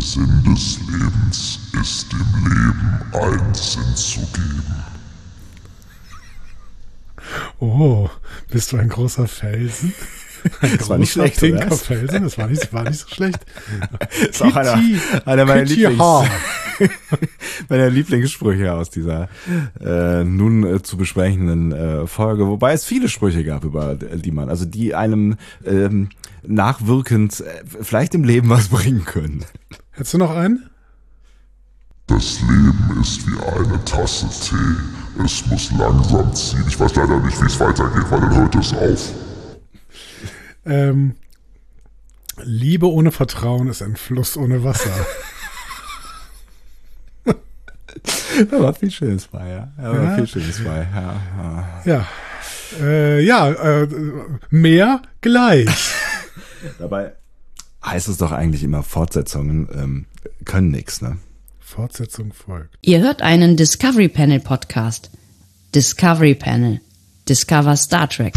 Sinn des Lebens ist, dem Leben einen Sinn zu geben. Oh, bist du ein großer Felsen? Das war nicht schlecht, pinker oder? Felsen, das war nicht so schlecht. Das ist auch einer meiner meiner Lieblingssprüche aus dieser nun zu besprechenden Folge, wobei es viele Sprüche gab, über die einem nachwirkend vielleicht im Leben was bringen können. Hättest du noch einen? Das Leben ist wie eine Tasse Tee. Es muss langsam ziehen. Ich weiß leider nicht, wie es weitergeht, weil dann hört es auf. Liebe ohne Vertrauen ist ein Fluss ohne Wasser. Da war viel Schönes bei, ja. Viel Schönes bei, ja. Mehr gleich. Dabei heißt es doch eigentlich immer, Fortsetzungen können nichts, ne? Fortsetzung folgt. Ihr hört einen Discovery Panel Podcast. Discovery Panel. Discover Star Trek.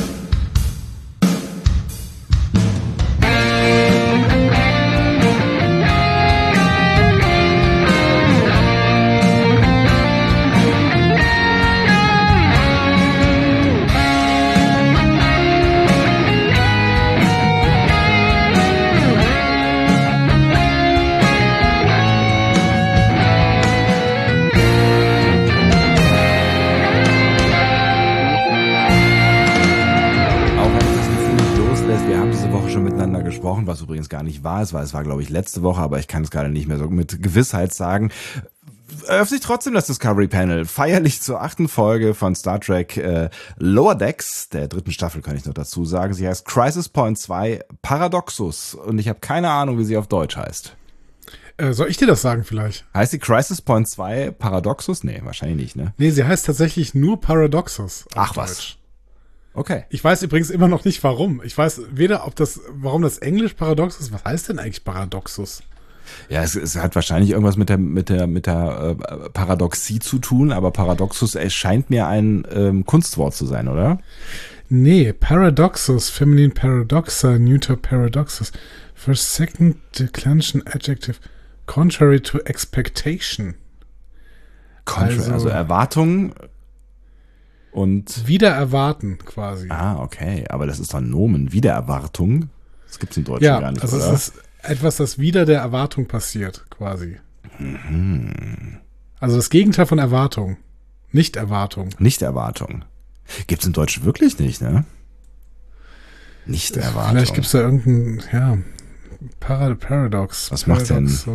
Was übrigens gar nicht wahr ist, weil es war, glaube ich, letzte Woche, aber ich kann es gerade nicht mehr so mit Gewissheit sagen. Eröffnet sich trotzdem das Discovery Panel feierlich zur 8. Folge von Star Trek Lower Decks, der 3. Staffel, kann ich noch dazu sagen. Sie heißt Crisis Point 2 Paradoxus und ich habe keine Ahnung, wie sie auf Deutsch heißt. Soll ich dir das sagen vielleicht? Heißt sie Crisis Point 2 Paradoxus? Nee, wahrscheinlich nicht, ne? Nee, sie heißt tatsächlich nur Paradoxus. Ach Deutsch. was. Okay. Ich weiß übrigens immer noch nicht, warum. Ich weiß weder, warum das Englisch Paradoxus, was heißt denn eigentlich Paradoxus? Ja, es hat wahrscheinlich irgendwas mit der Paradoxie zu tun, aber Paradoxus erscheint mir ein Kunstwort zu sein, oder? Nee, Paradoxus, Feminine Paradoxa, Neuter Paradoxus. First, second declension adjective, contrary to expectation. Also Erwartung und wieder erwarten quasi. Ah, okay. Aber das ist doch ein Nomen. Wiedererwartung. Das gibt's im Deutschen gar nicht, also oder? es ist etwas, das wieder der Erwartung passiert, quasi. Mhm. Also das Gegenteil von Erwartung. Nicht-Erwartung. Nicht-Erwartung. Gibt's im Deutschen wirklich nicht, ne? Nicht-Erwartung. Vielleicht gibt's da irgendein, Paradox. Was macht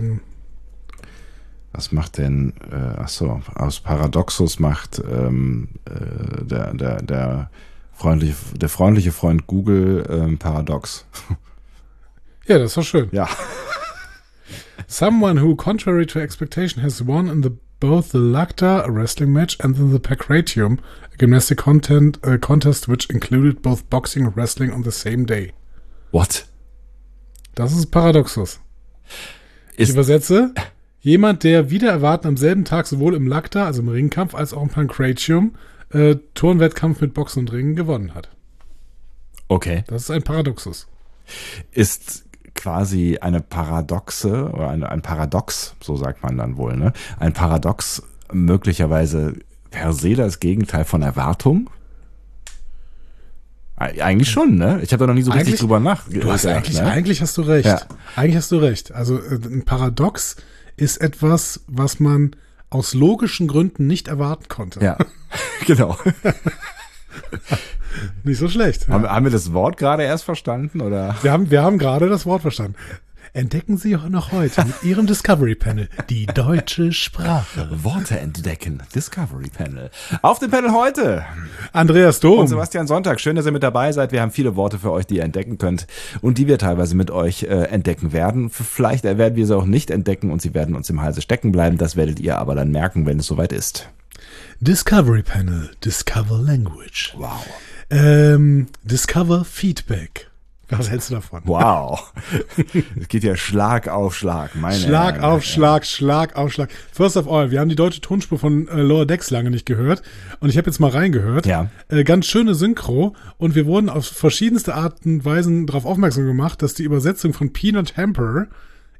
denn, aus Paradoxus macht der freundliche Freund Google Paradox. Ja, das ist doch schön. Ja. Someone who, contrary to expectation, has won in both the Lacta, a wrestling match, and in the Pancratium, a gymnastic contest which included both boxing and wrestling on the same day. What? Das ist Paradoxus. Ich übersetze: Jemand, der wider Erwarten am selben Tag sowohl im Lacta, also im Ringkampf, als auch im Pancratium, Turnwettkampf mit Boxen und Ringen gewonnen hat. Okay. Das ist ein Paradoxus. Ist quasi eine Paradoxe oder ein Paradox, so sagt man dann wohl, ne? Ein Paradox möglicherweise per se das Gegenteil von Erwartung? Eigentlich schon, ne? Ich habe da noch nie so richtig drüber nachgedacht. Eigentlich hast du recht. Ja. Eigentlich hast du recht. Also ein Paradox ist etwas, was man aus logischen Gründen nicht erwarten konnte. Ja, genau. Nicht so schlecht. Ja. Haben wir das Wort gerade erst verstanden, oder? Wir haben gerade das Wort verstanden. Entdecken Sie auch noch heute mit Ihrem Discovery Panel die deutsche Sprache. Worte entdecken. Discovery Panel. Auf dem Panel heute Andreas Dom und Sebastian Sonntag. Schön, dass ihr mit dabei seid. Wir haben viele Worte für euch, die ihr entdecken könnt und die wir teilweise mit euch entdecken werden. Vielleicht werden wir sie auch nicht entdecken und sie werden uns im Halse stecken bleiben. Das werdet ihr aber dann merken, wenn es soweit ist. Discovery Panel. Discover Language. Wow. Discover Feedback. Was hältst du davon? Wow. Es geht ja Schlag auf Schlag. Schlag auf Schlag. First of all, wir haben die deutsche Tonspur von Lower Decks lange nicht gehört. Und ich habe jetzt mal reingehört. Ja. Ganz schöne Synchro. Und wir wurden auf verschiedenste Arten und Weisen darauf aufmerksam gemacht, dass die Übersetzung von Peanut Hamper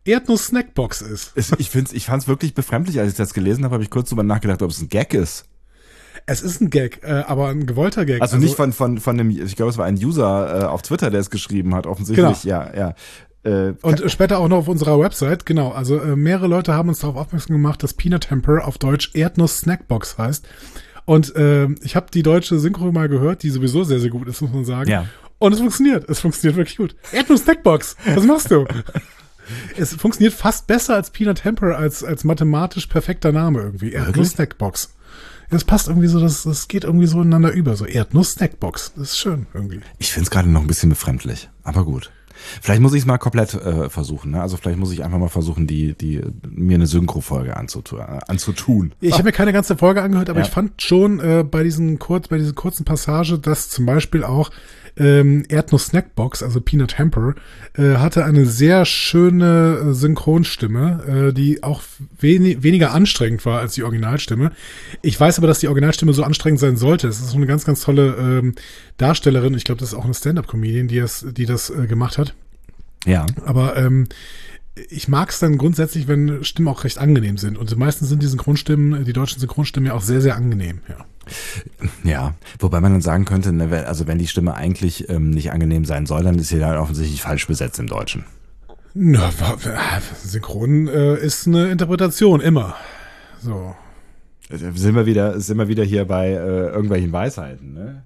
Erdnuss-Snackbox ist. Ich fand's wirklich befremdlich, als ich das gelesen habe ich kurz drüber nachgedacht, ob es ein Gag ist. Es ist ein Gag, aber ein gewollter Gag. Also nicht von dem, ich glaube, es war ein User auf Twitter, der es geschrieben hat, offensichtlich, genau. ja. Und später auch noch auf unserer Website, genau. Also mehrere Leute haben uns darauf aufmerksam gemacht, dass Peanut Hamper auf Deutsch Erdnuss-Snackbox heißt. Und ich habe die deutsche Synchro mal gehört, die sowieso sehr, sehr gut ist, muss man sagen. Ja. Und es funktioniert. Es funktioniert wirklich gut. Erdnuss-Snackbox, was machst du? Es funktioniert fast besser als Peanut Hamper, als mathematisch perfekter Name irgendwie. Erdnuss-Snackbox. Das passt irgendwie so, das geht irgendwie so ineinander über. So Erdnuss-Snackbox. Das ist schön irgendwie. Ich finde es gerade noch ein bisschen befremdlich, aber gut. Vielleicht muss ich es mal komplett versuchen. Ne? Also vielleicht muss ich einfach mal versuchen, mir eine Synchro-Folge anzutun. Ich habe mir keine ganze Folge angehört, aber ich fand schon bei diesen kurzen Passage, dass zum Beispiel auch Erdnuss-Snackbox, also Peanut Hamper, hatte eine sehr schöne Synchronstimme, die auch weniger anstrengend war als die Originalstimme. Ich weiß aber, dass die Originalstimme so anstrengend sein sollte. Es ist so eine ganz, ganz tolle Darstellerin. Ich glaube, das ist auch eine Stand-Up-Comedian, die das gemacht hat. Ja. Aber ich mag es dann grundsätzlich, wenn Stimmen auch recht angenehm sind. Und meistens sind die deutschen Synchronstimmen ja auch sehr, sehr angenehm, ja. Ja, wobei man dann sagen könnte, ne, also wenn die Stimme eigentlich nicht angenehm sein soll, dann ist sie dann offensichtlich falsch besetzt im Deutschen. Na, Synchron ist eine Interpretation, immer. So. Sind wir wieder hier bei irgendwelchen Weisheiten, ne?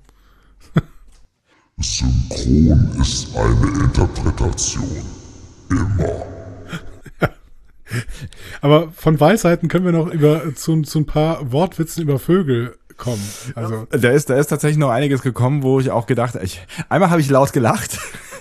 Synchron ist eine Interpretation. Immer. Aber von Weisheiten können wir noch zu ein paar Wortwitzen über Vögel kommen. Also da ist tatsächlich noch einiges gekommen, wo ich auch gedacht, einmal habe ich laut gelacht.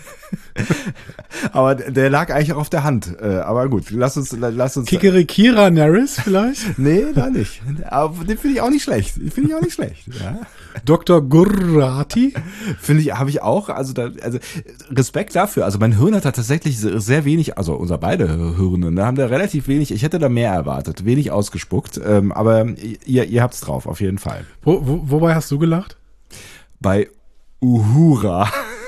Aber der lag eigentlich auch auf der Hand. Aber gut, lass uns. Kikerikira Naris vielleicht? Nee, da nicht. Aber den finde ich auch nicht schlecht. Ja. Dr. Gurrati? Habe ich auch. Also Respekt dafür. Also mein Hirn hat da tatsächlich sehr wenig, also unser beide Hirne, da haben da relativ wenig, ich hätte da mehr erwartet, wenig ausgespuckt. Aber ihr habt's drauf, auf jeden Fall. Wobei hast du gelacht? Bei Uhura.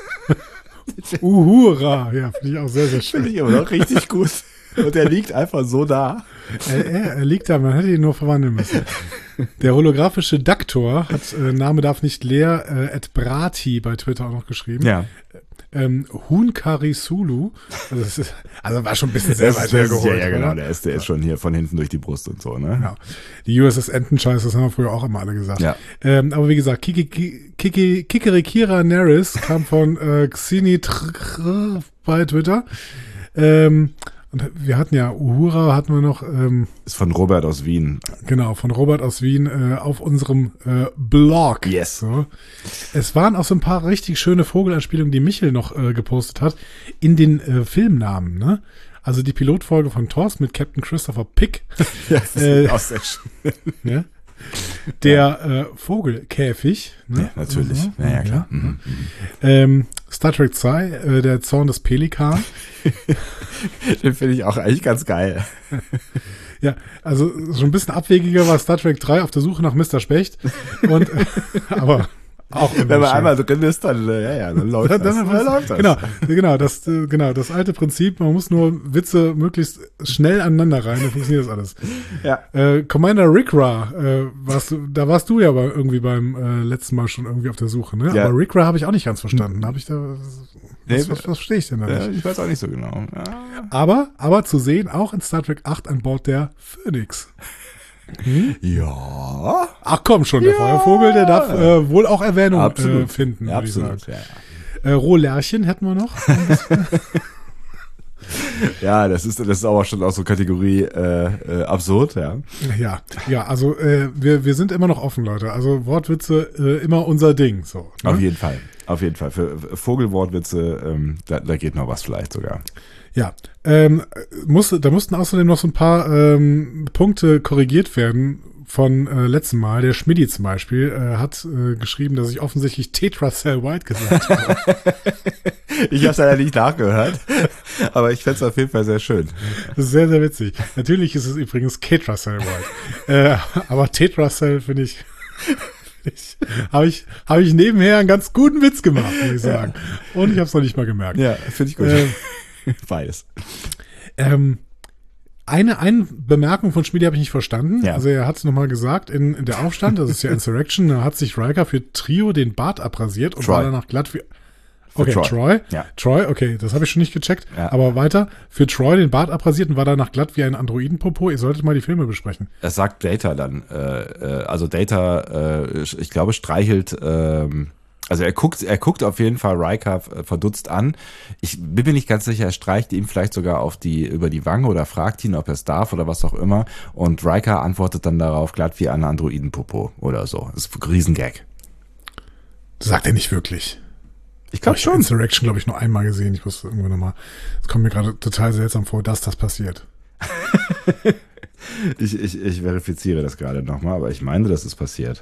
Uhura, ja, finde ich auch sehr, sehr schön. Finde ich immer noch richtig gut. Und der liegt einfach so da. Er liegt da, man hätte ihn nur verwandeln müssen. Der holographische Daktor hat, Name darf nicht leer, @Brati bei Twitter auch noch geschrieben. Ja. Hunkari Sulu. Also war schon ein bisschen sehr weit hergeholt. Ja, genau, der ist schon hier von hinten durch die Brust und so, ne? Genau. Die USS Entenscheiß, das haben wir früher auch immer alle gesagt. Ja. Aber wie gesagt, Kikerikira Naris kam von Xini bei Twitter. Und wir hatten ja Uhura, hatten wir noch. Ist von Robert aus Wien. Genau, von Robert aus Wien auf unserem Blog. Yes. So. Es waren auch so ein paar richtig schöne Vogelanspielungen, die Michel noch gepostet hat, in den Filmnamen, ne? Also die Pilotfolge von Thorsten mit Captain Christopher Pick. Ja, das ist auch sehr schön. Ne? Der Vogelkäfig. Ne? Ja, natürlich. Also, ja, klar. Star Trek 2, der Zorn des Pelikan. Den finde ich auch eigentlich ganz geil. Ja, also schon ein bisschen abwegiger war Star Trek 3 auf der Suche nach Mr. Specht. Und, aber auch wenn man einmal drin ist, dann läuft das. Dann läuft das. Genau, das alte Prinzip, man muss nur Witze möglichst schnell aneinander rein, dann funktioniert das alles. Ja. Commander Rickra, warst du ja irgendwie beim letzten Mal schon irgendwie auf der Suche, ne? Ja. Aber Rickra habe ich auch nicht ganz verstanden. Was verstehe ich denn da nicht? Ich weiß auch nicht so genau. Ja. Aber zu sehen, auch in Star Trek 8 an Bord der Phoenix. Ja. Ach komm schon, der Feuervogel, der darf wohl auch Erwähnung finden. Ja, absolut. Rohlärchen hätten wir noch. Ja, das ist aber schon auch so Kategorie absurd, ja. Ja, also wir sind immer noch offen, Leute. Also Wortwitze immer unser Ding. So, ne? Auf jeden Fall. Für Vogelwortwitze, da geht noch was vielleicht sogar. Ja, da mussten außerdem noch so ein paar Punkte korrigiert werden von letztem Mal. Der Schmidti zum Beispiel hat geschrieben, dass ich offensichtlich Tetracell White gesagt habe. Ich habe es leider nicht nachgehört, aber ich fände es auf jeden Fall sehr schön. Das ist sehr, sehr witzig. Natürlich ist es übrigens Tetracell White. Aber Tetracell finde ich habe ich nebenher einen ganz guten Witz gemacht, muss ich sagen. Und ich habe es noch nicht mal gemerkt. Ja, finde ich gut. Beides. Eine Bemerkung von Schmiedi habe ich nicht verstanden. Ja. Also er hat es nochmal gesagt, in der Aufstand, das ist ja Insurrection, da hat sich Riker für Trio den Bart abrasiert und war danach glatt wie... Okay, Troy. Ja. Troy, okay, das habe ich schon nicht gecheckt. Ja. Aber weiter, für Troy den Bart abrasiert und war danach glatt wie ein Androidenpopo. Ihr solltet mal die Filme besprechen. Das sagt Data dann. Also Data, ich glaube, streichelt... Also er guckt auf jeden Fall Riker verdutzt an. Ich bin mir nicht ganz sicher, er streicht ihm vielleicht sogar über die Wange oder fragt ihn, ob er es darf oder was auch immer. Und Riker antwortet dann darauf glatt wie ein Androidenpopo oder so. Das ist ein Riesengag. Das sagt er nicht wirklich. Ich glaube schon. Insurrection, glaube ich, nur einmal gesehen. Ich wusste irgendwann nochmal. Es kommt mir gerade total seltsam vor, dass das passiert. Ich verifiziere das gerade nochmal, aber ich meine, das ist passiert.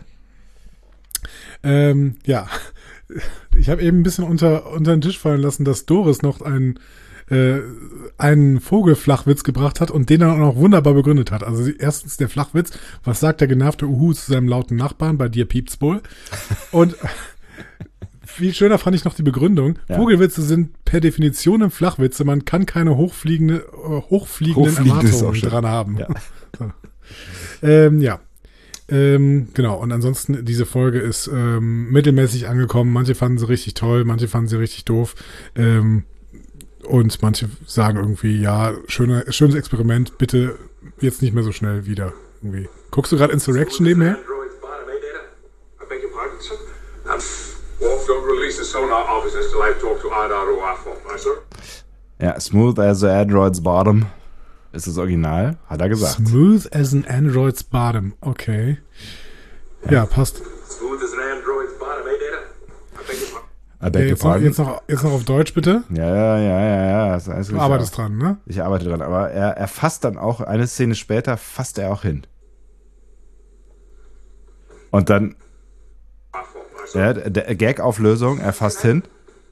Ja, ich habe eben ein bisschen unter den Tisch fallen lassen, dass Doris noch einen Vogelflachwitz gebracht hat und den dann auch noch wunderbar begründet hat. Also erstens der Flachwitz, was sagt der genervte Uhu zu seinem lauten Nachbarn, bei dir piept's wohl. Und viel schöner fand ich noch die Begründung. Ja. Vogelwitze sind per Definition Flachwitze, man kann keine hochfliegenden Erwartungen dran haben. Ja. So. Ja. Genau, und ansonsten, diese Folge ist mittelmäßig angekommen. Manche fanden sie richtig toll, manche fanden sie richtig doof. Und manche sagen irgendwie, ja, schönes Experiment, bitte jetzt nicht mehr so schnell wieder. Irgendwie. Guckst du gerade Insurrection nebenher? Ja, smooth as the android's bottom. Ist das Original? Hat er gesagt. Smooth as an android's bottom. Okay. Ja, passt. Smooth as an android's bottom, I beg your pardon. Jetzt noch auf Deutsch, bitte. Ja. Du arbeitest dran, ne? Ich arbeite dran, aber er fasst dann auch, eine Szene später, fasst er auch hin. Und dann der Gag-Auflösung, er fasst hin.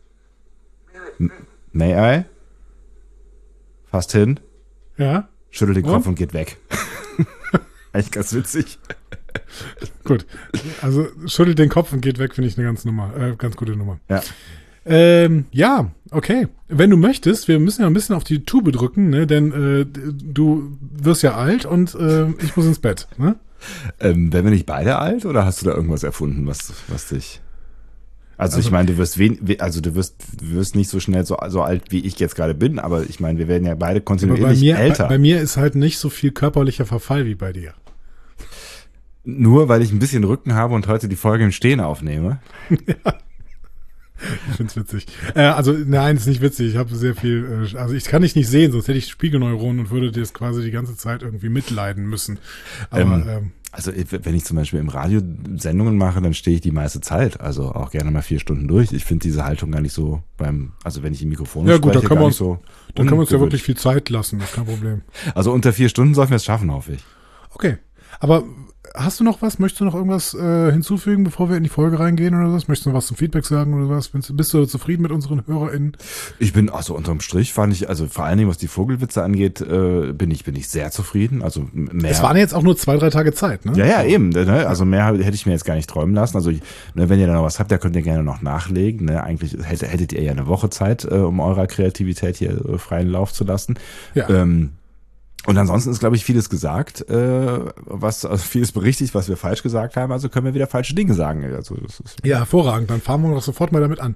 May I? Fasst hin. Ja. Schüttelt den Kopf und geht weg. Eigentlich ganz witzig. Gut. Also schüttelt den Kopf und geht weg, finde ich eine ganz gute Nummer. Ja. Ja, okay. Wenn du möchtest, wir müssen ja ein bisschen auf die Tube drücken, ne? Denn du wirst ja alt und ich muss ins Bett. Ne? Werden wir nicht beide alt oder hast du da irgendwas erfunden, was dich... Also ich meine, du wirst nicht so schnell so alt, wie ich jetzt gerade bin, aber ich meine, wir werden ja beide kontinuierlich älter. Bei mir ist halt nicht so viel körperlicher Verfall wie bei dir. Nur weil ich ein bisschen Rücken habe und heute die Folge im Stehen aufnehme. Ja. Ich find's witzig. Also nein, ist nicht witzig. Ich habe sehr viel, also ich kann dich nicht sehen, sonst hätte ich Spiegelneuronen und würde das quasi die ganze Zeit irgendwie mitleiden müssen. Aber also wenn ich zum Beispiel im Radio Sendungen mache, dann stehe ich die meiste Zeit, also auch gerne mal 4 Stunden durch. Ich finde diese Haltung gar nicht so wenn ich im Mikrofon spreche, gut, da können wir uns ja ungewöhnlich. wirklich viel Zeit lassen, das ist kein Problem. Also unter 4 Stunden sollten wir es schaffen, hoffe ich. Okay, aber hast du noch was? Möchtest du noch irgendwas hinzufügen, bevor wir in die Folge reingehen oder was? Möchtest du noch was zum Feedback sagen oder was? Bist du zufrieden mit unseren HörerInnen? Ich bin, also unterm Strich fand ich, also vor allen Dingen, was die Vogelwitze angeht, bin ich sehr zufrieden. Also mehr. Es waren jetzt auch nur 2-3 Tage Zeit, ne? Ja, eben. Ne? Also mehr hätte ich mir jetzt gar nicht träumen lassen. Also wenn ihr da noch was habt, da könnt ihr gerne noch nachlegen. Ne? Eigentlich hättet ihr ja eine Woche Zeit, um eurer Kreativität hier freien Lauf zu lassen. Ja. Und ansonsten ist, glaube ich, vieles gesagt, vieles berichtigt, was wir falsch gesagt haben. Also können wir wieder falsche Dinge sagen. Also, ja, hervorragend. Dann fahren wir doch sofort mal damit an.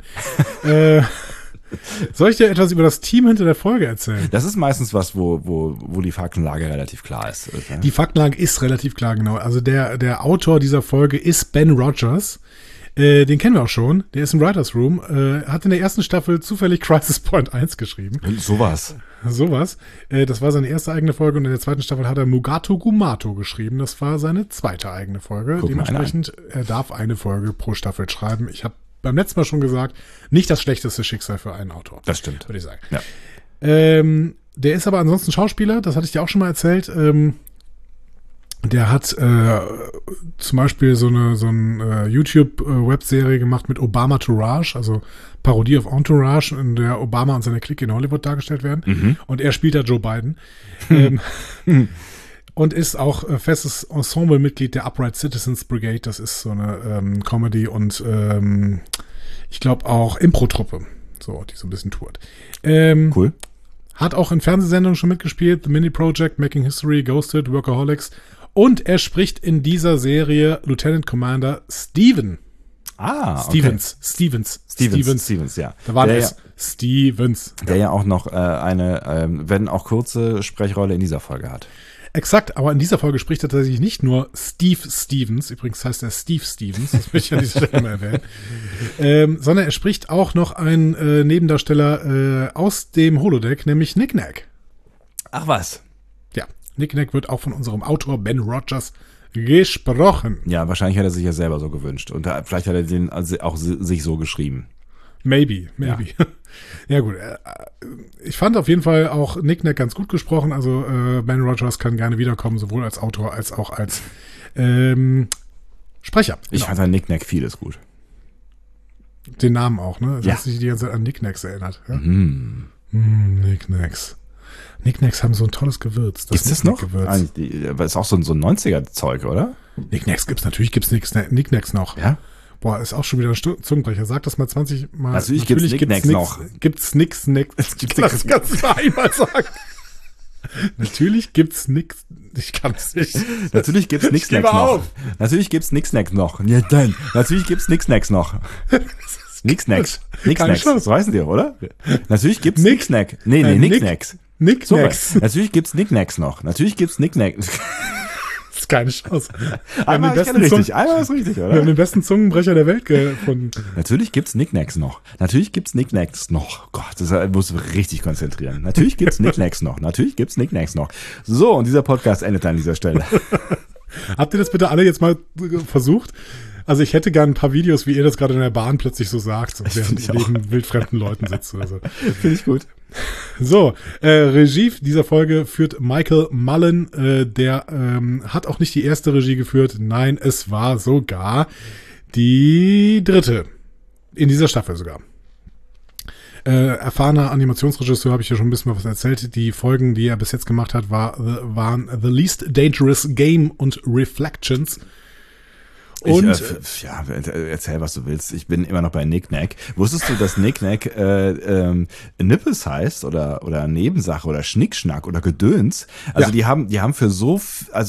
Soll ich dir etwas über das Team hinter der Folge erzählen? Das ist meistens was, wo die Faktenlage relativ klar ist. Okay? Die Faktenlage ist relativ klar, genau. Also der Autor dieser Folge ist Ben Rogers. Den kennen wir auch schon. Der ist im Writers Room. Hat in der ersten Staffel zufällig Crisis Point 1 geschrieben. Sowas. Das war seine erste eigene Folge und in der zweiten Staffel hat er Mugato Gumato geschrieben. Das war seine zweite eigene Folge. Dementsprechend, er darf eine Folge pro Staffel schreiben. Ich habe beim letzten Mal schon gesagt, nicht das schlechteste Schicksal für einen Autor. Das stimmt. Würde ich sagen. Ja. Der ist aber ansonsten Schauspieler, das hatte ich dir auch schon mal erzählt. Der hat zum Beispiel so eine YouTube-Webserie gemacht mit Obama Tourage, also Parodie auf Entourage, in der Obama und seine Clique in Hollywood dargestellt werden. Mhm. Und er spielt da Joe Biden. Und ist auch festes Ensemble-Mitglied der Upright Citizens Brigade. Das ist so eine Comedy- und ich glaube auch Impro-Truppe, so, die so ein bisschen tourt. Cool. Hat auch in Fernsehsendungen schon mitgespielt. The Mini Project, Making History, Ghosted, Workaholics. Und er spricht in dieser Serie Lieutenant Commander Steven. Stevens, ja. Da war es Stevens. Der ja auch noch eine, wenn auch kurze Sprechrolle in dieser Folge hat. Exakt, aber in dieser Folge spricht er tatsächlich nicht nur Steve Stevens, übrigens heißt er Steve Stevens, das will ich an dieser Stelle mal erwähnen, sondern er spricht auch noch einen Nebendarsteller aus dem Holodeck, nämlich Nick Nack. Ach was. Ja, Nick Nack wird auch von unserem Autor Ben Rogers gesprochen. Ja, wahrscheinlich hat er sich ja selber so gewünscht und vielleicht hat er den also auch sich so geschrieben. Maybe. Ja gut, ich fand auf jeden Fall auch Nick Nack ganz gut gesprochen, also Ben Rogers kann gerne wiederkommen, sowohl als Autor als auch als Sprecher. Ich fand an Nick Nack vieles gut. Den Namen auch, ne? Das Ja. hat sich die ganze Zeit an Nick Nacks erinnert. Ja? Mhm. Nick Nacks. Nick Nacks haben so ein tolles Gewürz. Gibt's das noch? Gewürz. Das ist auch so ein 90er-Zeug, oder? Nick Nacks natürlich gibt's Nick Nacks noch. Ja. Boah, ist auch schon wieder ein Zungenbrecher. Sag das mal 20 Mal. Natürlich gibt's Nick Nacks noch. Gibt's nix. Das kannst du mal einmal sagen. Natürlich gibt's nix. Ich kann's nicht. Natürlich gibt's Nick gebe Snacks noch. auf. Natürlich gibt's Nick Snacks noch. Ja, dann. Natürlich gibt's Nick Snacks noch. Nick Snacks. Nick Keine Snacks. Chance. Das weißen die, oder? Natürlich gibt's Nick- Nick Snack. Nee, Nick Nick- Snacks. Nick So, Nacks. natürlich gibt's Nick Snacks noch. Natürlich gibt's Nick Snacks. Das ist keine Chance. Einmal ist richtig, Wir haben oder? den besten Zungenbrecher der Welt gefunden. Natürlich gibt's Knickknacks noch. Natürlich gibt's Knickknacks noch. Gott, das muss richtig konzentrieren. Natürlich gibt's Knickknacks noch. Natürlich gibt's Knickknacks noch. So, und dieser Podcast endet an dieser Stelle. Habt ihr das bitte alle jetzt mal versucht? Also ich hätte gern ein paar Videos, wie ihr das gerade in der Bahn plötzlich so sagt, während ich ihr auch. neben wildfremden Leuten sitzt oder so. Finde ich gut. So, Regie dieser Folge führt Michael Mullen, der hat auch nicht die erste Regie geführt, nein, es war sogar die dritte, in dieser Staffel sogar. Erfahrener Animationsregisseur, habe ich ja schon ein bisschen was erzählt. Die Folgen, die er bis jetzt gemacht hat, waren The Least Dangerous Game und Reflections. Und erzähl, was du willst. Ich bin immer noch bei Knick-Knack. Wusstest du, dass Knick-Knack Nippes heißt oder Nebensache oder Schnickschnack oder Gedöns? Also Ja. die haben für so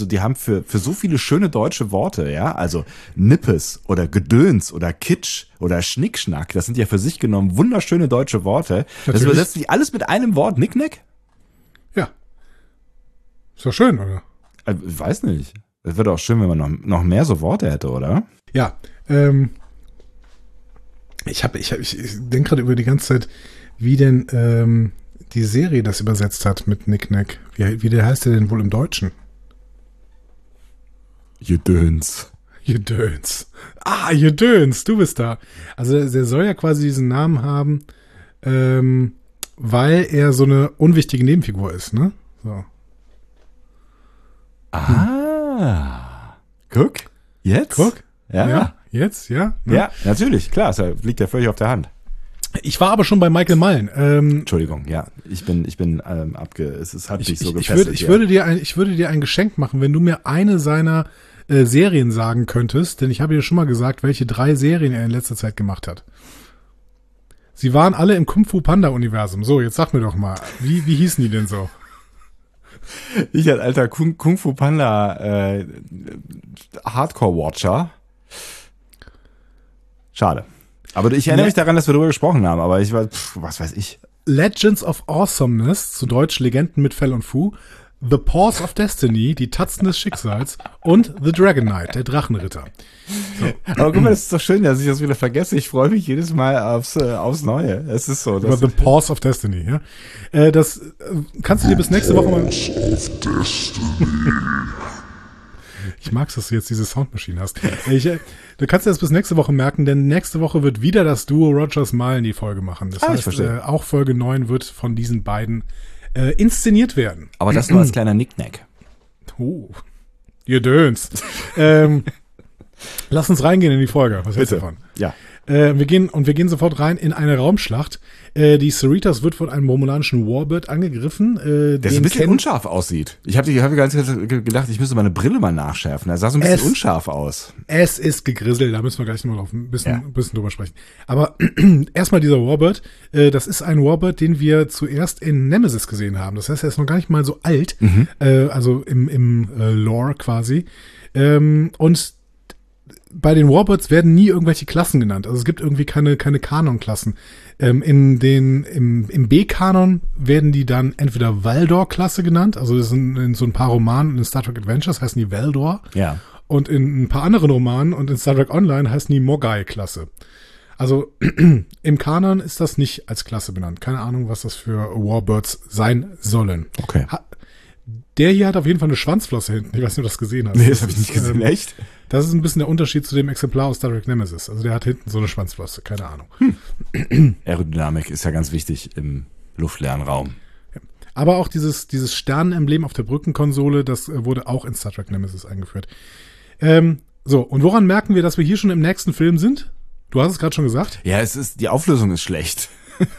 viele schöne deutsche Worte, ja, also Nippes oder Gedöns oder Kitsch oder Schnickschnack, das sind ja für sich genommen wunderschöne deutsche Worte. Das Natürlich. übersetzt sich alles mit einem Wort, Knick-Knack? ja, ist doch schön, oder? Ich weiß nicht. Es wäre doch schön, wenn man noch mehr so Worte hätte, oder? Ja, ich denke gerade über die ganze Zeit, wie denn die Serie das übersetzt hat mit Knick-Knack. Wie der heißt der denn wohl im Deutschen? Gedöns. Gedöns. Gedöns, du bist da. Also der soll ja quasi diesen Namen haben, weil er so eine unwichtige Nebenfigur ist, ne? So. Guck. Jetzt? Guck. Ja. Jetzt, ja? Ne? Ja, natürlich, klar, das liegt ja völlig auf der Hand. Ich war aber schon bei Michael Mullen. Entschuldigung, ja, ich bin es hat mich so gefesselt. Ich würde dir ein Geschenk machen, wenn du mir eine seiner Serien sagen könntest, denn ich habe dir schon mal gesagt, welche 3 Serien er in letzter Zeit gemacht hat. Sie waren alle im Kung Fu Panda Universum. So, jetzt sag mir doch mal, wie hießen die denn so? Ich als alter Kung Fu Panda Hardcore-Watcher. Schade. Aber ich erinnere mich daran, dass wir darüber gesprochen haben, aber ich war, was weiß ich. Legends of Awesomeness, zu Deutsch Legenden mit Fell und Fu, The Paws of Destiny, die Tatzen des Schicksals und The Dragon Knight, der Drachenritter. Aber guck mal, das ist doch schön, dass ich das wieder vergesse. Ich freue mich jedes Mal aufs Neue. Es ist so. Über The Paws of Destiny, ja. Das kannst du dir bis nächste Woche mal... Ich mag's, dass du jetzt diese Soundmaschine hast. Du kannst dir das bis nächste Woche merken, denn nächste Woche wird wieder das Duo Rogers Mullen die Folge machen. Das ich heißt, verstehe. auch Folge 9 wird von diesen beiden inszeniert werden. Aber das nur als kleiner Knickknack. Oh, ihr Döns. Lass uns reingehen in die Folge. Was hältst du davon? Ja. Wir gehen sofort rein in eine Raumschlacht. Die Cerritos wird von einem romulanischen Warbird angegriffen. Der so ein bisschen unscharf aussieht. Ich habe ganz gedacht, ich müsste meine Brille mal nachschärfen. Er sah so ein bisschen unscharf aus. Es ist gegrisselt, da müssen wir gleich nochmal ein bisschen drüber sprechen. Aber erstmal dieser Warbird. Das ist ein Warbird, den wir zuerst in Nemesis gesehen haben. Das heißt, er ist noch gar nicht mal so alt. Also im Lore quasi. Und bei den Warbirds werden nie irgendwelche Klassen genannt. Also es gibt irgendwie keine Kanon-Klassen. Im B-Kanon werden die dann entweder Valdor-Klasse genannt, also das sind in so ein paar Romanen in Star Trek Adventures heißen die Valdor. Ja. Und in ein paar anderen Romanen und in Star Trek Online heißen die Mogai-Klasse. Also im Kanon ist das nicht als Klasse benannt. Keine Ahnung, was das für Warbirds sein sollen. Okay. Der hier hat auf jeden Fall eine Schwanzflosse hinten. Ich weiß nicht, ob du das gesehen hast. Nee, das habe ich nicht gesehen. Echt? Das ist ein bisschen der Unterschied zu dem Exemplar aus Star Trek Nemesis. Also der hat hinten so eine Schwanzflosse. Keine Ahnung. Aerodynamik ist ja ganz wichtig im luftleeren Raum. Aber auch dieses Sternenemblem auf der Brückenkonsole, das wurde auch in Star Trek Nemesis eingeführt. So, und woran merken wir, dass wir hier schon im nächsten Film sind? Du hast es gerade schon gesagt. Ja, die Auflösung ist schlecht.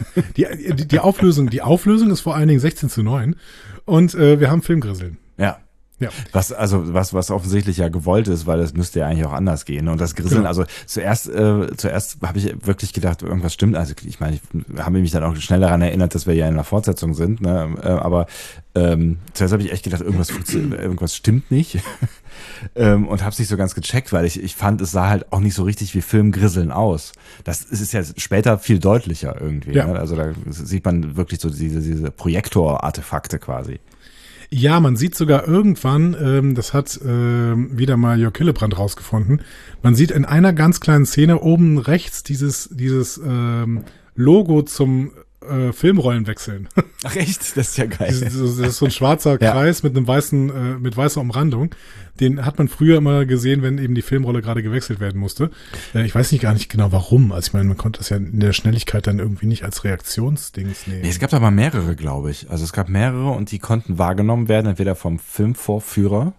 Die Auflösung ist vor allen Dingen 16:9 und wir haben Filmgrisseln. Ja. Was offensichtlich ja gewollt ist, weil es müsste ja eigentlich auch anders gehen. Und das Grisseln, Genau. also zuerst habe ich wirklich gedacht, irgendwas stimmt. Also ich meine, ich habe mich dann auch schnell daran erinnert, dass wir ja in einer Fortsetzung sind. Ne? Aber zuerst habe ich echt gedacht, irgendwas stimmt nicht. Und habe es nicht so ganz gecheckt, weil ich fand, es sah halt auch nicht so richtig wie Filmgrisseln aus. Das ist ja später viel deutlicher irgendwie. Ja. Ne? Also da sieht man wirklich so diese Projektor-Artefakte quasi. Ja, man sieht sogar irgendwann, das hat wieder mal Jörg Hillebrand rausgefunden, man sieht in einer ganz kleinen Szene oben rechts dieses Logo zum Filmrollen wechseln. Ach echt? Das ist ja geil. Das ist so ein schwarzer Kreis mit einem mit weißer Umrandung. Den hat man früher immer gesehen, wenn eben die Filmrolle gerade gewechselt werden musste. Ich weiß gar nicht genau warum. Also ich meine, man konnte das ja in der Schnelligkeit dann irgendwie nicht als Reaktionsdings nehmen. Nee, es gab aber mehrere, glaube ich. Also es gab mehrere und die konnten wahrgenommen werden, entweder vom Filmvorführer.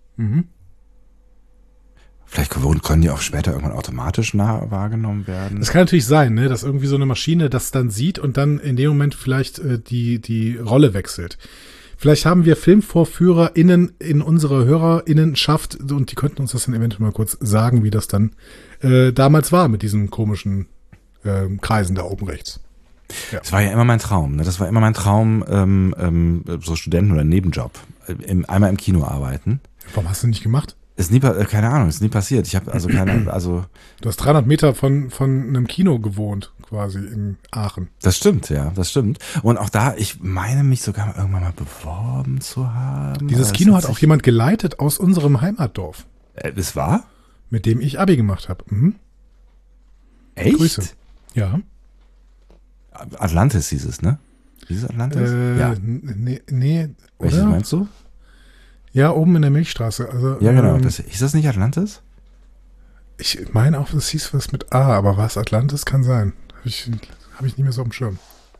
Vielleicht können die auch später irgendwann automatisch wahrgenommen werden. Das kann natürlich sein, ne, dass irgendwie so eine Maschine das dann sieht und dann in dem Moment vielleicht die Rolle wechselt. Vielleicht haben wir FilmvorführerInnen in unserer HörerInnenschaft und die könnten uns das dann eventuell mal kurz sagen, wie das dann damals war mit diesen komischen Kreisen da oben rechts. Ja. Das war ja immer mein Traum. Ne? Das war immer mein Traum, so Studenten- oder Nebenjob. Einmal im Kino arbeiten. Warum hast du nicht gemacht? Ist nie, keine Ahnung, ist nie passiert. Ich habe Du hast 300 Meter von einem Kino gewohnt, quasi in Aachen. Das stimmt, ja, das stimmt. Und auch da, ich meine mich sogar irgendwann mal beworben zu haben. Dieses Kino hat auch jemand geleitet aus unserem Heimatdorf. Es war? Mit dem ich Abi gemacht habe. Mhm. Echt? Grüße. Ja. Atlantis hieß es, ne? Hieß es Atlantis? Ja. Nee, Welches oder? meinst du? Ja, oben in der Milchstraße. Also, Ja, genau. Hieß das nicht Atlantis? Ich meine auch, das hieß was mit A, aber was Atlantis kann sein. Hab ich nicht mehr so auf dem Schirm.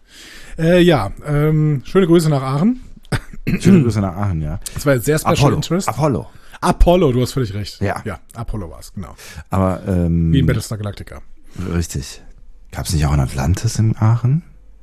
Schöne Grüße nach Aachen. Schöne Grüße nach Aachen, ja. Das war jetzt sehr Special Interest. Apollo, du hast völlig recht. Ja. Ja, Apollo war es, genau. Aber, Wie in Battlestar Galactica. Richtig. Gab es nicht auch ein Atlantis in Aachen?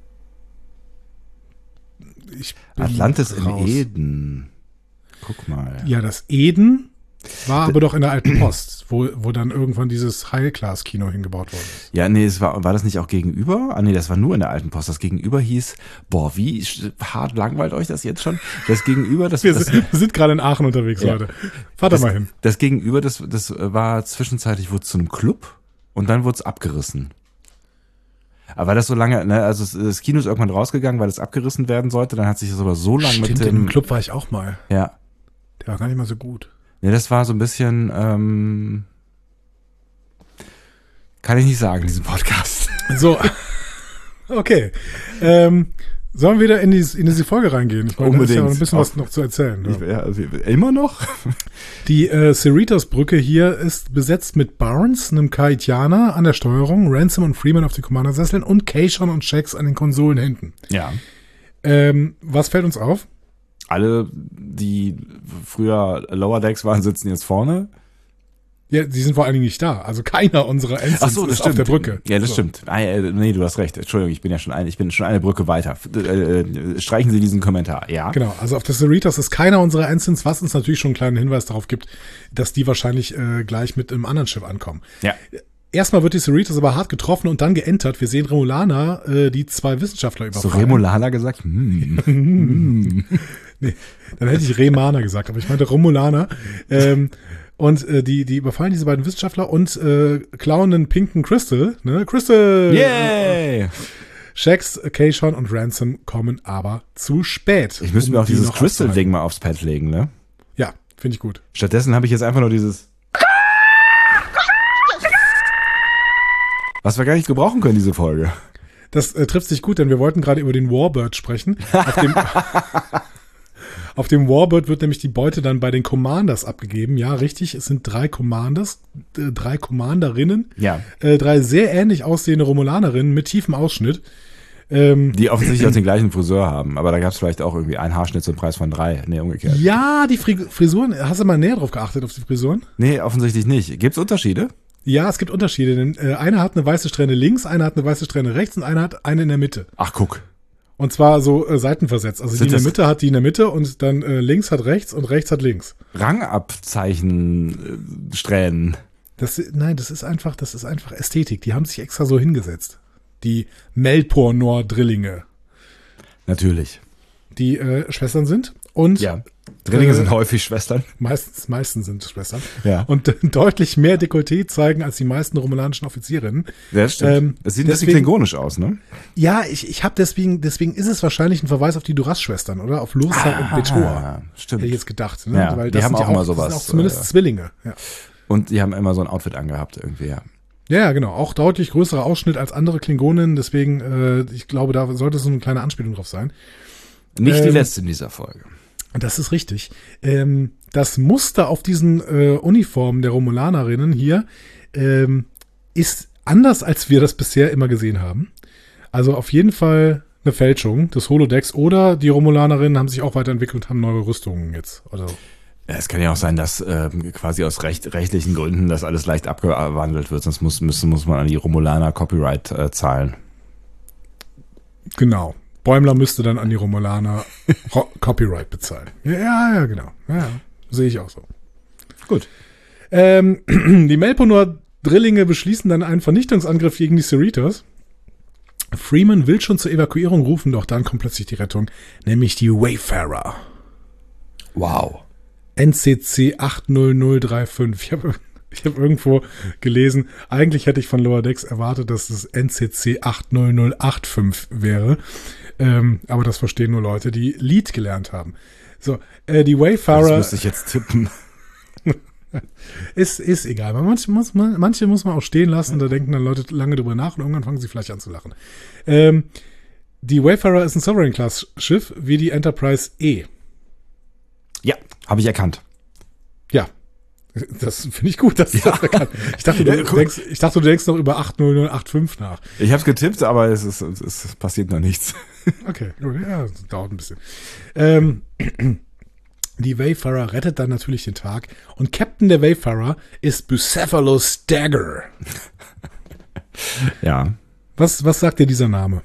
Atlantis in Eden. Guck mal. Ja, das Eden war aber doch in der alten Post, wo dann irgendwann dieses High-Class-Kino hingebaut worden ist. Ja, nee, war das nicht auch gegenüber? Ah, nee, das war nur in der alten Post. Das Gegenüber hieß, wie hart langweilt euch das jetzt schon? Das Gegenüber, Wir sind gerade in Aachen unterwegs, ja. Leute. Fahrt da mal hin. Das Gegenüber, das war zwischenzeitlich, wurde zu einem Club und dann wurde es abgerissen. Aber weil das so lange, ne, also das Kino ist irgendwann rausgegangen, weil es abgerissen werden sollte, dann hat sich das aber so lange Stimmt, mit dem... im Club war ich auch mal. Ja. Der war gar nicht mal so gut. Ne, das war so ein bisschen, kann ich nicht sagen, diesen Podcast. So, okay. Sollen wir wieder in diese Folge reingehen? Ich meine, da ist ja noch ein bisschen was noch zu erzählen. Ja. Immer noch? Die Cerritos-Brücke hier ist besetzt mit Barnes, einem Kaitianer an der Steuerung, Ransom und Freeman auf den Commandersesseln und Kayshon und Shax an den Konsolen hinten. Ja. Was fällt uns auf? Alle, die früher Lower Decks waren, sitzen jetzt vorne. Ja, die sind vor allen Dingen nicht da. Also keiner unserer Ensigns ist stimmt. auf der Brücke. Ja, das stimmt. Nee, du hast recht. Entschuldigung, ich bin schon eine Brücke weiter. Streichen Sie diesen Kommentar, ja? Genau, also auf der Cerritos ist keiner unserer Ensigns, was uns natürlich schon einen kleinen Hinweis darauf gibt, dass die wahrscheinlich gleich mit einem anderen Schiff ankommen. Ja. Erstmal wird die Cerritos aber hart getroffen und dann geentert. Wir sehen Remulaner, die 2 Wissenschaftler überfallen. So Remulaner gesagt? Nee, dann hätte ich Remaner gesagt, aber ich meinte Romulaner. Und die überfallen diese beiden Wissenschaftler und klauen einen pinken Crystal. Ne? Crystal! Yay! Shax, Kayshon und Ransom kommen aber zu spät. Ich müsste mir auch die dieses noch Crystal-Ding mal aufs Pad legen, ne? Ja, finde ich gut. Stattdessen habe ich jetzt einfach nur dieses... Was wir gar nicht gebrauchen können, diese Folge. Das trifft sich gut, denn wir wollten gerade über den Warbird sprechen. Auf dem Warbird wird nämlich die Beute dann bei den Commanders abgegeben. Ja, richtig, es sind 3 Commanders, 3 Commanderinnen. Ja. 3 sehr ähnlich aussehende Romulanerinnen mit tiefem Ausschnitt. Die offensichtlich auch den gleichen Friseur haben. Aber da gab es vielleicht auch irgendwie einen Haarschnitt zum Preis von 3. Nee, umgekehrt. Ja, die Frisuren, hast du mal näher drauf geachtet, auf die Frisuren? Nee, offensichtlich nicht. Gibt's Unterschiede? Ja, es gibt Unterschiede, denn einer hat eine weiße Strähne links, einer hat eine weiße Strähne rechts und einer hat eine in der Mitte. Ach, guck. Und zwar so seitenversetzt. Also die in der Mitte hat die in der Mitte und dann links hat rechts und rechts hat links. Rangabzeichen, Strähnen. Das ist einfach Ästhetik. Die haben sich extra so hingesetzt. Die Melpornor-Drillinge. Natürlich. Die Schwestern sind. Und ja. Drillinge sind häufig Schwestern. Meisten sind Schwestern. Ja. Und deutlich mehr Dekolleté zeigen als die meisten romulanischen Offizierinnen. Ja, das stimmt. Es sieht ein bisschen klingonisch aus, ne? Ja, ich habe deswegen ist es wahrscheinlich ein Verweis auf die Duras-Schwestern, oder? Auf Lursa und Betor. Stimmt. Hätte ich jetzt gedacht. Ne? Ja, weil die das haben sind auch immer sowas. Das sind auch zumindest Zwillinge. Ja. Und die haben immer so ein Outfit angehabt irgendwie, ja. Ja, genau. Auch deutlich größerer Ausschnitt als andere Klingoninnen. Deswegen, ich glaube, da sollte so eine kleine Anspielung drauf sein. Nicht die letzte in dieser Folge. Das ist richtig. Das Muster auf diesen Uniformen der Romulanerinnen hier ist anders, als wir das bisher immer gesehen haben. Also auf jeden Fall eine Fälschung des Holodecks oder die Romulanerinnen haben sich auch weiterentwickelt und haben neue Rüstungen jetzt. Also es kann ja auch sein, dass quasi aus rechtlichen Gründen das alles leicht abgewandelt wird, sonst muss man an die Romulaner Copyright zahlen. Genau. Bäumler müsste dann an die Romulaner Copyright bezahlen. Ja, genau. Ja, sehe ich auch so. Gut. Die Melponor-Drillinge beschließen dann einen Vernichtungsangriff gegen die Cerritos. Freeman will schon zur Evakuierung rufen, doch dann kommt plötzlich die Rettung, nämlich die Wayfarer. Wow. NCC 80035. Ich hab irgendwo gelesen, eigentlich hätte ich von Lower Decks erwartet, dass es NCC 80085 wäre. Aber das verstehen nur Leute, die Lead gelernt haben. So, die Wayfarer. Das müsste ich jetzt tippen. Ist egal. Manche muss man auch stehen lassen, da denken dann Leute lange drüber nach und irgendwann fangen sie vielleicht an zu lachen. Die Wayfarer ist ein Sovereign-Class-Schiff wie die Enterprise E. Ja, habe ich erkannt. Ja. Das finde ich gut, dass du das erkannt. Ich dachte, du denkst noch über 80085 nach. Ich habe es getippt, aber es passiert noch nichts. Okay, gut, ja, das dauert ein bisschen. Die Wayfarer rettet dann natürlich den Tag und Captain der Wayfarer ist Bucephalus Dagger. Ja. Was sagt dir dieser Name?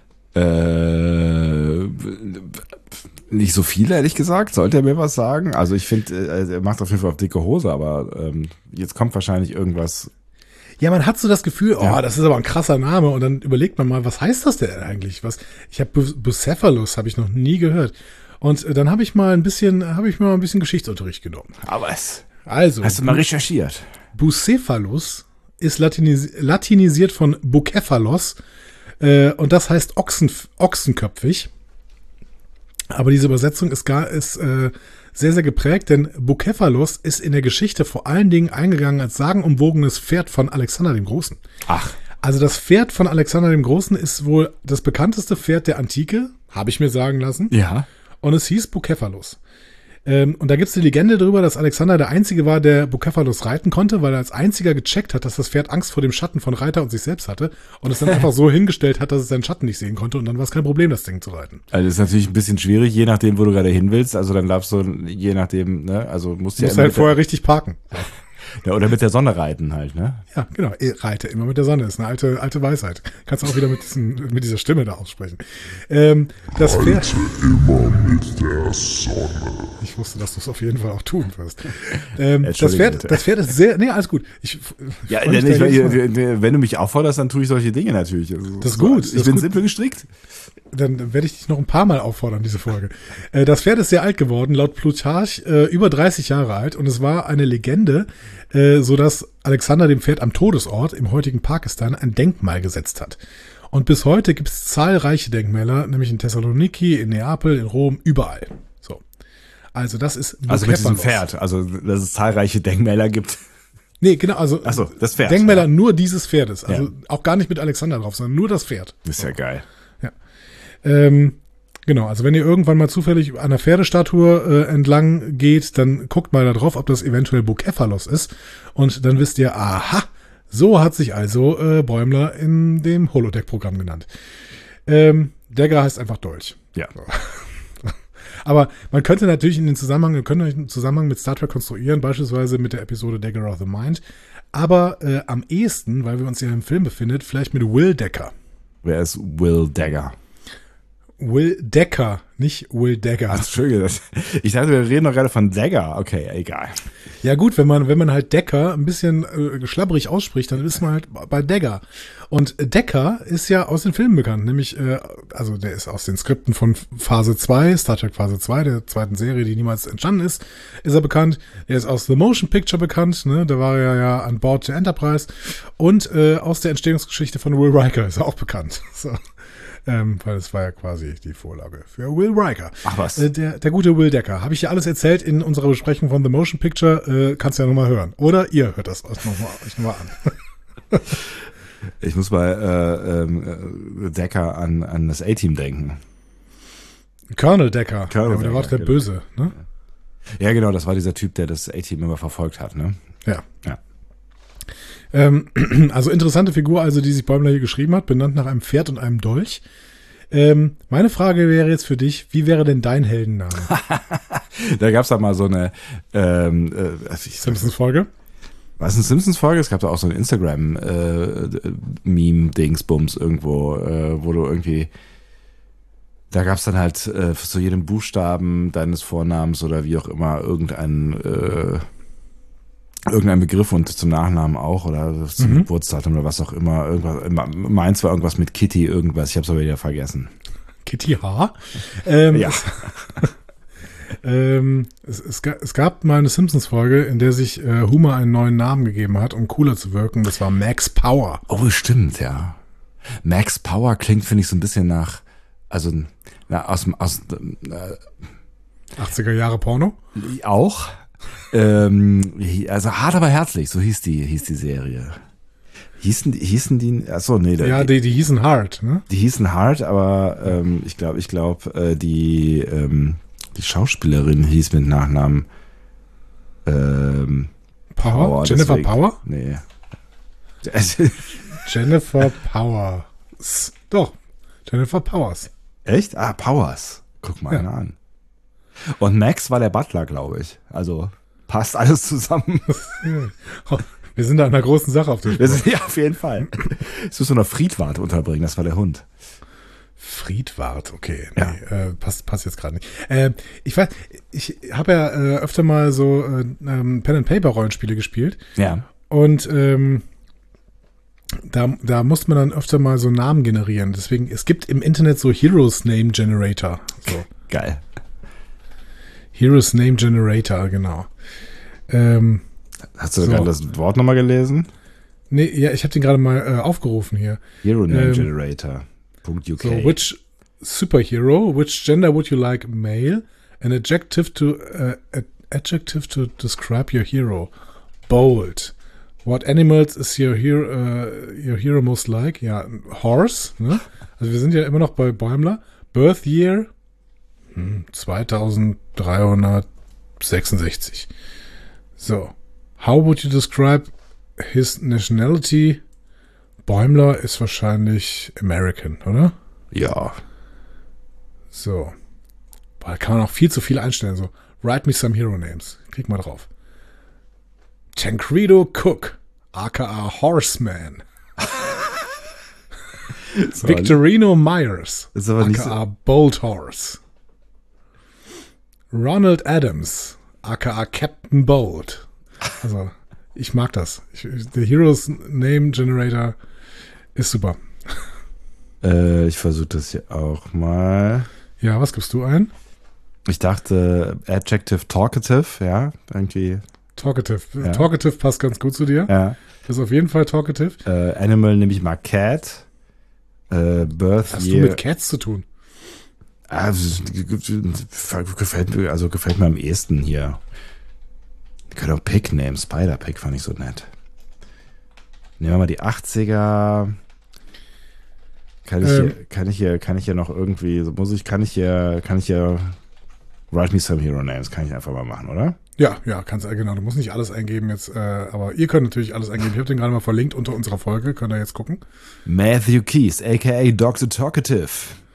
Nicht so viel, ehrlich gesagt. Sollte er mir was sagen? Also ich finde, er macht auf jeden Fall auf dicke Hose, aber jetzt kommt wahrscheinlich irgendwas. Ja, man hat so das Gefühl, das ist aber ein krasser Name und dann überlegt man mal, was heißt das denn eigentlich? Ich habe Bucephalus, habe ich noch nie gehört. Und dann habe ich mal ein bisschen Geschichtsunterricht genommen. Aber hast du mal recherchiert? Bucephalus ist latinisiert von Bukephalos und das heißt ochsenköpfig. Aber diese Übersetzung ist sehr, sehr geprägt, denn Bukephalos ist in der Geschichte vor allen Dingen eingegangen als sagenumwogenes Pferd von Alexander dem Großen. Ach. Also das Pferd von Alexander dem Großen ist wohl das bekannteste Pferd der Antike, habe ich mir sagen lassen. Ja. Und es hieß Bukephalos. Und da gibt es die Legende darüber, dass Alexander der Einzige war, der Bukephalos reiten konnte, weil er als einziger gecheckt hat, dass das Pferd Angst vor dem Schatten von Reiter und sich selbst hatte und es dann einfach so hingestellt hat, dass es seinen Schatten nicht sehen konnte und dann war es kein Problem, das Ding zu reiten. Also das ist natürlich ein bisschen schwierig, je nachdem, wo du gerade hin willst. Also dann darfst du, je nachdem, ne, also musst du halt vorher richtig parken. Ja, oder mit der Sonne reiten halt, ne? Ja, genau. Reite immer mit der Sonne. Ist eine alte Weisheit. Kannst du auch wieder mit dieser Stimme da aussprechen. Das Pferd. Immer mit der Sonne. Ich wusste, dass du es auf jeden Fall auch tun wirst. Entschuldige, das Pferd ist sehr. Nee, alles gut. Ja, freu mich da jedes Mal. wenn du mich aufforderst, dann tue ich solche Dinge natürlich. Also, Das ist gut. Ich bin simpel gestrickt. Dann werde ich dich noch ein paar Mal auffordern, diese Folge. Das Pferd ist sehr alt geworden, laut Plutarch über 30 Jahre alt, und es war eine Legende, sodass Alexander dem Pferd am Todesort im heutigen Pakistan ein Denkmal gesetzt hat. Und bis heute gibt es zahlreiche Denkmäler, nämlich in Thessaloniki, in Neapel, in Rom, überall. So. Also das ist Also mit diesem Pferd, also dass es zahlreiche Denkmäler gibt. Nee, genau, also Ach so, das Pferd. Denkmäler nur dieses Pferdes. Also Ja. auch gar nicht mit Alexander drauf, sondern nur das Pferd. Das ist ja geil. Genau, also wenn ihr irgendwann mal zufällig an einer Pferdestatue entlang geht, dann guckt mal da drauf, ob das eventuell Bukephalos ist. Und dann wisst ihr, aha, so hat sich also Bäumler in dem Holodeck-Programm genannt. Dagger heißt einfach Dolch. Ja. Aber man könnte natürlich einen Zusammenhang mit Star Trek konstruieren, beispielsweise mit der Episode Dagger of the Mind. Aber am ehesten, weil wir uns ja im Film befinden, vielleicht mit Will Decker. Wer ist Will Dagger? Will Decker, nicht Will Dagger. Ach, Entschuldige, ich dachte, wir reden doch gerade von Dagger. Okay, egal. Ja gut, wenn man halt Decker ein bisschen schlabbrig ausspricht, dann ist man halt bei Dagger. Und Decker ist ja aus den Filmen bekannt, nämlich, also der ist aus den Skripten von Phase 2, Star Trek Phase 2, der zweiten Serie, die niemals entstanden ist er bekannt. Er ist aus The Motion Picture bekannt, ne? Da war er ja an Bord der Enterprise. Und aus der Entstehungsgeschichte von Will Riker ist er auch bekannt. So. Weil es war ja quasi die Vorlage für Will Riker. Ach was. Der gute Will Decker. Habe ich ja alles erzählt in unserer Besprechung von The Motion Picture. Kannst du ja nochmal hören. Oder ihr hört das euch nochmal an. Ich muss bei Decker an das A-Team denken. Colonel Decker. Colonel ja, aber der war doch der Decker, Böse, ne? Ja, genau, das war dieser Typ, der das A-Team immer verfolgt hat, ne? Ja. Ja. Also interessante Figur, also die sich Bäumler hier geschrieben hat, benannt nach einem Pferd und einem Dolch. Meine Frage wäre jetzt für dich, wie wäre denn dein Heldenname? Da gab's da mal so eine Simpsons-Folge? Was, eine Simpsons-Folge? Es gab da auch so ein Instagram-Meme-Dingsbums irgendwo, wo du irgendwie, da gab's dann halt zu jedem Buchstaben deines Vornamens oder wie auch immer irgendein Begriff und zum Nachnamen auch oder zum Geburtsdatum oder was auch immer. Irgendwas, meins war irgendwas mit Kitty, irgendwas. Ich habe es aber wieder vergessen. Kitty H. Ja. Es gab mal eine Simpsons-Folge, in der sich Homer einen neuen Namen gegeben hat, um cooler zu wirken. Das war Max Power. Oh, stimmt, ja. Max Power klingt, finde ich, so ein bisschen nach, aus 80er Jahre Porno? auch. Also hart aber herzlich, so hieß die Serie. Hießen die, achso, nee. Ja, die hießen Hard, ne? Die hießen Hard, aber ich glaube, die Schauspielerin hieß mit Nachnamen Power? Jennifer Power? Nee. Jennifer Powers. Doch, Jennifer Powers. Echt? Ah, Powers. Guck mal einer an. Und Max war der Butler, glaube ich. Also passt alles zusammen. Wir sind da an einer großen Sache auf dem Spur. Ja, auf jeden Fall. Es muss so noch Friedwart unterbringen, das war der Hund. Friedwart, okay. Ja. Nee, passt jetzt gerade nicht. Ich weiß, ich habe ja öfter mal so Pen-and-Paper-Rollenspiele gespielt. Ja. Und da muss man dann öfter mal so Namen generieren. Deswegen, es gibt im Internet so Heroes Name Generator. So. Geil. Heroes Name Generator, genau. Hast du gerade das Wort nochmal gelesen? Nee, ja, ich habe den gerade mal aufgerufen hier. Hero Name Generator.uk. So, which superhero, which gender would you like male? An adjective to describe your hero. Bold. What animals is your hero most like? Ja, horse, ne? Also wir sind ja immer noch bei Bäumler. Birth year 2366. So. How would you describe his nationality? Bäumler ist wahrscheinlich American, oder? Ja. So. Boah, da kann man auch viel zu viel einstellen. So, write me some hero names. Klick mal drauf. Tancredo Cook, aka Horseman. Victorino Myers, ist aber nicht aka Bolt Horse. Ronald Adams, aka Captain Bolt. Also, ich mag das. Der Heroes Name Generator ist super. Ich versuche das hier auch mal. Ja, was gibst du ein? Ich dachte Adjective Talkative, ja, irgendwie. Talkative. Ja. Talkative passt ganz gut zu dir. Ja. Das ist auf jeden Fall Talkative. Animal nehme ich mal Cat. Birth Was hast du mit Cats zu tun? Gefällt mir am ehesten hier. Ich könnte auch Pick nehmen. Spider-Pick fand ich so nett. Nehmen wir mal die 80er. Kann ich hier noch irgendwie, kann ich hier Write Me Some Hero Names, kann ich einfach mal machen, oder? Ja, kannst du, genau. Du musst nicht alles eingeben jetzt, aber ihr könnt natürlich alles eingeben. Ich habe den gerade mal verlinkt unter unserer Folge, könnt ihr jetzt gucken. Matthew Keys, a.k.a. Doc the Talkative.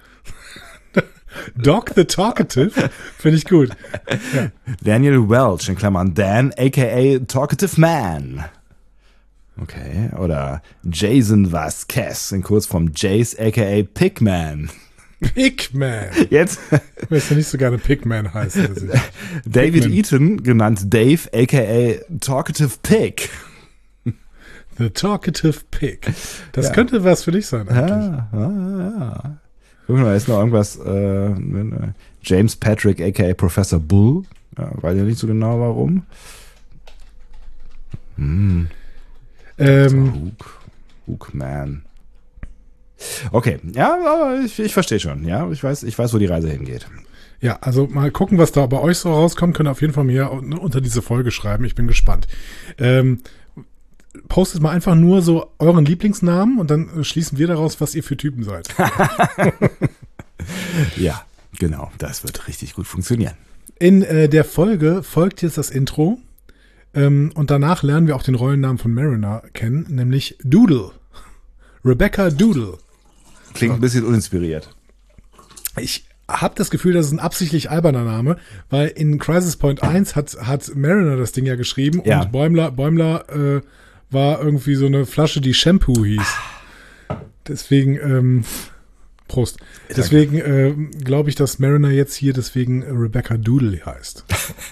Doc the Talkative? Finde ich gut. Ja. Daniel Welch, in Klammern Dan, a.k.a. Talkative Man. Okay, oder Jason Vasquez, in Kurzform Jace, a.k.a. Pigman. Pigman. Jetzt. Ich weiß ja nicht so gerne Pigman heißt. David Pigman. Eaton, genannt Dave, a.k.a. Talkative Pig. The Talkative Pig. Das Ja. könnte was für dich sein eigentlich. Ja. Guck mal, da ist noch irgendwas. James Patrick, a.k.a. Professor Bull. Ja, weiß ja nicht so genau warum. Hookman. Okay, ja, aber ich verstehe schon. Ja, ich weiß, wo die Reise hingeht. Ja, also mal gucken, was da bei euch so rauskommt. Könnt ihr auf jeden Fall mir unter diese Folge schreiben. Ich bin gespannt. Postet mal einfach nur so euren Lieblingsnamen und dann schließen wir daraus, was ihr für Typen seid. Ja, genau. Das wird richtig gut funktionieren. In der Folge folgt jetzt das Intro. Und danach lernen wir auch den Rollennamen von Mariner kennen, nämlich Doodle. Rebecca Doodle. Klingt ein bisschen uninspiriert. Ich habe das Gefühl, das ist ein absichtlich alberner Name, weil in Crisis Point 1 hat Mariner das Ding ja geschrieben Ja. und Bäumler war irgendwie so eine Flasche, die Shampoo hieß. Deswegen, Prost. Deswegen glaube ich, dass Mariner jetzt hier deswegen Rebecca Doodle heißt.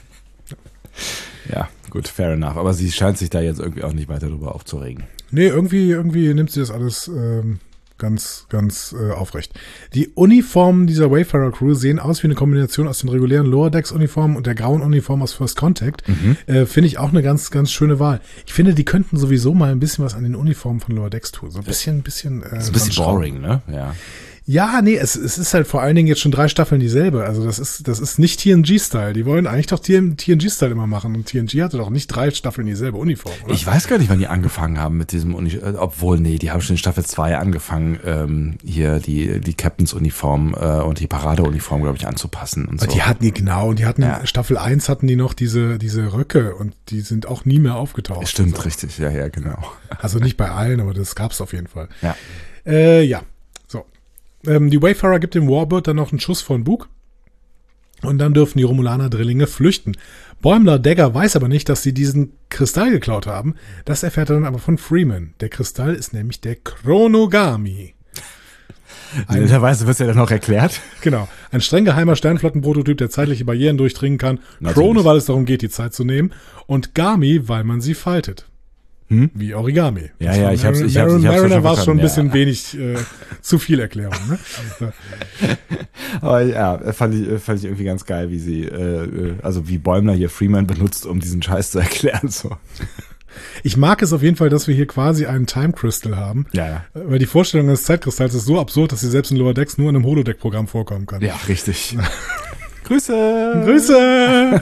Ja, gut, fair enough. Aber sie scheint sich da jetzt irgendwie auch nicht weiter drüber aufzuregen. Nee, irgendwie nimmt sie das alles ganz aufrecht. Die Uniformen dieser Wayfarer Crew sehen aus wie eine Kombination aus den regulären Lower Decks Uniformen und der grauen Uniform aus First Contact. Finde ich auch eine ganz, ganz schöne Wahl. Ich finde, die könnten sowieso mal ein bisschen was an den Uniformen von Lower Decks tun. So ein bisschen. Das ist ein bisschen boring, ne? Ja. Ja, nee, es ist halt vor allen Dingen jetzt schon 3 Staffeln dieselbe. Also das ist nicht TNG-Style. Die wollen eigentlich doch TNG-Style immer machen. Und TNG hatte doch nicht 3 Staffeln dieselbe Uniform, oder? Ich weiß gar nicht, wann die angefangen haben mit diesem obwohl, nee, die haben schon in Staffel 2 angefangen, hier die Captains-Uniform und die Paradeuniform, glaube ich, anzupassen und so. Die hatten die, genau, und die hatten Ja. in Staffel 1 hatten die noch diese Röcke und die sind auch nie mehr aufgetaucht. Stimmt, Also, richtig, ja, genau. also nicht bei allen, aber das gab's auf jeden Fall. Ja. Ja, so. Die Wayfarer gibt dem Warbird dann noch einen Schuss von Bug und dann dürfen die Romulaner-Drillinge flüchten. Bäumler Dagger weiß aber nicht, dass sie diesen Kristall geklaut haben. Das erfährt er dann aber von Freeman. Der Kristall ist nämlich der Chronogami. Netterweise wird es ja dann noch erklärt. Genau. Ein streng geheimer Sternflottenprototyp, der zeitliche Barrieren durchdringen kann. Natürlich. Chrono, weil es darum geht, die Zeit zu nehmen. Und Gami, weil man sie faltet. Wie Origami. Ja, Das ja, war ich hab's Mariner schon war es schon ein verstanden, bisschen wenig zu viel Erklärung. Ne? Also, Aber ja, fand ich irgendwie ganz geil, wie sie, also wie Bäumler hier Freeman benutzt, um diesen Scheiß zu erklären. So. ich mag es auf jeden Fall, dass wir hier quasi einen Time Crystal haben. Ja. Weil die Vorstellung des Zeitkristalls ist so absurd, dass sie selbst in Lower Decks nur in einem Holodeck-Programm vorkommen kann. Ja, richtig. Grüße! Grüße!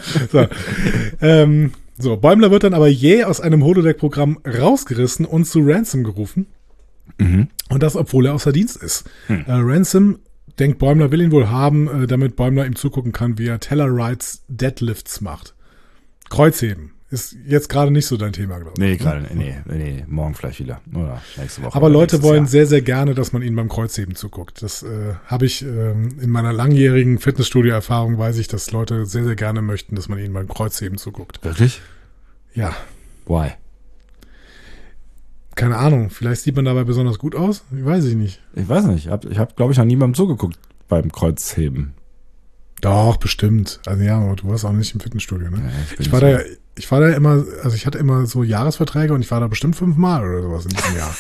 So, Bäumler wird dann aber jäh aus einem Holodeck-Programm rausgerissen und zu Ransom gerufen. Und das, obwohl er außer Dienst ist. Ransom denkt, Bäumler will ihn wohl haben, damit Bäumler ihm zugucken kann, wie er Tellarides Deadlifts macht. Kreuzheben. Ist jetzt gerade nicht so dein Thema, glaube ich. Nee, morgen vielleicht wieder. Oder nächste Woche. Aber oder Leute nächstes wollen Jahr. sehr, sehr gerne, dass man ihnen beim Kreuzheben zuguckt. Das habe ich in meiner langjährigen Fitnessstudio-Erfahrung, weiß ich, dass Leute sehr, sehr gerne möchten, dass man ihnen beim Kreuzheben zuguckt. Wirklich? Ja. Why? Keine Ahnung, vielleicht sieht man dabei besonders gut aus. Weiß ich nicht. Ich weiß nicht. Ich hab glaube ich, noch niemandem zugeguckt beim Kreuzheben. Doch, bestimmt. Also ja, aber du warst auch nicht im Fitnessstudio, ne? Ja, ich war da immer, also ich hatte immer so Jahresverträge und ich war da bestimmt 5-mal oder sowas in diesem Jahr.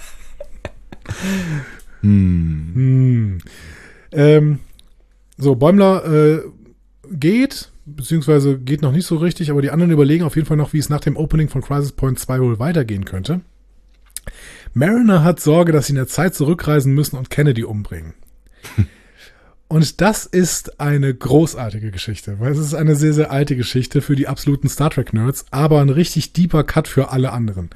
So, Bäumler geht, beziehungsweise geht noch nicht so richtig, aber die anderen überlegen auf jeden Fall noch, wie es nach dem Opening von Crisis Point 2 wohl weitergehen könnte. Mariner hat Sorge, dass sie in der Zeit zurückreisen müssen und Kennedy umbringen. Und das ist eine großartige Geschichte, weil es ist eine sehr, sehr alte Geschichte für die absoluten Star Trek-Nerds, aber ein richtig deeper Cut für alle anderen.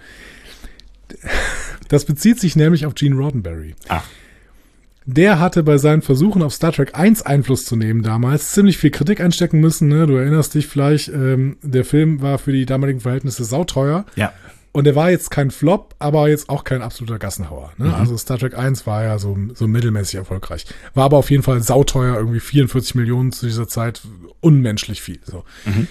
Das bezieht sich nämlich auf Gene Roddenberry. Ach. Der hatte bei seinen Versuchen auf Star Trek 1 Einfluss zu nehmen damals ziemlich viel Kritik einstecken müssen. Ne? Du erinnerst dich vielleicht, der Film war für die damaligen Verhältnisse sauteuer. Ja. Und er war jetzt kein Flop, aber jetzt auch kein absoluter Gassenhauer. Ne? Also Star Trek 1 war ja so mittelmäßig erfolgreich. War aber auf jeden Fall sauteuer, irgendwie 44 Millionen zu dieser Zeit, unmenschlich viel. So.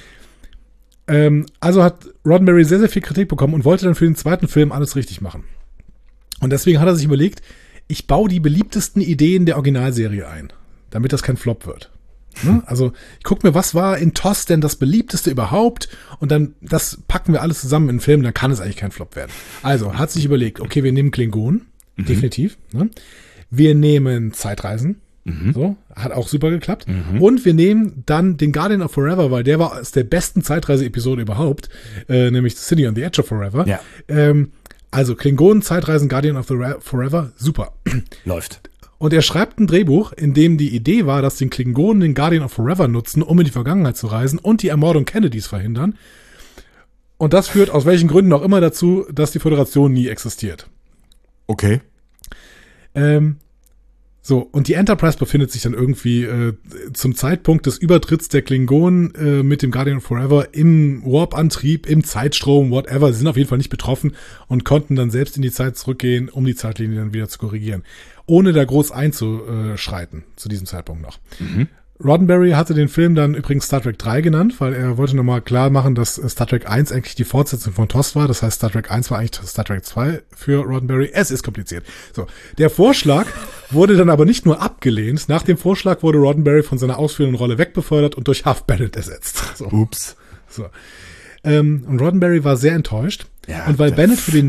Also hat Roddenberry sehr, sehr viel Kritik bekommen und wollte dann für den zweiten Film alles richtig machen. Und deswegen hat er sich überlegt, ich baue die beliebtesten Ideen der Originalserie ein, damit das kein Flop wird. Also ich gucke mir, was war in TOS denn das beliebteste überhaupt und dann das packen wir alles zusammen in einen Film, dann kann es eigentlich kein Flop werden. Also hat sich überlegt, okay, wir nehmen Klingonen, definitiv. Ne? Wir nehmen Zeitreisen, so, hat auch super geklappt. Und wir nehmen dann den Guardian of Forever, weil der war aus der besten Zeitreise-Episode überhaupt, nämlich City on the Edge of Forever. Ja. Also Klingonen, Zeitreisen, Guardian of the Forever, super. Läuft. Und er schreibt ein Drehbuch, in dem die Idee war, dass den Klingonen den Guardian of Forever nutzen, um in die Vergangenheit zu reisen und die Ermordung Kennedys verhindern. Und das führt aus welchen Gründen auch immer dazu, dass die Föderation nie existiert. Okay. So, und die Enterprise befindet sich dann irgendwie zum Zeitpunkt des Übertritts der Klingonen mit dem Guardian of Forever im Warp-Antrieb, im Zeitstrom, whatever. Sie sind auf jeden Fall nicht betroffen und konnten dann selbst in die Zeit zurückgehen, um die Zeitlinie dann wieder zu korrigieren. Ohne da groß einzuschreiten, zu diesem Zeitpunkt noch. Roddenberry hatte den Film dann übrigens Star Trek 3 genannt, weil er wollte nochmal klar machen, dass Star Trek 1 eigentlich die Fortsetzung von TOS war. Das heißt, Star Trek 1 war eigentlich Star Trek 2 für Roddenberry. Es ist kompliziert. So, der Vorschlag wurde dann aber nicht nur abgelehnt. Nach dem Vorschlag wurde Roddenberry von seiner ausführenden Rolle wegbefördert und durch Huff Bennett ersetzt. So. Ups. So. Und Roddenberry war sehr enttäuscht. Ja, und weil Bennett für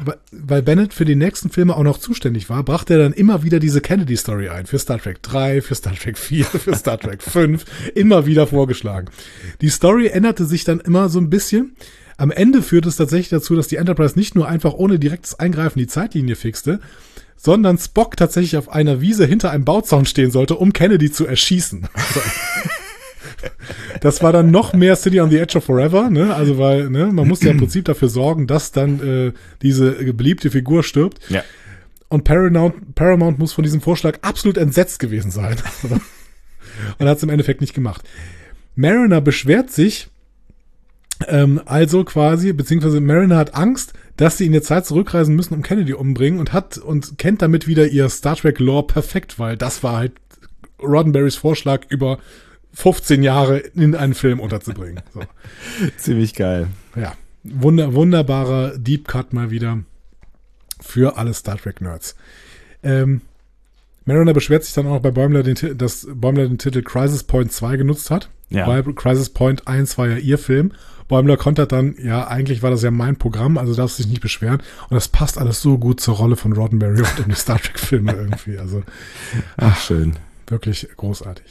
die nächsten Filme auch noch zuständig war, brachte er dann immer wieder diese Kennedy-Story ein. Für Star Trek 3, für Star Trek 4, für Star Trek 5. Immer wieder vorgeschlagen. Die Story änderte sich dann immer so ein bisschen. Am Ende führte es tatsächlich dazu, dass die Enterprise nicht nur einfach ohne direktes Eingreifen die Zeitlinie fixte, sondern Spock tatsächlich auf einer Wiese hinter einem Bauzaun stehen sollte, um Kennedy zu erschießen. So. Das war dann noch mehr City on the Edge of Forever, ne? Also weil, ne, man muss ja im Prinzip dafür sorgen, dass dann diese beliebte Figur stirbt. Ja. Und Paramount muss von diesem Vorschlag absolut entsetzt gewesen sein. Und hat es im Endeffekt nicht gemacht. Mariner beschwert sich also quasi, beziehungsweise Mariner hat Angst, dass sie in der Zeit zurückreisen müssen, um Kennedy umbringen und kennt damit wieder ihr Star Trek Lore perfekt, weil das war halt Roddenberrys Vorschlag über 15 Jahre in einen Film unterzubringen. So. Ziemlich geil. Ja, wunderbarer Deep Cut mal wieder für alle Star Trek Nerds. Mariner beschwert sich dann auch bei Bäumler, dass Bäumler den Titel Crisis Point 2 genutzt hat, weil Crisis Point 1 war ja ihr Film. Bäumler kontert dann, ja, eigentlich war das ja mein Programm, also darfst du dich nicht beschweren. Und das passt alles so gut zur Rolle von Roddenberry und in die Star Trek Filme irgendwie. Also, ach, schön. Wirklich großartig.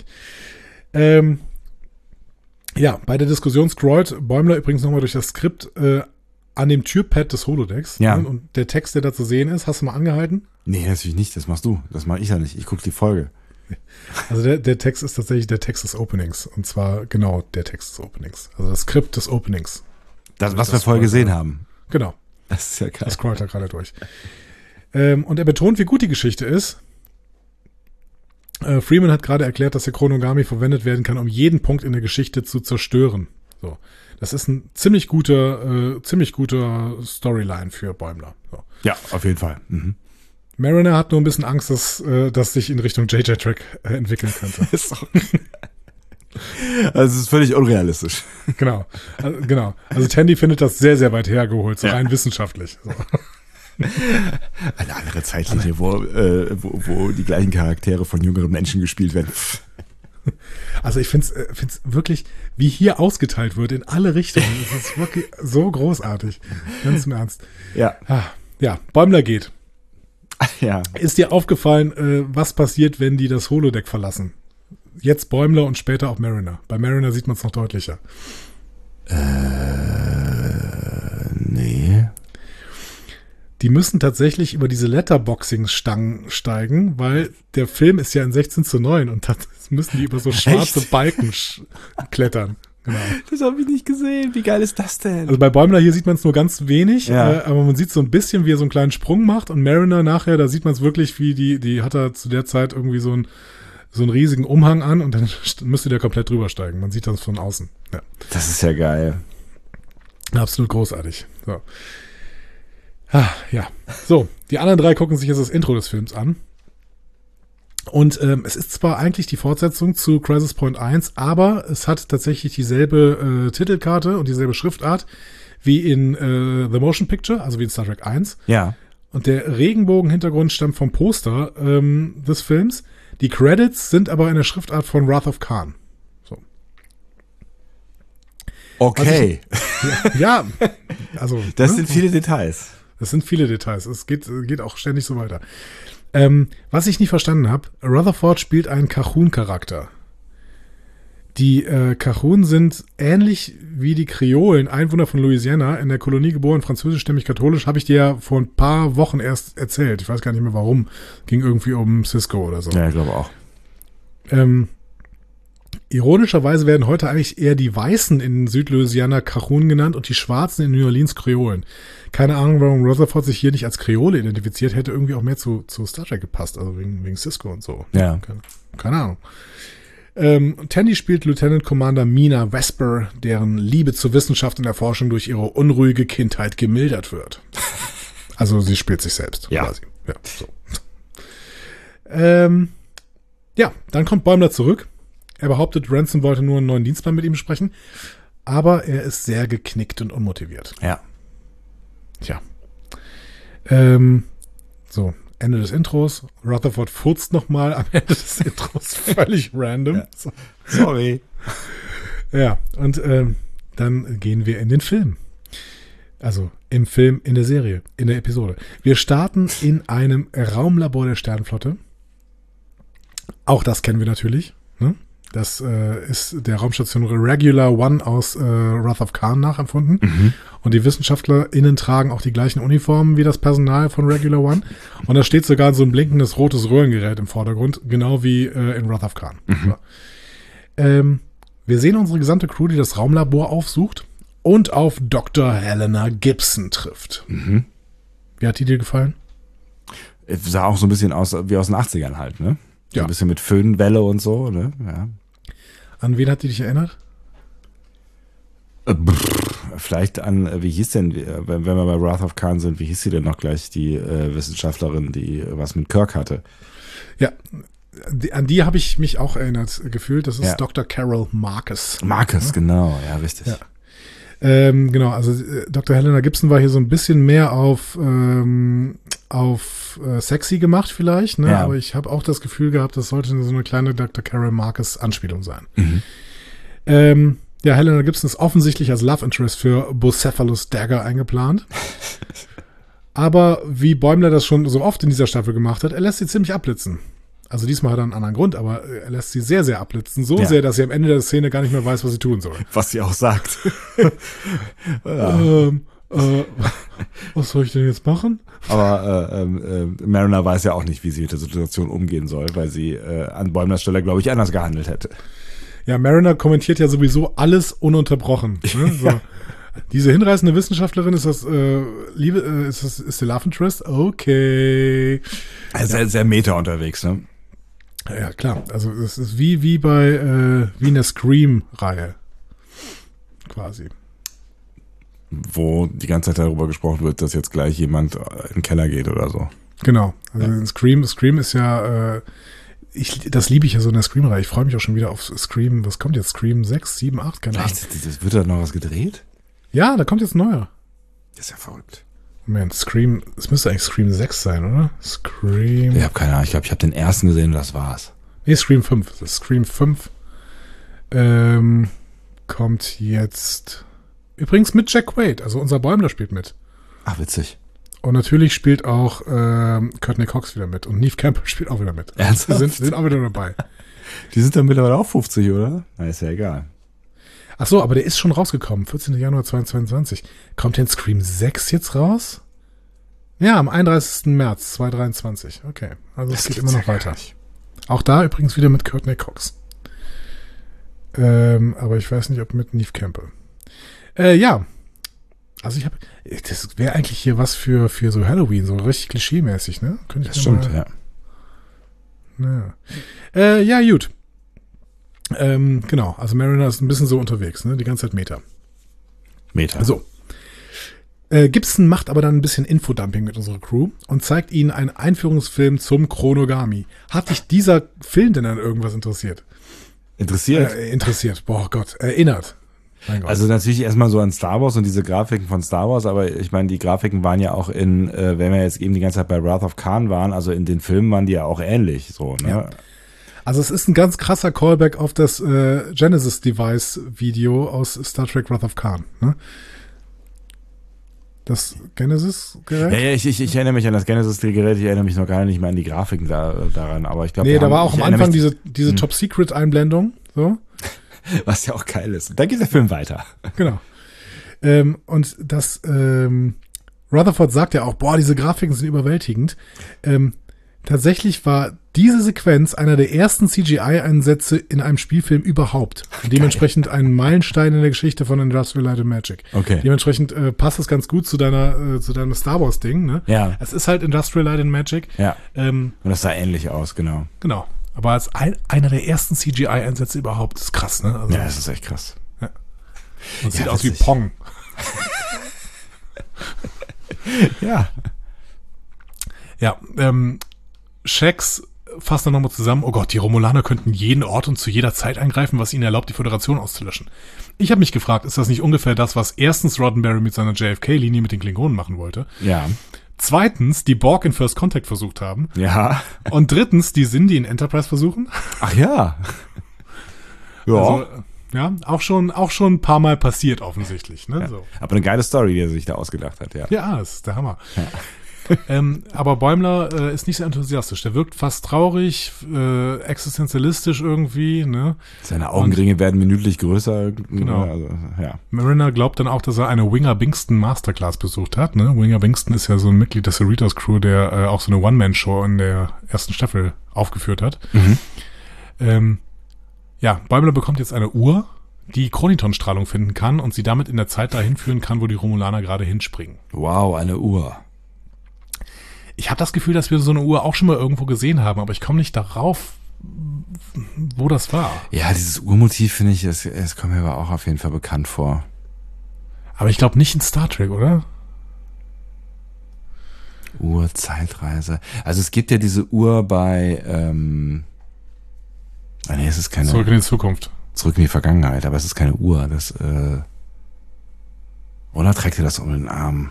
Ja, bei der Diskussion scrollt Bäumler übrigens nochmal durch das Skript an dem Türpad des Holodecks. Ja. Ne? Und der Text, der da zu sehen ist, hast du mal angehalten? Nee, natürlich nicht. Das machst du. Das mache ich ja nicht. Ich gucke die Folge. Also der Text ist tatsächlich der Text des Openings. Und zwar genau der Text des Openings. Also das Skript des Openings. Das, was wir vorher gesehen haben. Genau. Das ist ja geil. Das scrollt er gerade durch. Und er betont, wie gut die Geschichte ist. Freeman hat gerade erklärt, dass der Chronogami verwendet werden kann, um jeden Punkt in der Geschichte zu zerstören. So. Das ist ein ziemlich guter Storyline für Bäumler. So. Ja, auf jeden Fall. Mariner hat nur ein bisschen Angst, dass sich in Richtung JJ-Track entwickeln könnte. Also es ist völlig unrealistisch. Genau. Also Tandy findet das sehr, sehr weit hergeholt, so rein wissenschaftlich. So. Eine andere Zeitlinie, wo die gleichen Charaktere von jüngeren Menschen gespielt werden. Also ich find's wirklich, wie hier ausgeteilt wird in alle Richtungen. Es ist wirklich so großartig. Ganz im Ernst. Ja. Ja, Bäumler geht. Ja. Ist dir aufgefallen, was passiert, wenn die das Holodeck verlassen? Jetzt Bäumler und später auch Mariner. Bei Mariner sieht man es noch deutlicher. Nee. Die müssen tatsächlich über diese Letterboxing-Stangen steigen, weil der Film ist ja in 16:9 und das müssen die über so schwarze Balken klettern. Genau. Das habe ich nicht gesehen. Wie geil ist das denn? Also bei Bäumler hier sieht man es nur ganz wenig, aber man sieht so ein bisschen, wie er so einen kleinen Sprung macht und Mariner nachher, da sieht man es wirklich, wie die hat er zu der Zeit irgendwie so einen riesigen Umhang an und dann müsste der komplett drüber steigen. Man sieht das von außen. Ja. Das ist ja geil. Absolut großartig. So. Ja. So, die anderen drei gucken sich jetzt das Intro des Films an. Und es ist zwar eigentlich die Fortsetzung zu Crisis Point 1, aber es hat tatsächlich dieselbe Titelkarte und dieselbe Schriftart wie in The Motion Picture, also wie in Star Trek 1. Ja. Und der Regenbogen-Hintergrund stammt vom Poster des Films. Die Credits sind aber in der Schriftart von Wrath of Khan. So. Okay. Also das sind viele Details. Das sind viele Details. Es geht auch ständig so weiter. Was ich nicht verstanden habe, Rutherford spielt einen Cajun-Charakter. Die Cajun sind ähnlich wie die Kreolen, Einwohner von Louisiana, in der Kolonie geboren, französischstämmig katholisch, habe ich dir ja vor ein paar Wochen erst erzählt. Ich weiß gar nicht mehr warum. Ging irgendwie um Cisco oder so. Ja, ich glaube auch. Ironischerweise werden heute eigentlich eher die Weißen in Südlouisiana Cajun genannt und die Schwarzen in New Orleans Kreolen. Keine Ahnung, warum Rutherford sich hier nicht als Kreole identifiziert, hätte irgendwie auch mehr zu Star Trek gepasst, also wegen Cisco und so. Ja. Keine Ahnung. Tandy spielt Lieutenant Commander Mina Vesper, deren Liebe zur Wissenschaft und Erforschung durch ihre unruhige Kindheit gemildert wird. Also sie spielt sich selbst. Ja. Quasi. Ja, so. Dann kommt Bäumler zurück. Er behauptet, Ransom wollte nur einen neuen Dienstplan mit ihm besprechen, aber er ist sehr geknickt und unmotiviert. Ja. Tja. So, Ende des Intros. Rutherford furzt nochmal am Ende des Intros. Völlig random. Ja. Sorry. Ja, und dann gehen wir in den Film. Also im Film, in der Serie, in der Episode. Wir starten in einem Raumlabor der Sternenflotte. Auch das kennen wir natürlich. Ne? Das ist der Raumstation Regular One aus Wrath of Khan nachempfunden. Mhm. Und die WissenschaftlerInnen tragen auch die gleichen Uniformen wie das Personal von Regular One. Und da steht sogar so ein blinkendes rotes Röhrengerät im Vordergrund, genau wie in Wrath of Khan. Mhm. So. Wir sehen unsere gesamte Crew, die das Raumlabor aufsucht und auf Dr. Helena Gibson trifft. Mhm. Wie hat die dir gefallen? Sah auch so ein bisschen aus wie aus den 80ern halt, ne? So ja. Ein bisschen mit Föhnwelle und so, ne? Ja. An wen hat die dich erinnert? Vielleicht an, wie hieß denn, wenn wir bei Wrath of Khan sind, wie hieß sie denn noch gleich, die Wissenschaftlerin, die was mit Kirk hatte? Ja, an die habe ich mich auch erinnert gefühlt. Das ist Dr. Carol Marcus. Marcus, genau, ja, richtig. Ja. Genau, also Dr. Helena Gibson war hier so ein bisschen mehr auf sexy gemacht vielleicht, ne? Ja. Aber ich habe auch das Gefühl gehabt, das sollte so eine kleine Dr. Carol Marcus Anspielung sein. Mhm. Helena Gibson ist offensichtlich als Love Interest für Bucephalus Dagger eingeplant. Aber wie Bäumler das schon so oft in dieser Staffel gemacht hat, er lässt sie ziemlich abblitzen. Also diesmal hat er einen anderen Grund, aber er lässt sie sehr, sehr abblitzen. So sehr, dass sie am Ende der Szene gar nicht mehr weiß, was sie tun soll. Was sie auch sagt. Was soll ich denn jetzt machen? Aber Mariner weiß ja auch nicht, wie sie mit der Situation umgehen soll, weil sie an Bäumlers Stelle, glaube ich, anders gehandelt hätte. Ja, Mariner kommentiert ja sowieso alles ununterbrochen. Ne? So. Ja. Diese hinreißende Wissenschaftlerin, ist das ist die Love Interest? Okay. Also sehr meta unterwegs, ne? Ja, klar. Also es ist wie bei wie in der Scream-Reihe. Quasi. Wo die ganze Zeit darüber gesprochen wird, dass jetzt gleich jemand in den Keller geht oder so. Genau. Also Scream ist ja das liebe ich ja so in der Scream-Reihe. Ich freue mich auch schon wieder auf Scream. Was kommt jetzt? Scream 6, 7, 8? Keine Ahnung. Das wird da noch was gedreht? Ja, da kommt jetzt ein neuer. Das ist ja verrückt. Moment, Scream, es müsste eigentlich Scream 6 sein, oder? Scream. Ich habe keine Ahnung. Ich glaube, ich habe den ersten gesehen und das war's. Nee, Scream 5. Das ist Scream 5 kommt jetzt übrigens mit Jack Quaid. Also unser Bäumler spielt mit. Ach, witzig. Und natürlich spielt auch Courtney Cox wieder mit. Und Neve Campbell spielt auch wieder mit. Ernsthaft? Sind auch wieder dabei. Die sind dann mittlerweile auch 50, oder? Na, ist ja egal. Ach so, aber der ist schon rausgekommen. 14. Januar 2022. Kommt denn Scream 6 jetzt raus? Ja, am 31. März 2023. Okay, also es geht immer noch weiter. Auch da übrigens wieder mit Courtney Cox. Aber ich weiß nicht, ob mit Neve Campbell. Ja. Also das wäre eigentlich hier was für so Halloween, so richtig klischee-mäßig, ne? Könnte ich Das stimmt, ja. Ja, gut. Genau, also Mariner ist ein bisschen so unterwegs, ne? Die ganze Zeit Meta. So. Gibson macht aber dann ein bisschen Infodumping mit unserer Crew und zeigt ihnen einen Einführungsfilm zum Chronogami. Hat dich dieser Film denn an irgendwas interessiert? Interessiert, boah Gott, erinnert. Mein Gott. Also natürlich erstmal so an Star Wars und diese Grafiken von Star Wars, aber ich meine, die Grafiken waren ja auch wenn wir jetzt eben die ganze Zeit bei Wrath of Khan waren, also in den Filmen waren die ja auch ähnlich, so, ne? Ja. Also es ist ein ganz krasser Callback auf das Genesis-Device-Video aus Star Trek Wrath of Khan, ne? Das Genesis-Gerät? Ja, ich erinnere mich an das Genesis-Gerät, ich erinnere mich noch gar nicht mehr an die Grafiken daran, aber ich glaube... Nee, da war auch am Anfang diese Top-Secret-Einblendung, so. Was ja auch geil ist. Dann geht der Film weiter. Genau. Und das Rutherford sagt ja auch, boah, diese Grafiken sind überwältigend. Tatsächlich war diese Sequenz einer der ersten CGI-Einsätze in einem Spielfilm überhaupt. Dementsprechend ein Meilenstein in der Geschichte von Industrial Light and Magic. Okay. Dementsprechend passt es ganz gut zu deinem Star Wars-Ding, ne? Ja. Es ist halt Industrial Light and Magic. Ja. Und das sah ähnlich aus, genau. Genau. Aber als einer der ersten CGI-Einsätze überhaupt. Das ist krass, ne? Also, ja, das ist echt krass. Ja. Und sieht aus wie Pong. Ja. Ja, Shax fasst dann nochmal zusammen, oh Gott, die Romulaner könnten jeden Ort und zu jeder Zeit angreifen, was ihnen erlaubt, die Föderation auszulöschen. Ich habe mich gefragt, ist das nicht ungefähr das, was erstens Roddenberry mit seiner JFK-Linie mit den Klingonen machen wollte? Ja. Zweitens, die Borg in First Contact versucht haben. Ja. Und drittens, die Sindhi in Enterprise versuchen. Ach ja. Ja. Also, ja, auch schon ein paar Mal passiert offensichtlich. Ne? Ja. So. Aber eine geile Story, die er sich da ausgedacht hat, ja. Ja, das ist der Hammer. Ja. Aber Bäumler ist nicht sehr enthusiastisch. Der wirkt fast traurig, existenzialistisch irgendwie. Ne? Seine Augenringe werden minütlich größer. Genau. Also, ja. Mariner glaubt dann auch, dass er eine Winger Bingston Masterclass besucht hat. Ne? Winger Bingston ist ja so ein Mitglied der Cerritos Crew, der auch so eine One-Man-Show in der ersten Staffel aufgeführt hat. Mhm. Ja, Bäumler bekommt jetzt eine Uhr, die Chroniton-Strahlung finden kann und sie damit in der Zeit dahin führen kann, wo die Romulaner gerade hinspringen. Wow, eine Uhr. Ich habe das Gefühl, dass wir so eine Uhr auch schon mal irgendwo gesehen haben, aber ich komme nicht darauf, wo das war. Ja, dieses Uhrmotiv, finde ich, es kommt mir aber auch auf jeden Fall bekannt vor. Aber ich glaube nicht in Star Trek, oder? Uhr, Zeitreise. Also es gibt ja diese Uhr bei, nee, es ist keine... Zurück in die Zukunft. Zurück in die Vergangenheit, aber es ist keine Uhr. Das, oder trägt er das um den Arm?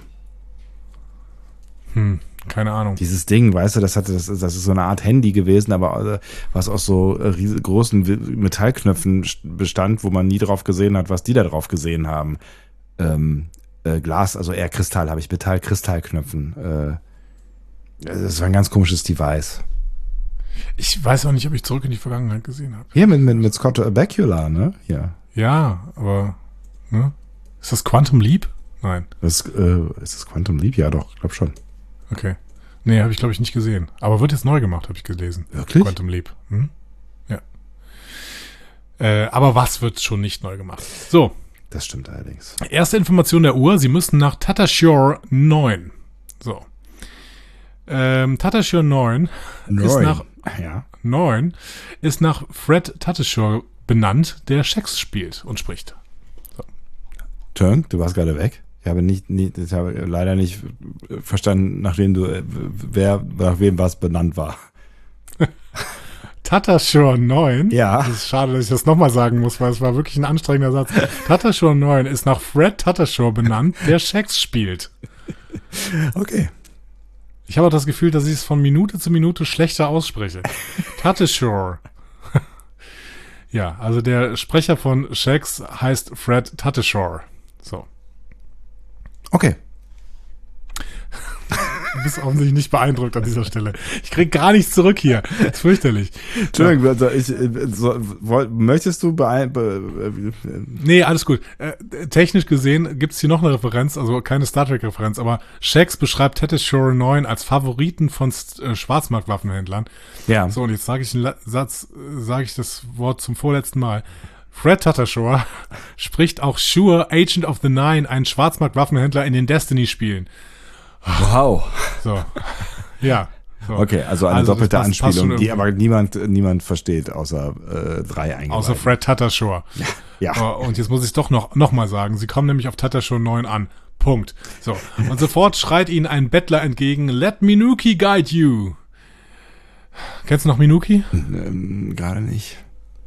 Keine Ahnung. Dieses Ding, weißt du, das ist so eine Art Handy gewesen, aber was aus so großen Metallknöpfen bestand, wo man nie drauf gesehen hat, was die da drauf gesehen haben. Glas, also eher Kristall, habe ich Metall-Kristallknöpfen. Das war ein ganz komisches Device. Ich weiß auch nicht, ob ich Zurück in die Vergangenheit gesehen habe. Hier mit Scott Bakula, ne? Ja. Ja, aber ne? Ist das Quantum Leap? Nein. Ist das Quantum Leap? Ja, doch, ich glaube schon. Okay. Nee, habe ich, glaube ich, nicht gesehen. Aber wird jetzt neu gemacht, habe ich gelesen. Wirklich? Quantum Leap. Ja. Aber was wird schon nicht neu gemacht? So. Das stimmt allerdings. Erste Information der Uhr, sie müssen nach Tatashore 9. So. Tatashore 9 ist nach 9 ist nach Fred Tatashore benannt, der Shax spielt und spricht. So. Turn, du warst gerade weg. Ich habe leider nicht verstanden, nach wem was benannt war. Tata Shore 9. Ja. Das ist schade, dass ich das nochmal sagen muss, weil es war wirklich ein anstrengender Satz. Tata Shore 9 ist nach Fred Tatasciore benannt, der Shax spielt. Okay. Ich habe auch das Gefühl, dass ich es von Minute zu Minute schlechter ausspreche. Tatasciore. Ja, also der Sprecher von Shax heißt Fred Tatasciore. So. Okay. Du bist offensichtlich nicht beeindruckt an dieser Stelle. Ich krieg gar nichts zurück hier. Das ist fürchterlich. Entschuldigung, möchtest du Nee, alles gut. Technisch gesehen gibt's hier noch eine Referenz, also keine Star Trek-Referenz, aber Shax beschreibt Tatasciore 9 als Favoriten von Schwarzmarktwaffenhändlern. Ja. So, und jetzt sage ich das Wort zum vorletzten Mal. Fred Tatasciore spricht auch Shure, Agent of the Nine, einen Schwarzmarktwaffenhändler in den Destiny-Spielen. Wow. So. Ja. So. Okay, also eine doppelte passt Anspielung, die aber niemand versteht, außer 3 Eingeweihten. Außer Fred Tatasciore. Ja. Und jetzt muss ich es doch noch mal sagen. Sie kommen nämlich auf Tatasciore 9 an. Punkt. So. Und sofort schreit ihnen ein Bettler entgegen, "Let Minuki guide you." Kennst du noch Minuki? Gerade nicht.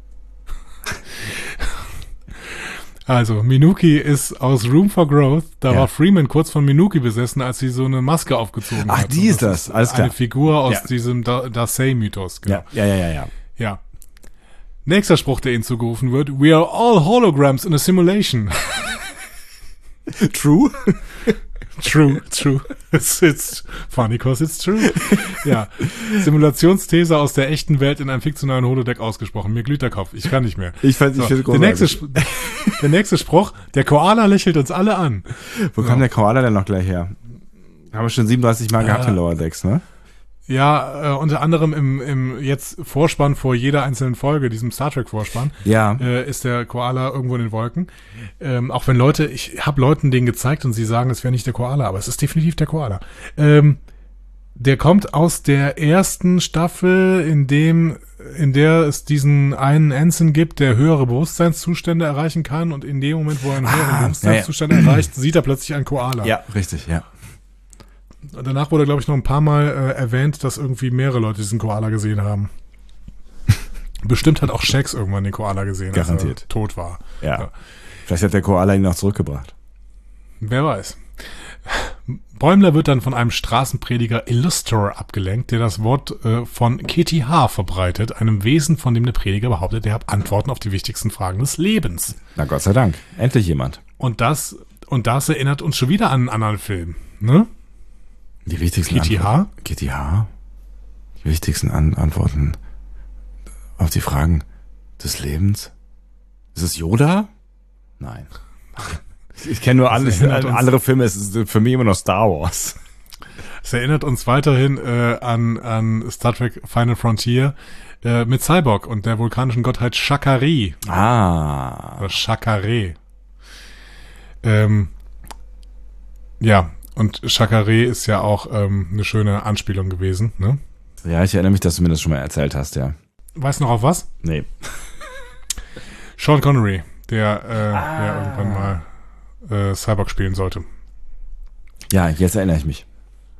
Also, Minuki ist aus Room for Growth. Da war Freeman kurz von Minuki besessen, als sie so eine Maske aufgezogen hat. Ach, die ist das. Alles klar. Eine Figur aus diesem Dasei-Mythos. Genau. Ja. Nächster Spruch, der ihnen zugerufen wird. "We are all holograms in a simulation." True? True. It's funny because it's true. Ja. Simulationsthese aus der echten Welt in einem fiktionalen Holodeck ausgesprochen. Mir glüht der Kopf. Ich kann nicht mehr. Ich finde der nächste Spruch. Der Koala lächelt uns alle an. Wo kam der Koala denn noch gleich her? Haben wir schon 37 Mal gehabt in Lower Decks, ne? Ja, unter anderem im jetzt Vorspann vor jeder einzelnen Folge, diesem Star Trek Vorspann, ist der Koala irgendwo in den Wolken. Auch wenn ich habe Leuten den gezeigt und sie sagen, es wäre nicht der Koala, aber es ist definitiv der Koala. Der kommt aus der ersten Staffel, in der es diesen einen Ensign gibt, der höhere Bewusstseinszustände erreichen kann, und in dem Moment, wo er einen höheren Bewusstseinszustand erreicht, sieht er plötzlich einen Koala. Ja, richtig, ja. Und danach wurde, glaube ich, noch ein paar Mal erwähnt, dass irgendwie mehrere Leute diesen Koala gesehen haben. Bestimmt hat auch Shax irgendwann den Koala gesehen, garantiert, als er tot war. Ja. Vielleicht hat der Koala ihn noch zurückgebracht. Wer weiß. Bäumler wird dann von einem Straßenprediger Illustrator abgelenkt, der das Wort von Kitty H. verbreitet, einem Wesen, von dem der Prediger behauptet, er hat Antworten auf die wichtigsten Fragen des Lebens. Na Gott sei Dank. Endlich jemand. Und das erinnert uns schon wieder an einen anderen Film, ne? Die wichtigsten Kitty H. Kitty H. Die wichtigsten Antworten auf die Fragen des Lebens. Ist es Yoda? Nein. Ich kenne nur andere Filme. Es ist für mich immer noch Star Wars. Es erinnert uns weiterhin an Star Trek Final Frontier mit Cyborg und der vulkanischen Gottheit Shakari. Oder Shakare. Ja. Und Shakare ist ja auch eine schöne Anspielung gewesen, ne? Ja, ich erinnere mich, dass du mir das schon mal erzählt hast, ja. Weißt du noch auf was? Nee. Sean Connery, der irgendwann mal Cyborg spielen sollte. Ja, jetzt erinnere ich mich.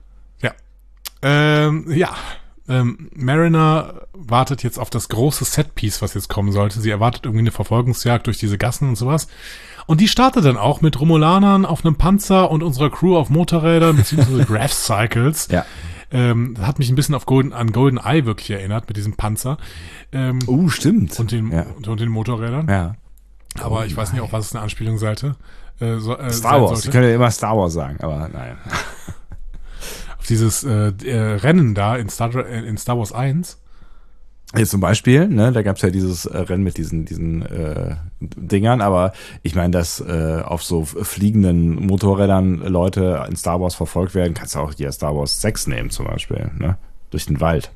Ja. Mariner wartet jetzt auf das große Setpiece, was jetzt kommen sollte. Sie erwartet irgendwie eine Verfolgungsjagd durch diese Gassen und sowas. Und die startet dann auch mit Romulanern auf einem Panzer und unserer Crew auf Motorrädern bzw. Graph Cycles. Ja. Hat mich ein bisschen an GoldenEye wirklich erinnert mit diesem Panzer. Stimmt. Und den Motorrädern. Ja. Aber ich weiß nicht, auf was es eine Anspielung sollte. Star Wars. Ich könnte ja immer Star Wars sagen, aber nein. Auf dieses Rennen da in Star Wars 1. Jetzt zum Beispiel, ne, da gab's ja dieses Rennen mit diesen Dingern, aber ich meine, dass auf so fliegenden Motorrädern Leute in Star Wars verfolgt werden, kannst du auch hier Star Wars 6 nehmen zum Beispiel, ne, durch den Wald.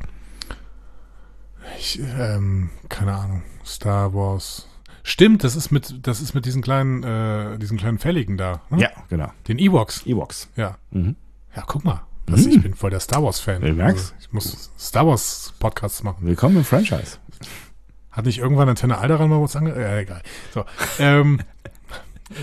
Keine Ahnung, Star Wars. Stimmt, das ist mit diesen kleinen Fälligen da. Ne? Ja, genau. Den Ewoks. Ja. Mhm. Ja, guck mal. Ich bin voll der Star Wars-Fan. Du merkst? Also ich muss Star Wars-Podcasts machen. Willkommen im Franchise. Hat nicht irgendwann Antenne Alderan mal was egal. So.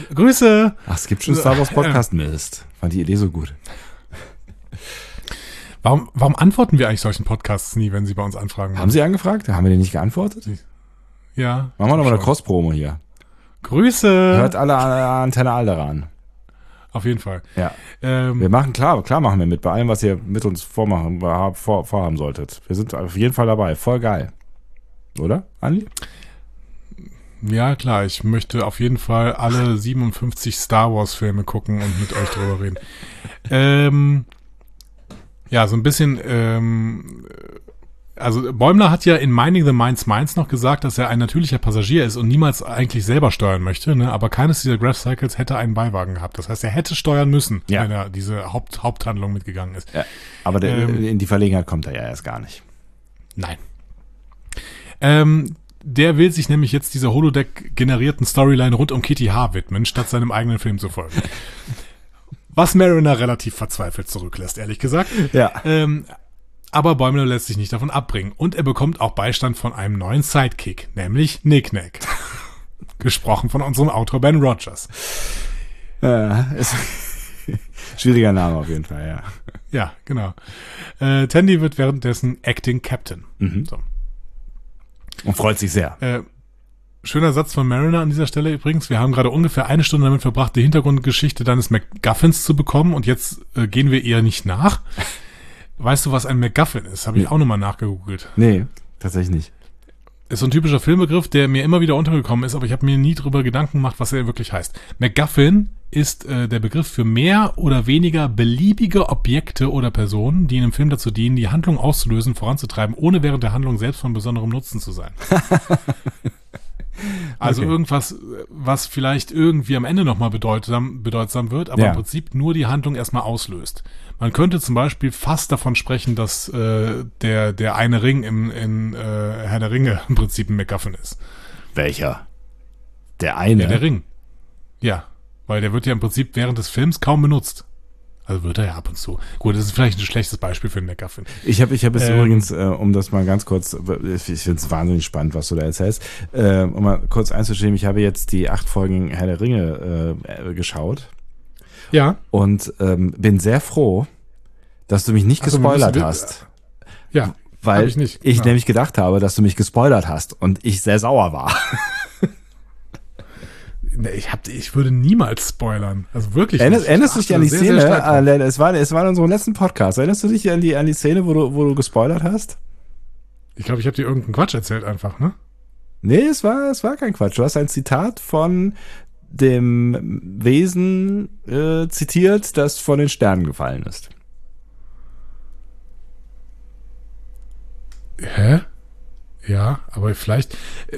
Grüße! Ach, es gibt schon Star Wars-Podcast. Mist. Fand die Idee so gut. Warum antworten wir eigentlich solchen Podcasts nie, wenn sie bei uns anfragen? Haben Sie angefragt? Haben wir denen nicht geantwortet? Ja. Machen wir nochmal eine Cross-Promo hier. Grüße! Hört alle Antenne Alderan. Auf jeden Fall. Ja. Wir machen, klar machen wir mit. Bei allem, was ihr mit uns vorhaben solltet. Wir sind auf jeden Fall dabei. Voll geil. Oder, Andi? Ja, klar. Ich möchte auf jeden Fall alle 57 Star Wars Filme gucken und mit euch drüber reden. Ja, so ein bisschen, also Bäumler hat ja in Minding the Minds noch gesagt, dass er ein natürlicher Passagier ist und niemals eigentlich selber steuern möchte, ne? Aber keines dieser Graph Cycles hätte einen Beiwagen gehabt. Das heißt, er hätte steuern müssen, wenn er diese Haupthandlung mitgegangen ist. Ja, aber in die Verlegenheit kommt er ja erst gar nicht. Nein. Der will sich nämlich jetzt dieser Holodeck-generierten Storyline rund um Kitty H. widmen, statt seinem eigenen Film zu folgen. Was Mariner relativ verzweifelt zurücklässt, ehrlich gesagt. Ja. Aber Bäumler lässt sich nicht davon abbringen. Und er bekommt auch Beistand von einem neuen Sidekick, nämlich Nick-Nack. Gesprochen von unserem Autor Ben Rogers. Ist schwieriger Name auf jeden Fall, ja. Ja, genau. Tandy wird währenddessen Acting Captain. So. Und freut sich sehr. Schöner Satz von Mariner an dieser Stelle übrigens. Wir haben gerade ungefähr 1 Stunde damit verbracht, die Hintergrundgeschichte deines MacGuffins zu bekommen und jetzt gehen wir eher nicht nach. Weißt du, was ein MacGuffin ist? Habe ich auch nochmal nachgegoogelt. Nee, tatsächlich nicht. Ist so ein typischer Filmbegriff, der mir immer wieder untergekommen ist, aber ich habe mir nie drüber Gedanken gemacht, was er wirklich heißt. MacGuffin ist der Begriff für mehr oder weniger beliebige Objekte oder Personen, die in einem Film dazu dienen, die Handlung auszulösen, voranzutreiben, ohne während der Handlung selbst von besonderem Nutzen zu sein. Also irgendwas, was vielleicht irgendwie am Ende nochmal bedeutsam wird, aber im Prinzip nur die Handlung erstmal auslöst. Man könnte zum Beispiel fast davon sprechen, dass der eine Ring in Herr der Ringe im Prinzip ein MacGuffin ist. Welcher? Der eine? Ja, der Ring. Ja, weil der wird ja im Prinzip während des Films kaum benutzt. Also wird er ja ab und zu. Gut, das ist vielleicht ein schlechtes Beispiel für einen MacGuffin. Ich hab es übrigens, um das mal ganz kurz, ich finde es wahnsinnig spannend, was du da erzählst, um mal kurz einzuschieben, ich habe jetzt die 8 Folgen Herr der Ringe geschaut. Ja. Und bin sehr froh, dass du mich nicht gespoilert hast. Ja, weil ich nicht. Ich nämlich gedacht habe, dass du mich gespoilert hast und ich sehr sauer war. Ich würde niemals spoilern. Also wirklich. Erinnerst du dich an die Szene? Es war in unserem letzten Podcast. Erinnerst du dich an die Szene, wo du gespoilert hast? Ich glaube, ich habe dir irgendeinen Quatsch erzählt einfach, ne? Nee, es war kein Quatsch. Du hast ein Zitat von dem Wesen zitiert, das von den Sternen gefallen ist. Hä? Ja, aber vielleicht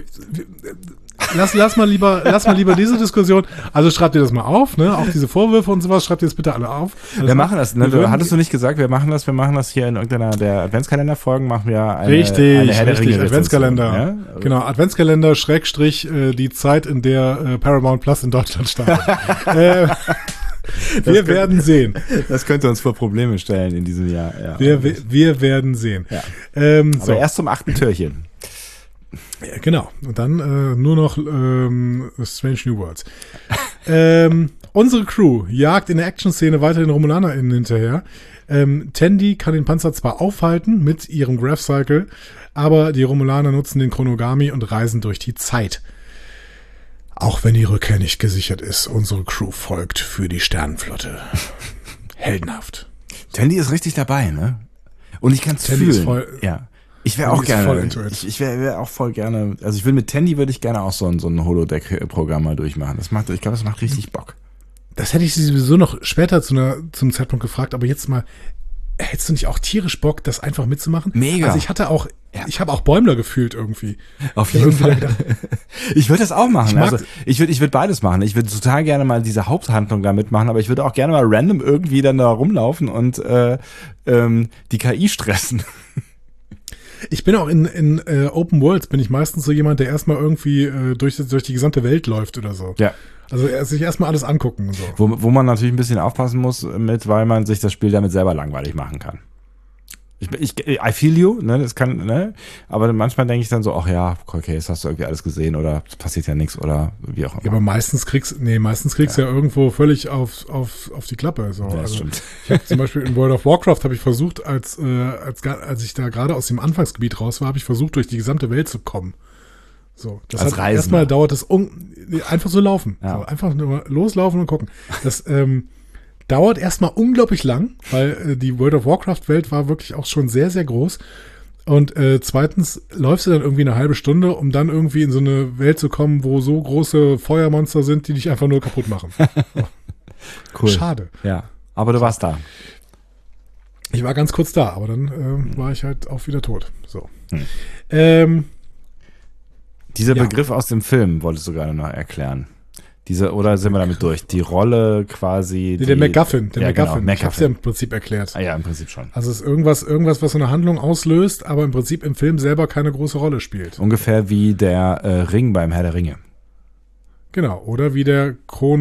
lass mal lieber diese Diskussion. Also schreibt ihr das mal auf, ne? Auch diese Vorwürfe und sowas, schreibt ihr das bitte alle auf. Wir machen das, ne? Hattest du nicht gesagt, wir machen das hier in irgendeiner der Adventskalender-Folgen, machen wir eine Richtig, Ringe Adventskalender. Ja? Genau, Adventskalender / die Zeit, in der Paramount Plus in Deutschland startet. Wir werden sehen. Das könnte uns vor Probleme stellen in diesem Jahr. Ja. Wir werden sehen. Ja. Aber erst zum 8. Türchen. Ja, genau. Und dann nur noch Strange New Worlds. Unsere Crew jagt in der Action-Szene weiter den RomulanerInnen hinterher. Tandy kann den Panzer zwar aufhalten mit ihrem Graph Cycle, aber die Romulaner nutzen den Chronogami und reisen durch die Zeit. Auch wenn die Rückkehr nicht gesichert ist, unsere Crew folgt für die Sternenflotte. Heldenhaft. Tandy ist richtig dabei, ne? Und ich kann es fühlen. Ist voll, ja. Ich wäre auch gerne. Ich wäre auch voll gerne. Also ich will mit Tandy würde ich gerne auch so ein Holodeck-Programm mal durchmachen. Ich glaube, das macht richtig Bock. Das hätte ich sie sowieso noch später zum Zeitpunkt gefragt, aber jetzt mal, hättest du nicht auch tierisch Bock, das einfach mitzumachen? Mega. Also ich habe auch Bäumler gefühlt irgendwie. Auf jeden Fall. Ich würde das auch machen. Ich würde beides machen. Ich würde total gerne mal diese Haupthandlung da mitmachen, aber ich würde auch gerne mal random irgendwie dann da rumlaufen und die KI stressen. Ich bin auch in Open Worlds, bin ich meistens so jemand, der erstmal irgendwie durch die gesamte Welt läuft oder so. Ja. Also sich erstmal alles angucken und so. Wo man natürlich ein bisschen aufpassen muss weil man sich das Spiel damit selber langweilig machen kann. I feel you, ne, das kann, ne, aber manchmal denke ich dann so, ach ja, okay, jetzt hast du irgendwie alles gesehen oder es passiert ja nichts oder wie auch immer. Ja, aber meistens kriegst du ja irgendwo völlig auf die Klappe. So. Ja, also, stimmt. ich habe zum Beispiel in World of Warcraft habe ich versucht, als ich da gerade aus dem Anfangsgebiet raus war, habe ich versucht, durch die gesamte Welt zu kommen. So, das als hat Reisender. erstmal dauert es einfach so laufen. Ja. So, einfach nur loslaufen und gucken. Das dauert erstmal unglaublich lang, weil die World of Warcraft-Welt war wirklich auch schon sehr, sehr groß. Und zweitens läufst du dann irgendwie eine halbe Stunde, um dann irgendwie in so eine Welt zu kommen, wo so große Feuermonster sind, die dich einfach nur kaputt machen. Cool. Schade. Ja, aber du warst da. Ich war ganz kurz da, aber dann war ich halt auch wieder tot. So. Dieser Ja. Begriff aus dem Film wolltest du gerade noch erklären. Oder sind wir damit durch? Die Rolle quasi. Der MacGuffin. Der ja, MacGuffin. Genau, Ich hab's ja im Prinzip erklärt. Ah, ja, im Prinzip schon. Also es ist irgendwas, was so eine Handlung auslöst, aber im Prinzip im Film selber keine große Rolle spielt. Ungefähr wie der Ring beim Herr der Ringe. Genau. Oder wie der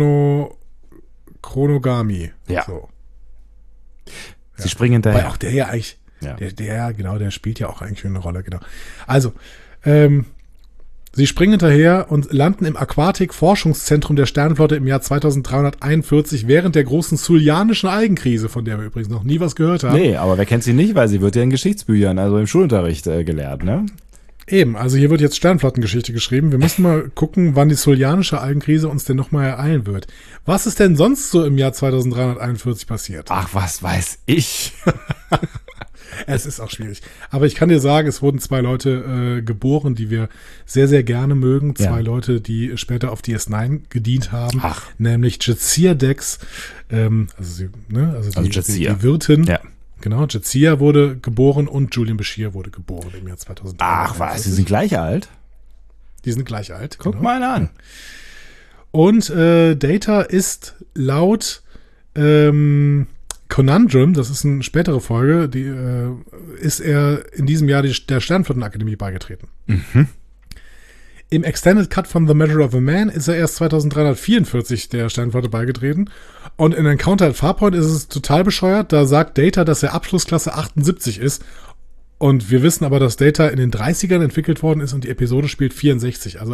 Chronogami. Ja. So. Sie springen Weil hinterher. auch der ja eigentlich, Ja. der spielt ja auch eigentlich eine Rolle, genau. Also, sie springen hinterher und landen im Aquatik-Forschungszentrum der Sternenflotte im Jahr 2341 während der großen Sulianischen Algenkrise, von der wir übrigens noch nie was gehört haben. Nee, aber wer kennt sie nicht, weil sie wird ja in Geschichtsbüchern, also im Schulunterricht gelehrt, ne? Eben, also hier wird jetzt Sternflottengeschichte geschrieben. Wir müssen mal gucken, wann die Sulianische Algenkrise uns denn nochmal ereilen wird. Was ist denn sonst so im Jahr 2341 passiert? Ach, was weiß ich. Es ist auch schwierig. Aber ich kann dir sagen, es wurden 2 Leute geboren, die wir sehr, sehr gerne mögen. 2 Ja. Leute, die später auf DS9 gedient haben. Ach. Nämlich Jadzia Dex, also Jadzia. die Wirtin. Ja. Genau, Jadzia wurde geboren und Julian Bashir wurde geboren im Jahr 2003. Ach, was, sie sind gleich alt? Die sind gleich alt. Guck genau. mal an. Und Data ist laut Conundrum, das ist eine spätere Folge, ist er in diesem Jahr der Sternflottenakademie beigetreten. Im Extended Cut von The Measure of a Man ist er erst 2344 der Sternflotte beigetreten. Und in Encounter at Farpoint ist es total bescheuert. Da sagt Data, dass er Abschlussklasse 78 ist. Und wir wissen aber, dass Data in den 30ern entwickelt worden ist und die Episode spielt 64. Also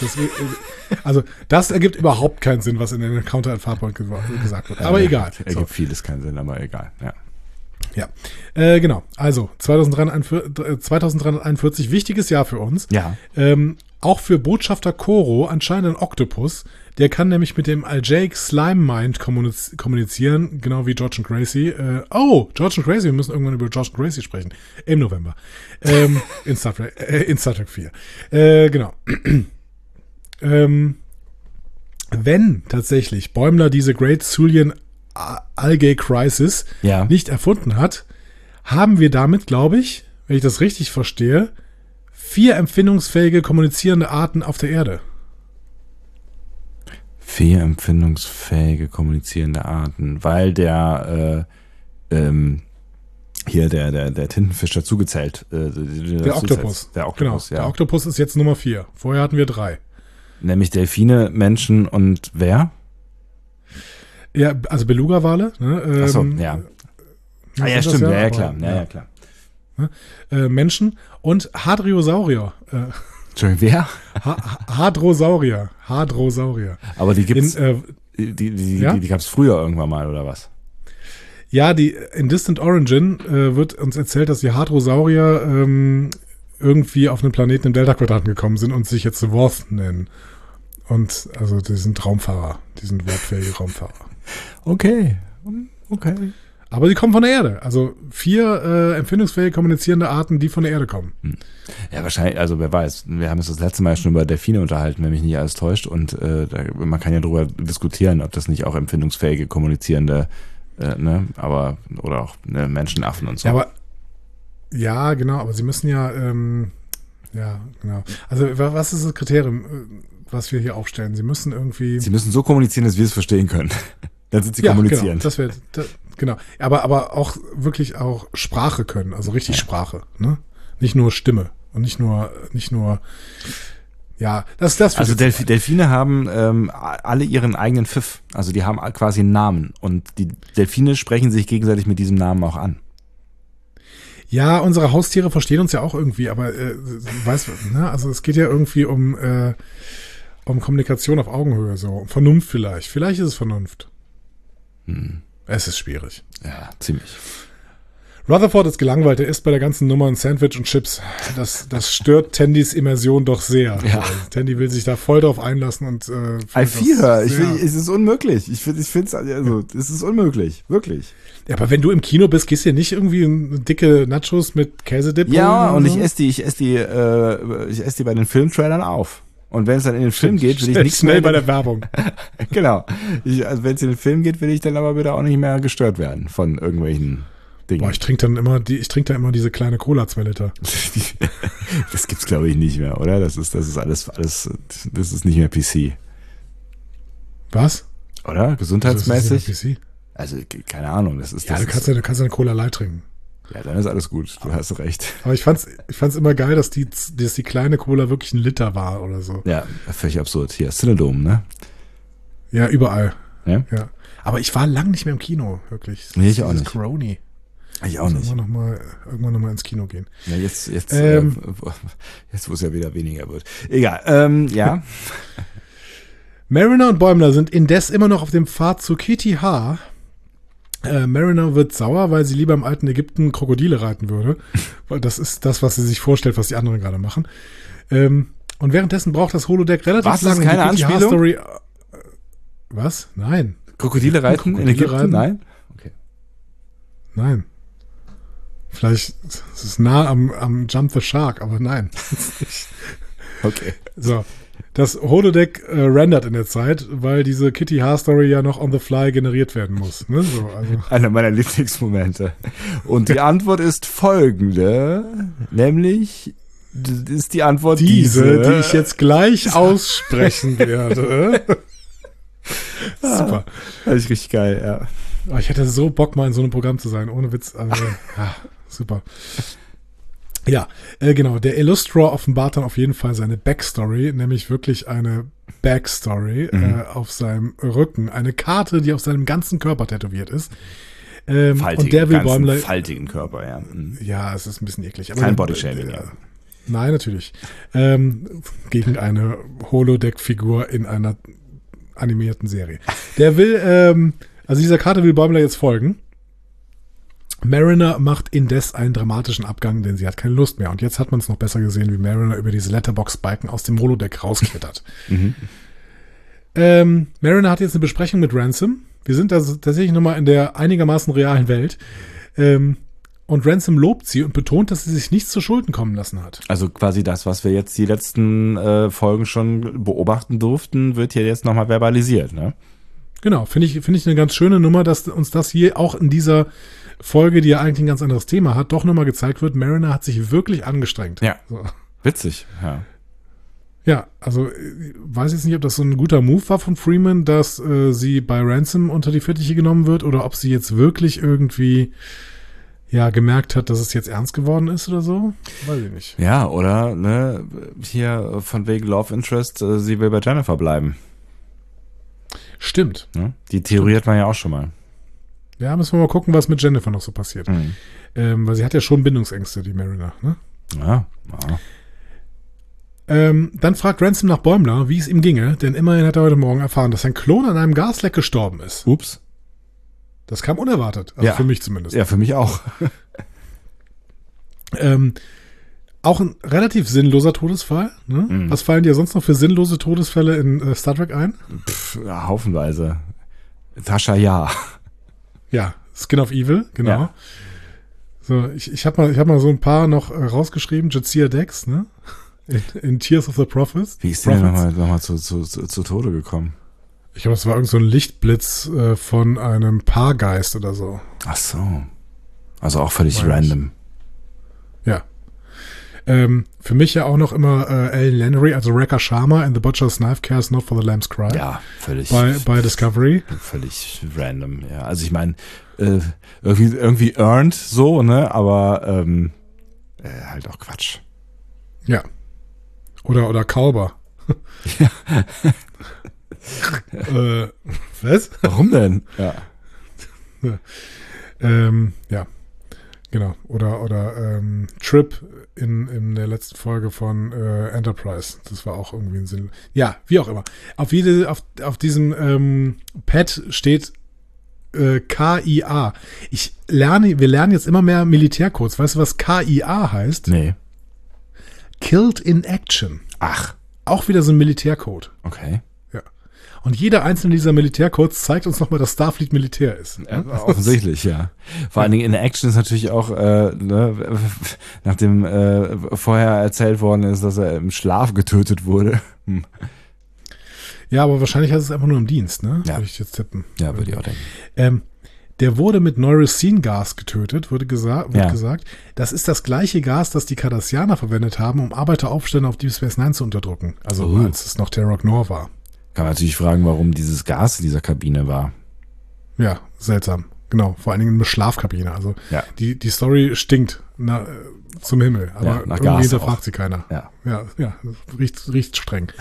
das ergibt überhaupt keinen Sinn, was in den Encounter at Farpoint gesagt wird. Aber egal. Ergibt vieles keinen Sinn, aber egal, ja. Ja, genau. Also 2341, wichtiges Jahr für uns. Ja. Auch für Botschafter Koro anscheinend ein Oktopus. Der kann nämlich mit dem Aljaic Slime Mind kommunizieren, genau wie George und Gracie. George und Gracie, wir müssen irgendwann über George und Gracie sprechen. Im November. In Star Trek 4. Genau. Wenn tatsächlich Bäumler diese Great Sulian Algae Crisis Ja. nicht erfunden hat, haben wir damit, glaube ich, wenn ich das richtig verstehe, 4 empfindungsfähige kommunizierende Arten auf der Erde. 4 empfindungsfähige kommunizierende Arten, weil der Tintenfisch dazugezählt. Der Oktopus. Der Oktopus, Genau, ja. der Oktopus ist jetzt Nummer 4. Vorher hatten wir 3. Nämlich Delfine, Menschen und wer? Ja, also Beluga-Wale. Ne? Achso, ja. Ah ja, sind das stimmt, ja, aber, klar. Ja, klar. Menschen und Hadriosaurier. Entschuldigung, wer? Hadrosaurier. Aber die gibt's, Ja? die gab's früher irgendwann mal, oder was? Ja, in Distant Origin wird uns erzählt, dass die Hadrosaurier irgendwie auf einen Planeten im Delta-Quadranten gekommen sind und sich jetzt Worth nennen. Und also die sind Raumfahrer. Die sind wortfähige Raumfahrer. Okay. Aber die kommen von der Erde. Also 4 empfindungsfähige kommunizierende Arten, die von der Erde kommen. Ja, wahrscheinlich, also wer weiß, wir haben uns das letzte Mal schon über Delfine unterhalten, wenn mich nicht alles täuscht, und man kann ja darüber diskutieren, ob das nicht auch empfindungsfähige, kommunizierende, oder auch Menschenaffen und so. Ja, genau, aber sie müssen ja, ja, genau. Also was ist das Kriterium, was wir hier aufstellen? Sie müssen so kommunizieren, dass wir es verstehen können. Dann sind sie kommunizierend. Genau. Aber auch wirklich auch Sprache können, also richtig Sprache, ne? Nicht nur Stimme und nicht nur, ja, das Also Delfine haben alle ihren eigenen Pfiff. Also die haben quasi einen Namen und die Delfine sprechen sich gegenseitig mit diesem Namen auch an. Ja, unsere Haustiere verstehen uns ja auch irgendwie, aber weißt du, ne? Also es geht ja irgendwie um Kommunikation auf Augenhöhe, so. Um Vernunft vielleicht. Vielleicht ist es Vernunft. Es ist schwierig. Ja, ziemlich. Rutherford ist gelangweilt, er isst bei der ganzen Nummer ein Sandwich und Chips. Das stört Tandys Immersion doch sehr. Ja. Also, Tandy will sich da voll drauf einlassen und I feel her. Es ist unmöglich. Ich finde es also, es ist unmöglich. Wirklich. Ja, aber wenn du im Kino bist, gehst du ja nicht irgendwie in dicke Nachos mit Käsedip? Ja, und so? ich esse die bei den Filmtrailern auf. Und wenn es dann in den Film geht, will ich nichts schnell mehr. bei der Werbung. Genau. Also wenn es in den Film geht, will ich dann aber wieder auch nicht mehr gestört werden von irgendwelchen Dingen. Boah, ich trinke da immer diese kleine Cola 2 Liter. Das gibt's, glaube ich, nicht mehr, oder? Das ist alles, das ist nicht mehr PC. Was? Oder? Gesundheitsmäßig? Das ist nicht mehr Also, keine Ahnung. PC. Ja, du kannst ja eine Cola Light trinken. Ja, dann ist alles gut. Du hast recht. Aber ich fand's immer geil, dass die kleine Cola wirklich ein Liter war oder so. Ja, völlig absurd. Hier, Cinedome, ne? Ja, überall. Ja? Ja. Aber ich war lang nicht mehr im Kino, wirklich. Nee, ich auch nicht. Crony. Ich auch nicht. Irgendwann noch mal ins Kino gehen. Ja, jetzt, wo es ja wieder weniger wird. Egal, ja. Mariner und Bäumler sind indes immer noch auf dem Pfad zu Kitty H. Mariner wird sauer, weil sie lieber im alten Ägypten Krokodile reiten würde. Weil das ist das, was sie sich vorstellt, was die anderen gerade machen. Und währenddessen braucht das Holodeck relativ lange. Was, um keine Anspielung? Story. Was? Nein. Krokodile reiten in Ägypten? Reiten? Nein? Okay. Nein. Vielleicht ist es nah am Jump the Shark, aber nein. Okay. So. Das Holodeck rendert in der Zeit, weil diese Kitty H-Story ja noch on the fly generiert werden muss. Ne? So, also. Einer meiner Lieblingsmomente. Und die Antwort ist folgende, nämlich ist die Antwort diese, die ich jetzt gleich aussprechen werde. Super. Das ist richtig geil, ja. Oh, ich hätte so Bock, mal in so einem Programm zu sein, ohne Witz. Also, ja, super. Ja, genau. Der Illustrator offenbart dann auf jeden Fall seine Backstory, nämlich wirklich eine Backstory auf seinem Rücken. Eine Karte, die auf seinem ganzen Körper tätowiert ist. Und der will Bäumler. Faltigen Körper, ja. Ja, es ist ein bisschen eklig. Aber kein Bodyshaming, ja. Nein, natürlich. Gegen eine Holodeck-Figur in einer animierten Serie. Der will, also dieser Karte will Bäumler jetzt folgen. Mariner macht indes einen dramatischen Abgang, denn sie hat keine Lust mehr. Und jetzt hat man es noch besser gesehen, wie Mariner über diese Letterbox-Balken aus dem Holodeck rausklettert. Mariner hat jetzt eine Besprechung mit Ransom. Wir sind also tatsächlich nochmal in der einigermaßen realen Welt. Und Ransom lobt sie und betont, dass sie sich nichts zu Schulden kommen lassen hat. Also quasi das, was wir jetzt die letzten Folgen schon beobachten durften, wird hier jetzt nochmal verbalisiert, ne? Genau, finde ich eine ganz schöne Nummer, dass uns das hier auch in dieser Folge, die ja eigentlich ein ganz anderes Thema hat, doch nochmal gezeigt wird. Mariner hat sich wirklich angestrengt. Ja, so. Witzig, ja. Ja, also weiß jetzt nicht, ob das so ein guter Move war von Freeman, dass sie bei Ransom unter die Fittiche genommen wird oder ob sie jetzt wirklich irgendwie gemerkt hat, dass es jetzt ernst geworden ist oder so. Weiß ich nicht. Ja, oder ne, hier von wegen Love Interest, sie will bei Jennifer bleiben. Stimmt. Ja, die Theorie hat man ja auch schon mal. Ja, müssen wir mal gucken, was mit Jennifer noch so passiert. Weil sie hat ja schon Bindungsängste, die Mariner, ne? Ja. Dann fragt Ransom nach Bäumler, wie es ihm ginge, denn immerhin hat er heute Morgen erfahren, dass sein Klon an einem Gasleck gestorben ist. Ups. Das kam unerwartet, also für mich zumindest. Ja, für mich auch. Auch ein relativ sinnloser Todesfall. Ne? Was fallen dir sonst noch für sinnlose Todesfälle in Star Trek ein? Haufenweise. Tascha, ja. Ja, Skin of Evil, genau. Ja. So, ich hab mal so ein paar noch rausgeschrieben. Jadzia Dex, ne? In Tears of the Prophets. Wie ist der nochmal zu Tode gekommen? Ich glaube, es war irgend so ein Lichtblitz von einem Paargeist oder so. Ach so. Also auch völlig random. Ja. Für mich ja auch noch immer Alan Landry, also Rekha Sharma in The Butcher's Knife Cares Not for the Lamb's Cry. Ja, völlig. Bei Discovery. Völlig random, ja. Also ich meine, irgendwie earned so, ne? Aber halt auch Quatsch. Ja. Oder Kalber. Ja. Was? Warum denn? Ja. Ja. Genau. Oder Trip in der letzten Folge von Enterprise. Das war auch irgendwie ein Sinn. Ja, wie auch immer. Auf diesem Pad steht KIA. Wir lernen jetzt immer mehr Militärcodes. Weißt du, was KIA heißt? Nee. Killed in Action. Ach. Auch wieder so ein Militärcode. Okay. Ja. Und jeder einzelne dieser Militärcodes zeigt uns nochmal, dass Starfleet Militär ist. Ja, offensichtlich, ja. Vor allen Dingen in Action ist natürlich auch, nachdem vorher erzählt worden ist, dass er im Schlaf getötet wurde. Ja, aber wahrscheinlich heißt es einfach nur im Dienst, ne? Ja. Würde ich jetzt tippen. Ja, würde ich auch denken. Der wurde mit Neurocin-Gas getötet, wird gesagt. Das ist das gleiche Gas, das die Cardassianer verwendet haben, um Arbeiteraufstände auf Deep Space Nine zu unterdrücken. Also als es noch Terok Nor war. Kann man natürlich fragen, warum dieses Gas in dieser Kabine war. Ja, seltsam. Genau, vor allen Dingen eine Schlafkabine. Also Ja. die Story stinkt zum Himmel, aber Ja, nach irgendwie Gas hinterfragt auch. sie keiner. Ja. Ja, riecht streng.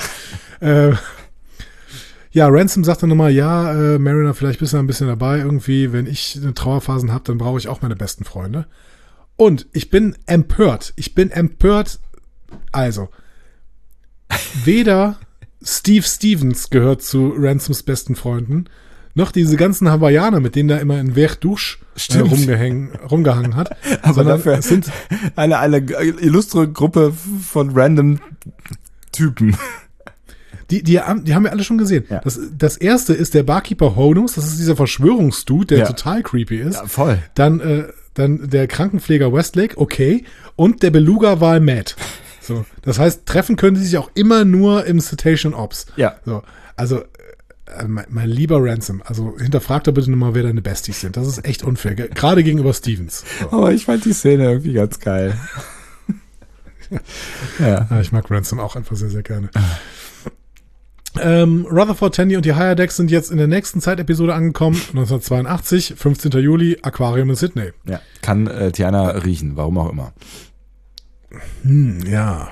Ja, Ransom sagt dann nochmal, Mariner, vielleicht bist du ein bisschen dabei irgendwie. Wenn ich eine Trauerphasen habe, dann brauche ich auch meine besten Freunde. Und ich bin empört. Also, weder Steve Stevens gehört zu Ransoms besten Freunden, noch diese ganzen Hawaiianer, mit denen er immer in Verdouche rumgehangen hat. Aber sondern dafür es sind eine illustre Gruppe von random Typen. Die haben wir alle schon gesehen. Ja. Das erste ist der Barkeeper Honus, das ist dieser Verschwörungsdude, der Ja. total creepy ist. Ja, voll. Dann der Krankenpfleger Westlake, okay. Und der Beluga-Wal Matt. So, das heißt, treffen können sie sich auch immer nur im Cetacean Ops. Ja. So, also, mein lieber Ransom, also hinterfrag doch bitte nochmal, wer deine Besties sind. Das ist echt unfair, gerade gegenüber Stevens. So. Aber ich fand die Szene irgendwie ganz geil. Ja. Ja, ich mag Ransom auch einfach sehr, sehr gerne. Rutherford, Tandy und die Higher Decks sind jetzt in der nächsten Zeitepisode angekommen. 1982, 15. Juli, Aquarium in Sydney. Ja. Kann Tiana riechen, warum auch immer. Ja,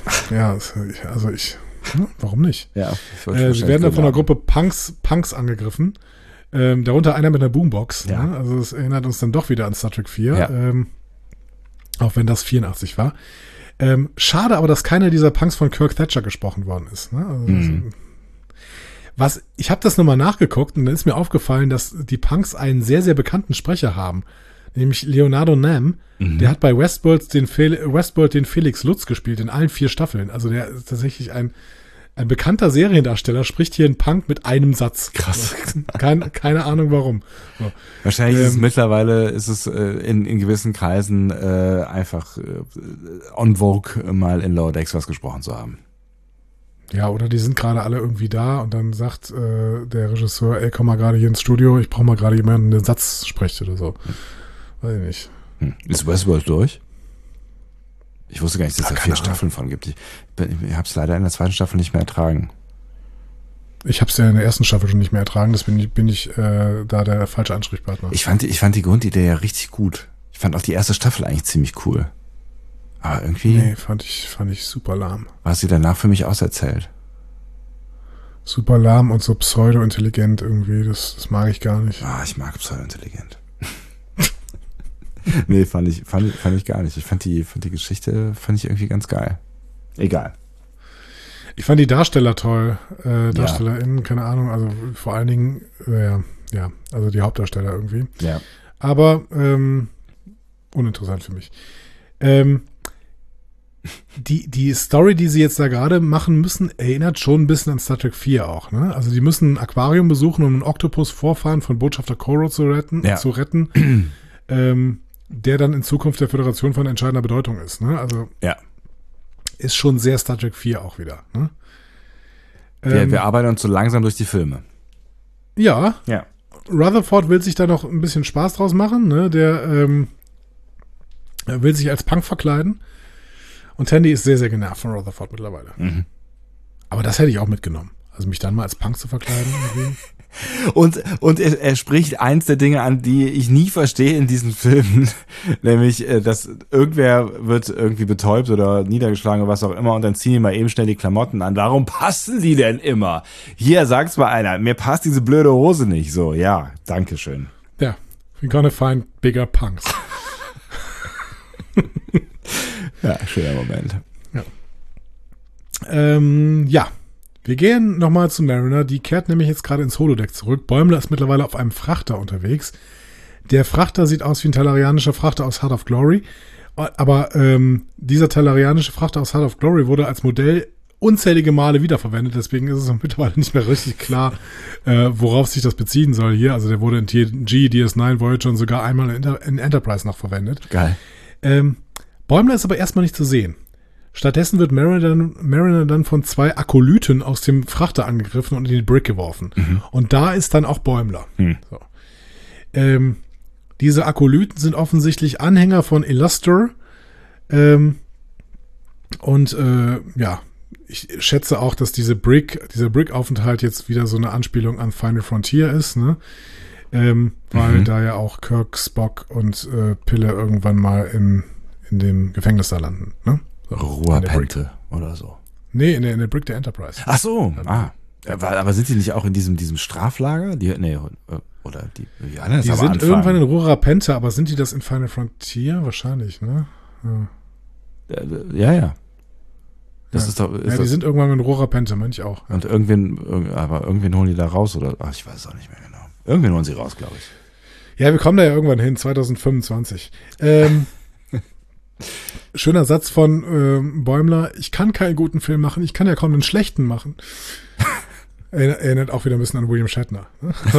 warum nicht? Ja. Sie werden dann von einer Gruppe Punks angegriffen. Darunter einer mit einer Boombox. Ja. Ne? Also es erinnert uns dann doch wieder an Star Trek 4. Ja. Auch wenn das 84 war. Schade aber, dass keiner dieser Punks von Kirk Thatcher gesprochen worden ist. Ne? Also, ich habe das nochmal nachgeguckt und dann ist mir aufgefallen, dass die Punks einen sehr, sehr bekannten Sprecher haben. Nämlich Leonardo Nam. Der hat bei Westworld den Felix Lutz gespielt in allen 4 Staffeln. Also der ist tatsächlich ein bekannter Seriendarsteller, spricht hier einen Punk mit einem Satz. Krass. Keine Ahnung warum. So. Wahrscheinlich ist es mittlerweile in gewissen Kreisen einfach on vogue, mal in Lower Decks was gesprochen zu haben. Ja, oder die sind gerade alle irgendwie da und dann sagt der Regisseur, ey, komm mal gerade hier ins Studio, ich brauche mal gerade jemanden, der einen Satz spricht oder so. Weiß ich nicht. Ist Westworld durch? Ich wusste gar nicht, dass es da 4 Staffeln von gibt. Ich habe es leider in der 2. Staffel nicht mehr ertragen. Ich habe es ja in der 1. Staffel schon nicht mehr ertragen, das bin ich da der falsche Ansprechpartner. Ich fand die Grundidee ja richtig gut. Ich fand auch die 1. Staffel eigentlich ziemlich cool. Aber irgendwie Nee, fand ich super lahm. war sie danach für mich auserzählt. Super lahm und so pseudo-intelligent irgendwie, das mag ich gar nicht. Ah, ich mag pseudo-intelligent. Nee, fand ich gar nicht. Ich fand die Geschichte irgendwie ganz geil. Egal. Ich fand die Darsteller toll. DarstellerInnen, keine Ahnung, also vor allen Dingen, also die Hauptdarsteller irgendwie. Ja. Aber uninteressant für mich. Die Story, die sie jetzt da gerade machen müssen, erinnert schon ein bisschen an Star Trek 4 auch. Ne? Also die müssen ein Aquarium besuchen, um einen Oktopus-Vorfahren von Botschafter Koro zu retten, der dann in Zukunft der Föderation von entscheidender Bedeutung ist. Ne? Also Ja. ist schon sehr Star Trek 4 auch wieder. Ne? Wir arbeiten uns so langsam durch die Filme. Ja, Ja. Rutherford will sich da noch ein bisschen Spaß draus machen. Ne? Der will sich als Punk verkleiden. Und Tandy ist sehr, sehr genervt von Rutherford mittlerweile. Aber das hätte ich auch mitgenommen. Also mich dann mal als Punk zu verkleiden. Irgendwie. Und er spricht eins der Dinge an, die ich nie verstehe in diesen Filmen, nämlich, dass irgendwer wird irgendwie betäubt oder niedergeschlagen oder was auch immer und dann ziehen die mal eben schnell die Klamotten an. Warum passen die denn immer? Hier, sag's mal einer, mir passt diese blöde Hose nicht. So, ja, dankeschön. Ja, we're gonna find bigger punks. Ja, schöner Moment. Ja. Wir gehen nochmal zu Mariner. Die kehrt nämlich jetzt gerade ins Holodeck zurück. Bäumler ist mittlerweile auf einem Frachter unterwegs. Der Frachter sieht aus wie ein talarianischer Frachter aus Heart of Glory. Aber dieser talarianische Frachter aus Heart of Glory wurde als Modell unzählige Male wiederverwendet. Deswegen ist es mittlerweile nicht mehr richtig klar, worauf sich das beziehen soll hier. Also der wurde in TNG, DS9, Voyager und sogar einmal in Enterprise noch verwendet. Geil. Bäumler ist aber erstmal nicht zu sehen. Stattdessen wird Mariner dann von 2 Akolyten aus dem Frachter angegriffen und in die Brig geworfen. Und da ist dann auch Bäumler. So. Diese Akolyten sind offensichtlich Anhänger von Illustor. Ich schätze auch, dass dieser Brig-Aufenthalt jetzt wieder so eine Anspielung an Final Frontier ist, ne? Weil da ja auch Kirk, Spock und Pille irgendwann mal in dem Gefängnis da landen, ne? So, Ruapente oder so. Nee, in der Brig der Enterprise. Ach so, aber sind die nicht auch in diesem Straflager? Die sind irgendwann in Ruapente, aber sind die das in Final Frontier? Wahrscheinlich, ne? Ja. Die sind irgendwann in Ruapente, meine ich auch. Ja. Und irgendwen holen die da raus oder? Ach, ich weiß es auch nicht mehr genau. Irgendwen holen sie raus, glaube ich. Ja, wir kommen da ja irgendwann hin, 2025. Schöner Satz von Bäumler. Ich kann keinen guten Film machen, ich kann ja kaum einen schlechten machen. Erinnert auch wieder ein bisschen an William Shatner.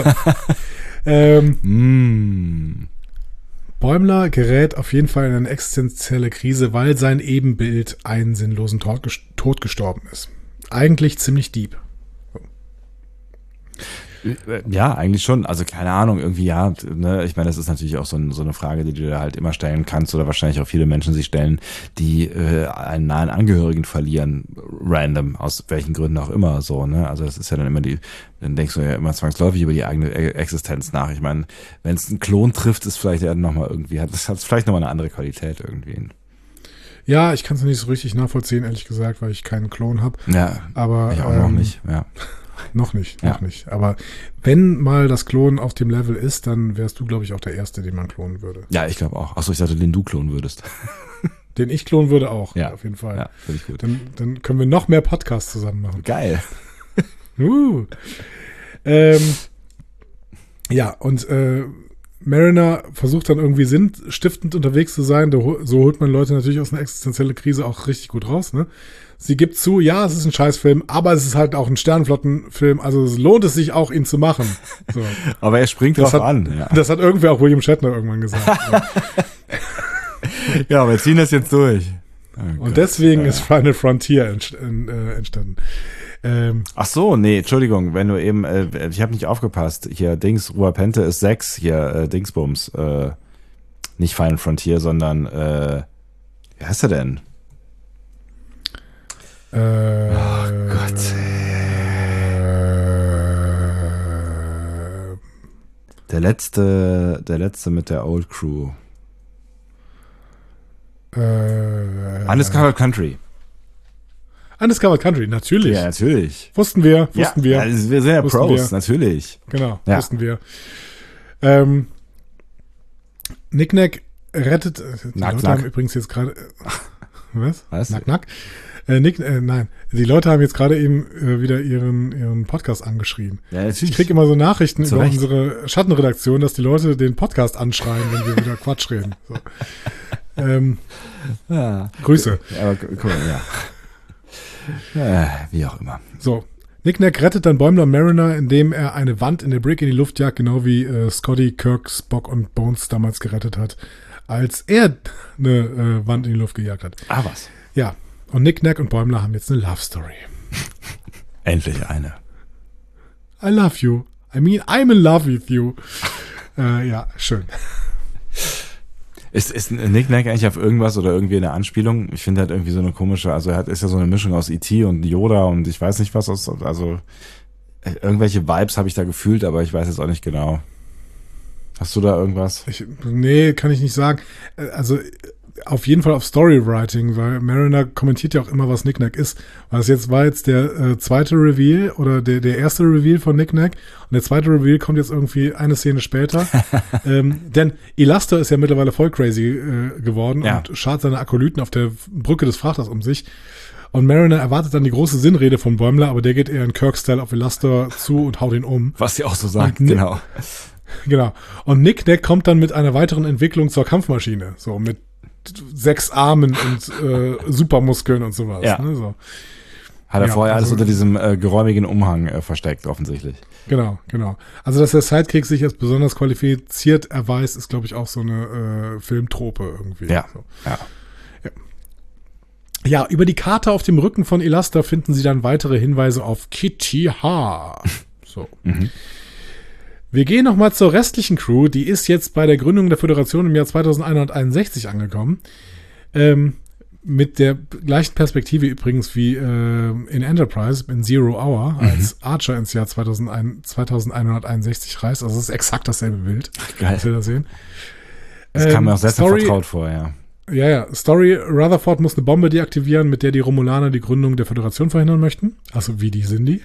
Bäumler gerät auf jeden Fall in eine existenzielle Krise, weil sein Ebenbild einen sinnlosen Tod gestorben ist. Eigentlich ziemlich deep. Ja, eigentlich schon. Also keine Ahnung, irgendwie ja. Ne? Ich meine, das ist natürlich auch so eine Frage, die du dir halt immer stellen kannst oder wahrscheinlich auch viele Menschen sich stellen, die einen nahen Angehörigen verlieren, random, aus welchen Gründen auch immer so. Ne? Also das ist ja dann immer dann denkst du ja immer zwangsläufig über die eigene Existenz nach. Ich meine, wenn es einen Klon trifft, ist vielleicht ja nochmal irgendwie, hat vielleicht nochmal eine andere Qualität irgendwie. Ja, ich kann es nicht so richtig nachvollziehen, ehrlich gesagt, weil ich keinen Klon habe. Ja, aber ich auch noch nicht, ja. Noch nicht. Aber wenn mal das Klonen auf dem Level ist, dann wärst du, glaube ich, auch der Erste, den man klonen würde. Ja, ich glaube auch. Achso, ich dachte, den du klonen würdest. Den ich klonen würde auch, ja, auf jeden Fall. Ja, finde ich gut. Dann können wir noch mehr Podcasts zusammen machen. Geil. Ja, und Mariner versucht dann irgendwie sinnstiftend unterwegs zu sein. So holt man Leute natürlich aus einer existenziellen Krise auch richtig gut raus, ne? Sie gibt zu, ja, es ist ein Scheißfilm, aber es ist halt auch ein Sternenflottenfilm, also es lohnt es sich auch, ihn zu machen. So. Aber er springt drauf an. Ja. Das hat irgendwer auch William Shatner irgendwann gesagt. Ja, wir ziehen das jetzt durch. Oh, und deswegen ist Final Frontier entstanden. Ach so, nee, Entschuldigung, wenn du eben, ich habe nicht aufgepasst, hier Ruapente ist 6, hier Dingsbums, nicht Final Frontier, sondern, wie heißt er denn? Oh Gott. Der letzte mit der Old Crew. Undiscovered Country. Undiscovered Country, natürlich. Ja, natürlich. Wussten wir. Ja, wir sind ja Pros, natürlich. Genau, ja. Wussten wir. Nick-Nack rettet. Die Leute haben übrigens jetzt gerade. Was? Nack. Nein. Die Leute haben jetzt gerade eben wieder ihren Podcast angeschrien. Ja, natürlich. Ich kriege immer so Nachrichten über unsere Schattenredaktion, dass die Leute den Podcast anschreien, wenn wir wieder Quatsch reden. So. Ja. Grüße. Ja, cool, ja. Wie auch immer. So. Nick-Nack rettet dann Bäumler und Mariner, indem er eine Wand in der Brig in die Luft jagt, genau wie Scotty, Kirk, Spock und Bones damals gerettet hat, als er eine Wand in die Luft gejagt hat. Ah, was? Ja. Und Nick-Nack und Bäumler haben jetzt eine Love Story. Endlich eine. I love you. I mean, I'm in love with you. Ja, schön. Ist Nick-Nack eigentlich auf irgendwas oder irgendwie eine Anspielung? Ich finde halt irgendwie so eine komische, also ist ja so eine Mischung aus E.T. und Yoda und ich weiß nicht was, also irgendwelche Vibes habe ich da gefühlt, aber ich weiß jetzt auch nicht genau. Hast du da irgendwas? Nee, kann ich nicht sagen. Also auf jeden Fall auf Storywriting, weil Mariner kommentiert ja auch immer, was Nick-Nack ist. Weil es war jetzt der zweite Reveal oder der erste Reveal von Nick-Nack und der zweite Reveal kommt jetzt irgendwie eine Szene später. Denn Elastor ist ja mittlerweile voll crazy geworden und schart seine Akolyten auf der Brücke des Frachters um sich. Und Mariner erwartet dann die große Sinnrede von Bäumler, aber der geht eher in Kirk-Style auf Elastor zu und haut ihn um. Was sie auch so sagt, genau. Genau. Und Nick-Nack kommt dann mit einer weiteren Entwicklung zur Kampfmaschine. So mit 6 Armen und Supermuskeln und sowas. Ja. Ne, so. Hat er vorher alles unter diesem geräumigen Umhang versteckt, offensichtlich. Genau. Also, dass der Sidekick sich als besonders qualifiziert erweist, ist, glaube ich, auch so eine Filmtrope irgendwie. Ja. So. Ja, über die Karte auf dem Rücken von Elastor finden sie dann weitere Hinweise auf Kitty H. So. Wir gehen nochmal zur restlichen Crew. Die ist jetzt bei der Gründung der Föderation im Jahr 2161 angekommen. Mit der gleichen Perspektive übrigens wie in Enterprise, in Zero Hour, als Archer ins Jahr 2161 reist. Also es ist exakt dasselbe Bild, was wir da sehen. Das kam mir auch sehr vertraut vor, ja. Ja. Story, Rutherford muss eine Bombe deaktivieren, mit der die Romulaner die Gründung der Föderation verhindern möchten. Also wie die sind die.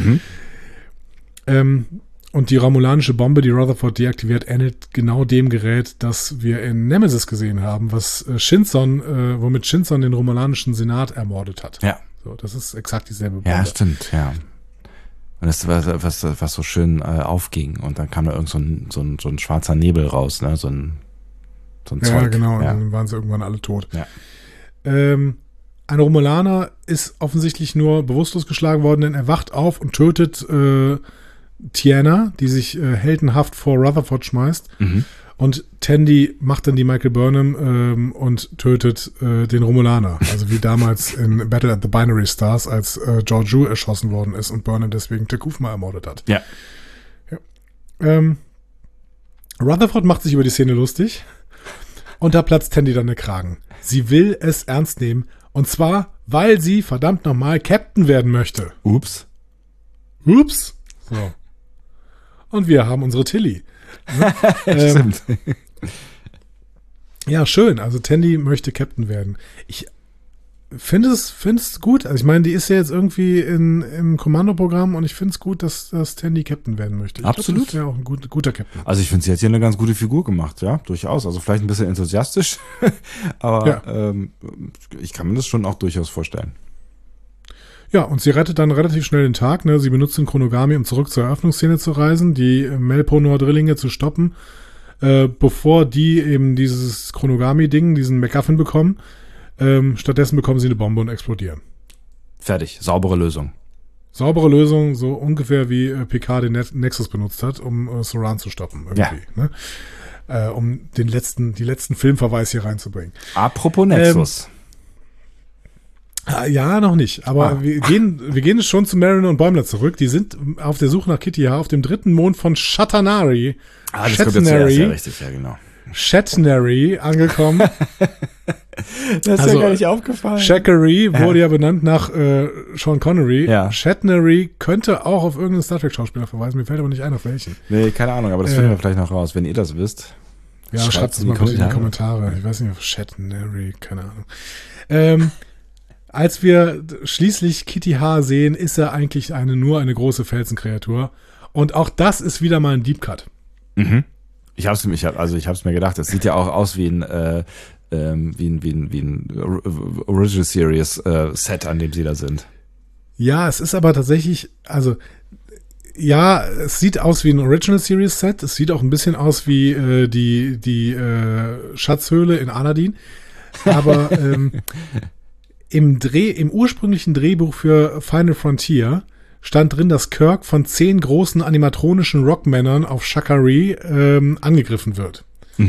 Und die romulanische Bombe, die Rutherford deaktiviert, ähnelt genau dem Gerät, das wir in Nemesis gesehen haben, was womit Shinson den romulanischen Senat ermordet hat. Ja. So, das ist exakt dieselbe Bombe. Ja, stimmt, ja. Und das war was so schön aufging. Und dann kam da irgend so ein schwarzer Nebel raus, ne? So ein Zeug. Ja, genau. Und dann waren sie irgendwann alle tot. Ja. Ein Romulaner ist offensichtlich nur bewusstlos geschlagen worden, denn er wacht auf und tötet Tiana, die sich heldenhaft vor Rutherford schmeißt. Und Tandy macht dann die Michael Burnham und tötet den Romulaner. Also wie damals in Battle at the Binary Stars, als Georgiou erschossen worden ist und Burnham deswegen T'Kuvma ermordet hat. Ja. Rutherford macht sich über die Szene lustig und da platzt Tandy dann der Kragen. Sie will es ernst nehmen und zwar, weil sie verdammt nochmal Captain werden möchte. Ups. So. Und wir haben unsere Tilly. Stimmt. Ja, schön. Also Tandy möchte Captain werden. Ich finde es gut. Also ich meine, die ist ja jetzt irgendwie im Kommandoprogramm und ich finde es gut, dass Tandy Captain werden möchte. Absolut. Das wäre auch ein guter Captain. Also ich finde, sie hat hier eine ganz gute Figur gemacht, ja, durchaus. Also vielleicht ein bisschen enthusiastisch, aber ich kann mir das schon auch durchaus vorstellen. Ja, und sie rettet dann relativ schnell den Tag. Ne? Sie benutzt den Chronogami, um zurück zur Eröffnungsszene zu reisen, die Melponor-Drillinge zu stoppen, bevor die eben dieses Chronogami-Ding, diesen MacGuffin bekommen. Stattdessen bekommen sie eine Bombe und explodieren. Fertig. Saubere Lösung. Saubere Lösung, so ungefähr wie Picard den Nexus benutzt hat, um Soran zu stoppen. Irgendwie, ne? Um die letzten Filmverweis hier reinzubringen. Apropos Nexus. Ja, noch nicht. Aber wir gehen schon zu Mariner und Bäumler zurück. Die sind auf der Suche nach Kitty auf dem 3. Mond von Shatanari. Das kommt jetzt zuerst, ja, richtig, ja, genau. Shatnari angekommen. Das ist ja gar nicht aufgefallen. Shakari wurde ja benannt nach Sean Connery. Ja. Shatnari könnte auch auf irgendeinen Star Trek Schauspieler verweisen. Mir fällt aber nicht ein, auf welchen. Nee, keine Ahnung, aber das finden wir vielleicht noch raus, wenn ihr das wisst. Ja, schreibt es mal bitte in die Kommentare. Ich weiß nicht, auf Shatnari, keine Ahnung. Als wir schließlich Kitty H sehen, ist er eigentlich nur eine große Felsenkreatur. Und auch das ist wieder mal ein Deep Cut. Ich hab's mir gedacht, es sieht ja auch aus wie ein Original Series Set, an dem sie da sind. Ja, es ist aber tatsächlich, also ja, es sieht aus wie ein Original Series Set. Es sieht auch ein bisschen aus wie die Schatzhöhle in Aladdin. Aber im ursprünglichen Drehbuch für Final Frontier stand drin, dass Kirk von 10 großen animatronischen Rockmännern auf Shakari angegriffen wird.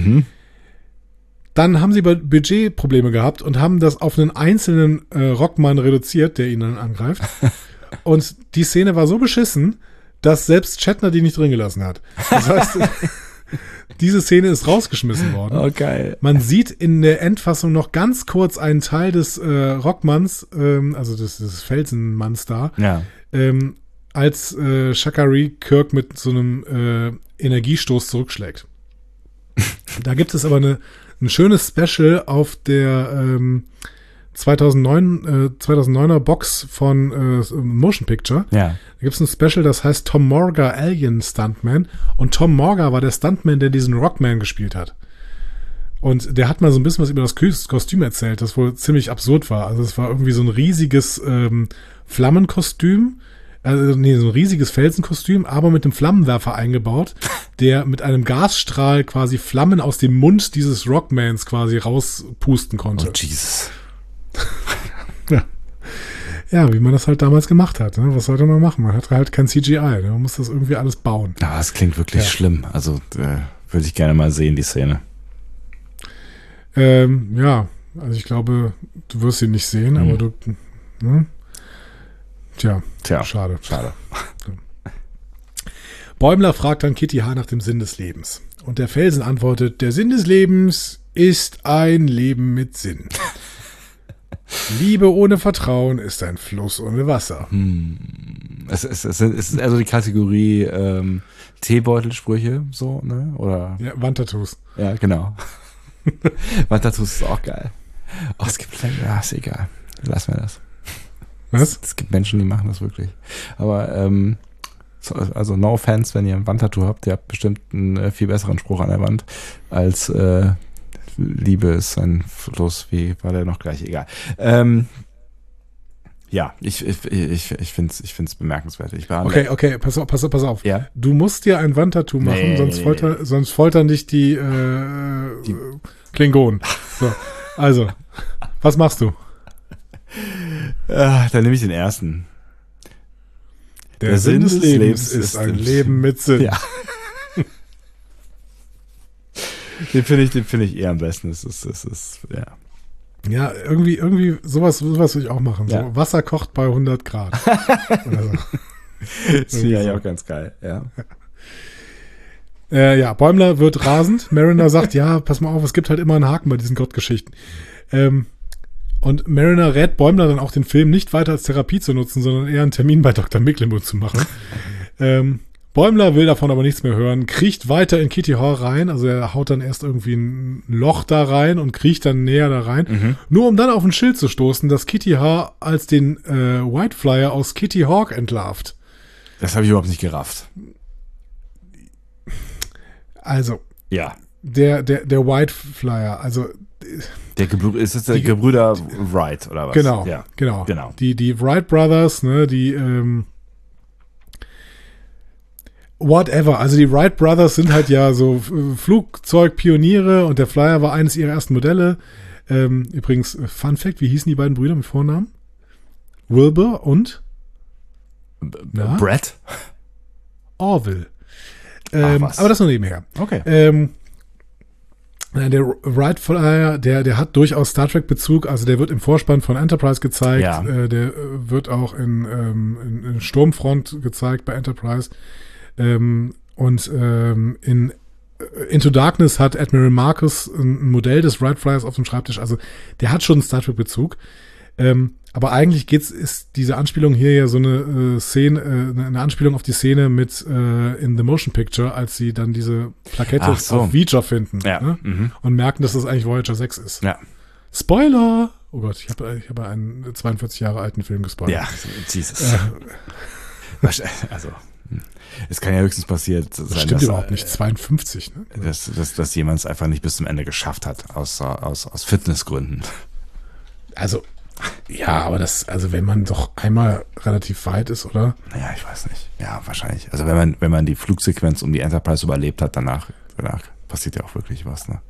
Dann haben sie Budgetprobleme gehabt und haben das auf einen einzelnen Rockmann reduziert, der ihn dann angreift. Und die Szene war so beschissen, dass selbst Shatner die nicht drin gelassen hat. Das heißt, diese Szene ist rausgeschmissen worden. Oh, geil. Man sieht in der Endfassung noch ganz kurz einen Teil des Rockmanns, also des Felsenmanns da, als Shakari Kirk mit so einem Energiestoß zurückschlägt. Da gibt es aber ein schönes Special auf der 2009er Box von Motion Picture. Ja. Da gibt es ein Special, das heißt Tom Morga Alien Stuntman. Und Tom Morga war der Stuntman, der diesen Rockman gespielt hat. Und der hat mal so ein bisschen was über das Kostüm erzählt, das wohl ziemlich absurd war. Also es war irgendwie so ein riesiges Flammenkostüm, so ein riesiges Felsenkostüm, aber mit einem Flammenwerfer eingebaut, der mit einem Gasstrahl quasi Flammen aus dem Mund dieses Rockmans quasi rauspusten konnte. Oh, Jesus. Ja, wie man das halt damals gemacht hat. Ne? Was sollte man machen? Man hat halt kein CGI. Ne? Man muss das irgendwie alles bauen. Aber das klingt wirklich schlimm. Also würde ich gerne mal sehen, die Szene. Ja, also ich glaube, du wirst ihn nicht sehen, aber du... Ne? Tja, schade. Bäumler fragt dann Kitty H. nach dem Sinn des Lebens. Und der Felsen antwortet, der Sinn des Lebens ist ein Leben mit Sinn. Liebe ohne Vertrauen ist ein Fluss ohne Wasser. Es ist also die Kategorie Teebeutelsprüche, so, ne? Oder? Ja, Wandtattoos. Ja, genau. Wandtattoos ist auch geil. Oh, es gibt ja, ist egal. Lassen wir das. Was? Es gibt Menschen, die machen das wirklich. Aber also no offense, wenn ihr ein Wandtattoo habt, ihr habt bestimmt einen viel besseren Spruch an der Wand als Liebe ist ein Fluss, wie war der noch gleich? Egal. Ja, ich finde es bemerkenswert. Okay, pass auf. Ja? Du musst dir ein Wandtattoo machen, sonst foltern dich die Klingonen. So, also, was machst du? Dann nehme ich den ersten. Der Sinn des Lebens ist ein Leben mit Sinn. Ja. Den finde ich eher am besten. Das ist, ja. Ja, irgendwie sowas will ich auch machen. Ja. So, Wasser kocht bei 100 Grad. Oder so. Das finde ich auch ganz geil, ja. Ja, Bäumler wird rasend. Mariner sagt, ja, pass mal auf, es gibt halt immer einen Haken bei diesen Gottgeschichten. Und Mariner rät Bäumler dann auch, den Film nicht weiter als Therapie zu nutzen, sondern eher einen Termin bei Dr. Mecklenburg zu machen. Bäumler will davon aber nichts mehr hören, kriecht weiter in Kitty H. rein, also er haut dann erst irgendwie ein Loch da rein und kriecht dann näher da rein, nur um dann auf ein Schild zu stoßen, das Kitty H. als den Whiteflyer aus Kitty Hawk entlarvt. Das habe ich überhaupt nicht gerafft. Also, ja. Der Whiteflyer, also ist es der Gebrüder Wright oder was? Genau, ja. genau. Genau. Die Wright Brothers, ne, die whatever, also die Wright Brothers sind halt ja so Flugzeugpioniere und der Flyer war eines ihrer ersten Modelle. Übrigens, Fun Fact, wie hießen die beiden Brüder mit Vornamen? Wilbur und? Brett? Orville. Aber das nur nebenher. Okay. Der Wright Flyer, der hat durchaus Star Trek Bezug, also der wird im Vorspann von Enterprise gezeigt, Ja. Der wird auch in Sturmfront gezeigt bei Enterprise. In Into Darkness hat Admiral Marcus ein Modell des Wright Flyers auf dem Schreibtisch, also der hat schon einen Star Trek Bezug. Aber eigentlich ist diese Anspielung hier ja so eine Szene, eine Anspielung auf die Szene mit in The Motion Picture, als sie dann diese Plakette auf Voyager finden, ja. Ne? Und merken, dass das eigentlich Voyager 6 ist. Ja. Spoiler! Oh Gott, ich habe einen 42 Jahre alten Film gespoilert. Ja, Jesus. Also, es kann ja höchstens passiert sein, das stimmt überhaupt nicht, 52, ne? Dass jemand es einfach nicht bis zum Ende geschafft hat, aus Fitnessgründen. Also, ja, aber also wenn man doch einmal relativ weit ist, oder? Naja, ich weiß nicht. Ja, wahrscheinlich. Also wenn man die Flugsequenz um die Enterprise überlebt hat, danach passiert ja auch wirklich was, ne?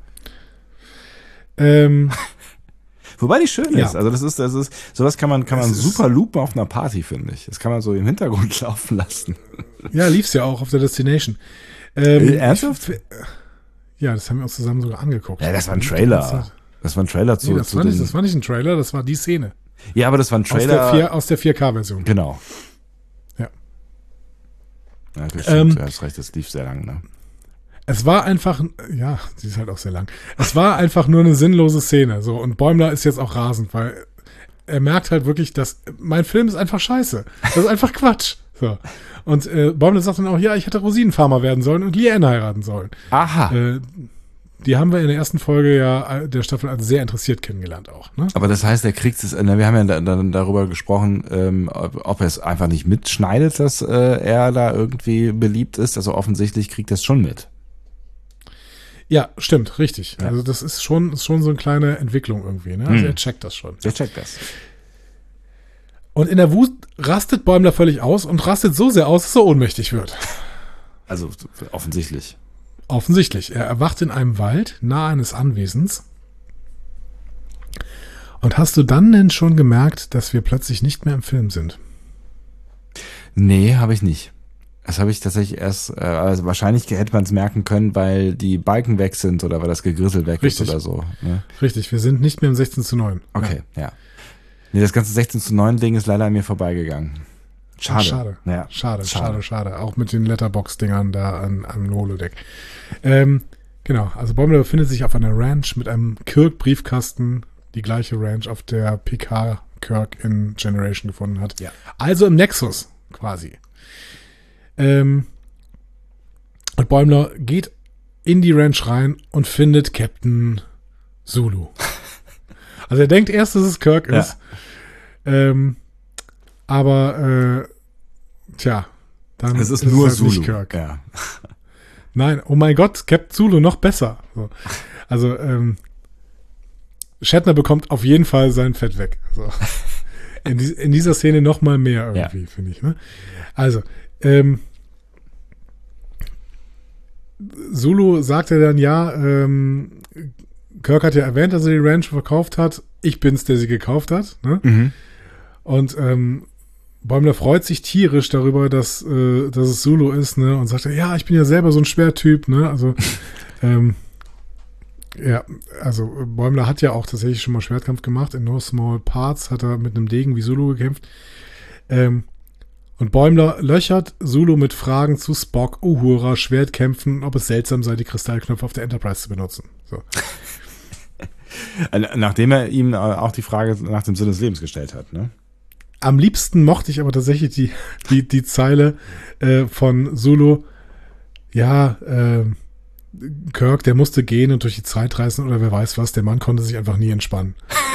Wobei die schön ist. Also das ist, sowas kann man super loopen auf einer Party, finde ich. Das kann man so im Hintergrund laufen lassen. Ja, lief's ja auch auf der Destination. Ernsthaft? Ja, das haben wir uns zusammen sogar angeguckt. Ja, das war ein Trailer. Das war ein Trailer zu. Nee, das war nicht ein Trailer, das war die Szene. Ja, aber das war ein Trailer. Aus der 4K-Version. Genau. Ja. Ja, das stimmt, du hast recht, das lief sehr lang, ne? Es war einfach, ja, sie ist halt auch sehr lang. Es war einfach nur eine sinnlose Szene. So, und Bäumler ist jetzt auch rasend, weil er merkt halt wirklich, dass mein Film ist einfach scheiße. Das ist einfach Quatsch. So. Und Bäumler sagt dann auch, ja, ich hätte Rosinenfarmer werden sollen und Leanne heiraten sollen. Aha. die haben wir in der ersten Folge ja der Staffel als sehr interessiert kennengelernt auch. Ne? Aber das heißt, er kriegt es, wir haben ja dann darüber gesprochen, ob er es einfach nicht mitschneidet, dass er da irgendwie beliebt ist. Also offensichtlich kriegt er es schon mit. Ja, stimmt, richtig. Ja. Also das ist schon so eine kleine Entwicklung irgendwie. Ne? Also er checkt das schon. Er checkt das. Und in der Wut rastet Bäumler völlig aus und rastet so sehr aus, dass er ohnmächtig wird. Also offensichtlich. Offensichtlich. Er erwacht in einem Wald nahe eines Anwesens. Und hast du dann denn schon gemerkt, dass wir plötzlich nicht mehr im Film sind? Nee, habe ich nicht. Das habe ich tatsächlich erst, also wahrscheinlich hätte man es merken können, weil die Balken weg sind oder weil das Gegrissel weg ist oder so. Ne? Richtig, wir sind nicht mehr im 16:9. Okay, ja. Nee, das ganze 16:9-Ding ist leider an mir vorbeigegangen. Schade. Schade. Ja. Schade. Auch mit den Letterbox-Dingern da am Holodeck. Genau, also Bäumler befindet sich auf einer Ranch mit einem Kirk-Briefkasten, die gleiche Ranch, auf der Picard Kirk in Generation gefunden hat. Ja. Also im Nexus quasi. Und Bäumler geht in die Ranch rein und findet Captain Zulu. Also er denkt erst, dass es Kirk ist. Aber dann es ist nur es halt Zulu. nicht Kirk. Ja. Nein, oh mein Gott, Captain Zulu noch besser. So. Also Shatner bekommt auf jeden Fall sein Fett weg. So. In dieser Szene noch mal mehr irgendwie, finde ich. Ne? Also, Zulu sagte dann, Kirk hat ja erwähnt, dass er die Ranch verkauft hat. Ich bin's, der sie gekauft hat. Ne? Mhm. Und Bäumler freut sich tierisch darüber, dass es Zulu ist, ne? Und sagt, ja, ich bin ja selber so ein Schwertyp, ne? Also, also Bäumler hat ja auch tatsächlich schon mal Schwertkampf gemacht. In No Small Parts hat er mit einem Degen wie Zulu gekämpft. Und Bäumler löchert Zulu mit Fragen zu Spock, Uhura, Schwertkämpfen, ob es seltsam sei, die Kristallknöpfe auf der Enterprise zu benutzen. So. Nachdem er ihm auch die Frage nach dem Sinn des Lebens gestellt hat, ne? Am liebsten mochte ich aber tatsächlich die Zeile von Zulu, Kirk, der musste gehen und durch die Zeit reisen oder wer weiß was, der Mann konnte sich einfach nie entspannen.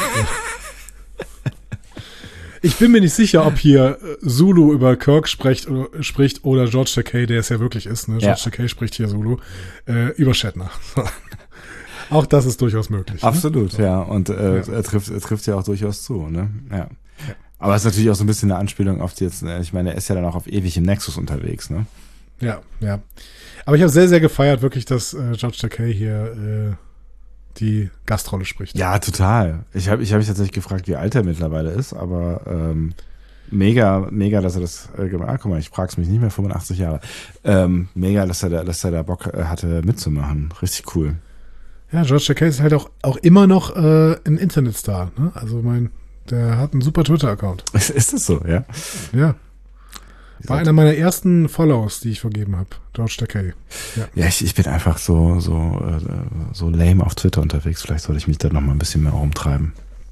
Ich bin mir nicht sicher, ob hier Zulu über Kirk spricht oder George Takei, der es ja wirklich ist. Ne? George Takei spricht hier Zulu über Shatner. Auch das ist durchaus möglich. Absolut, ne? Ja. Und er trifft ja auch durchaus zu. Ne? Ja. Aber es ist natürlich auch so ein bisschen eine Anspielung auf die jetzt, ich meine, er ist ja dann auch auf ewig im Nexus unterwegs. Ne? Ja. Aber ich habe sehr, sehr gefeiert, wirklich, dass George Takei hier die Gastrolle spricht. Ja, total. Ich hab mich tatsächlich gefragt, wie alt er mittlerweile ist, aber mega, dass er das gemacht. Guck mal, ich frag's mich nicht mehr, 85 Jahre. Mega, dass er da Bock hatte mitzumachen. Richtig cool. Ja, George Takei ist halt auch immer noch ein Internetstar. Ne? Also der hat einen super Twitter-Account. Ist das so, ja? Ja. War einer meiner ersten Follows, die ich vergeben habe. George Takei. Ja, ich bin einfach so lame auf Twitter unterwegs. Vielleicht sollte ich mich da noch mal ein bisschen mehr rumtreiben.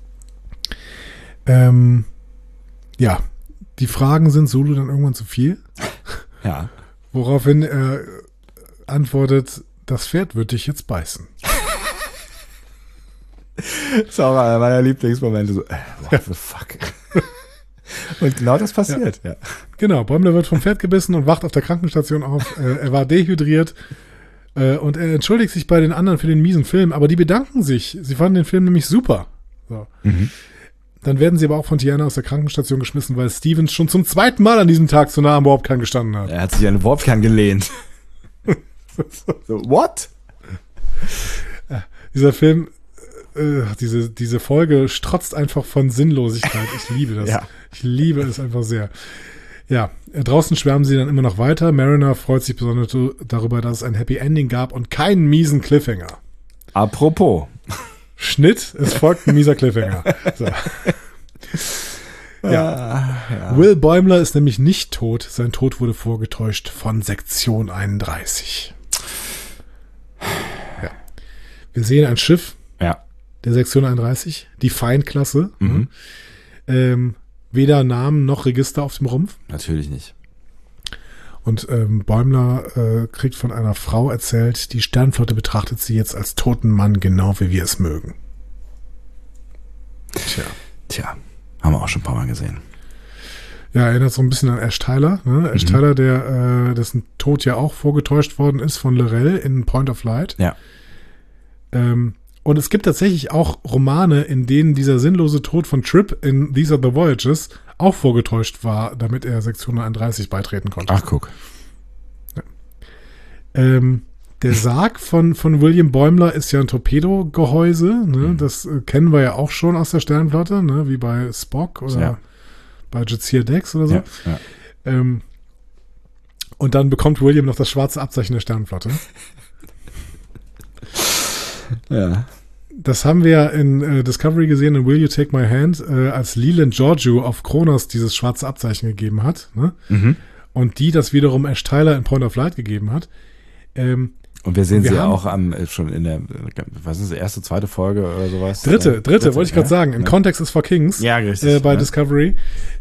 Die Fragen sind Zulu dann irgendwann zu viel. Ja. Woraufhin er antwortet, das Pferd wird dich jetzt beißen. Das ist auch einer meiner Lieblingsmomente. So, what the fuck? Und genau das passiert, ja. Genau, Bäumler wird vom Pferd gebissen und wacht auf der Krankenstation auf. Er war dehydriert und er entschuldigt sich bei den anderen für den miesen Film, aber die bedanken sich. Sie fanden den Film nämlich super. So. Mhm. Dann werden sie aber auch von Tiana aus der Krankenstation geschmissen, weil Stevens schon zum 2. Mal an diesem Tag zu nah am Warpkern gestanden hat. Er hat sich an den Warpkern gelehnt. So, what? Dieser Film, diese Folge strotzt einfach von Sinnlosigkeit. Ich liebe das. Ja. Ich liebe es einfach sehr. Ja, draußen schwärmen sie dann immer noch weiter. Mariner freut sich besonders darüber, dass es ein Happy Ending gab und keinen miesen Cliffhanger. Apropos. Schnitt, es folgt ein mieser Cliffhanger. So. Ja. Will Bäumler ist nämlich nicht tot. Sein Tod wurde vorgetäuscht von Sektion 31. Ja. Wir sehen ein Schiff der Sektion 31, die Feindklasse. Mhm. Weder Namen noch Register auf dem Rumpf. Natürlich nicht. Und Bäumler kriegt von einer Frau erzählt, die Sternflotte betrachtet sie jetzt als toten Mann, genau wie wir es mögen. Tja, haben wir auch schon ein paar Mal gesehen. Ja, erinnert so ein bisschen an Ash Tyler. Ne? Ash Tyler, dessen Tod ja auch vorgetäuscht worden ist von Lorel in Point of Light. Ja. Und es gibt tatsächlich auch Romane, in denen dieser sinnlose Tod von Trip in These Are the Voyages auch vorgetäuscht war, damit er Sektion 31 beitreten konnte. Ach, guck. Ja. Der Sarg von William Bäumler ist ja ein Torpedogehäuse. Ne? Das kennen wir ja auch schon aus der Sternenflotte, ne? Wie bei Spock oder bei Jadzia Dex oder so. Ja. Und dann bekommt William noch das schwarze Abzeichen der Sternenflotte. Ja. Das haben wir in Discovery gesehen, in Will You Take My Hand, als Leland Georgiou auf Kronos dieses schwarze Abzeichen gegeben hat. Ne? Und die das wiederum Ash Tyler in Point of Light gegeben hat. Und wir sehen sie ja auch schon in der, was ist das, erste, zweite Folge oder sowas? Dritte, wollte ich gerade sagen. In Context is for Kings. Ja, richtig. Bei Discovery.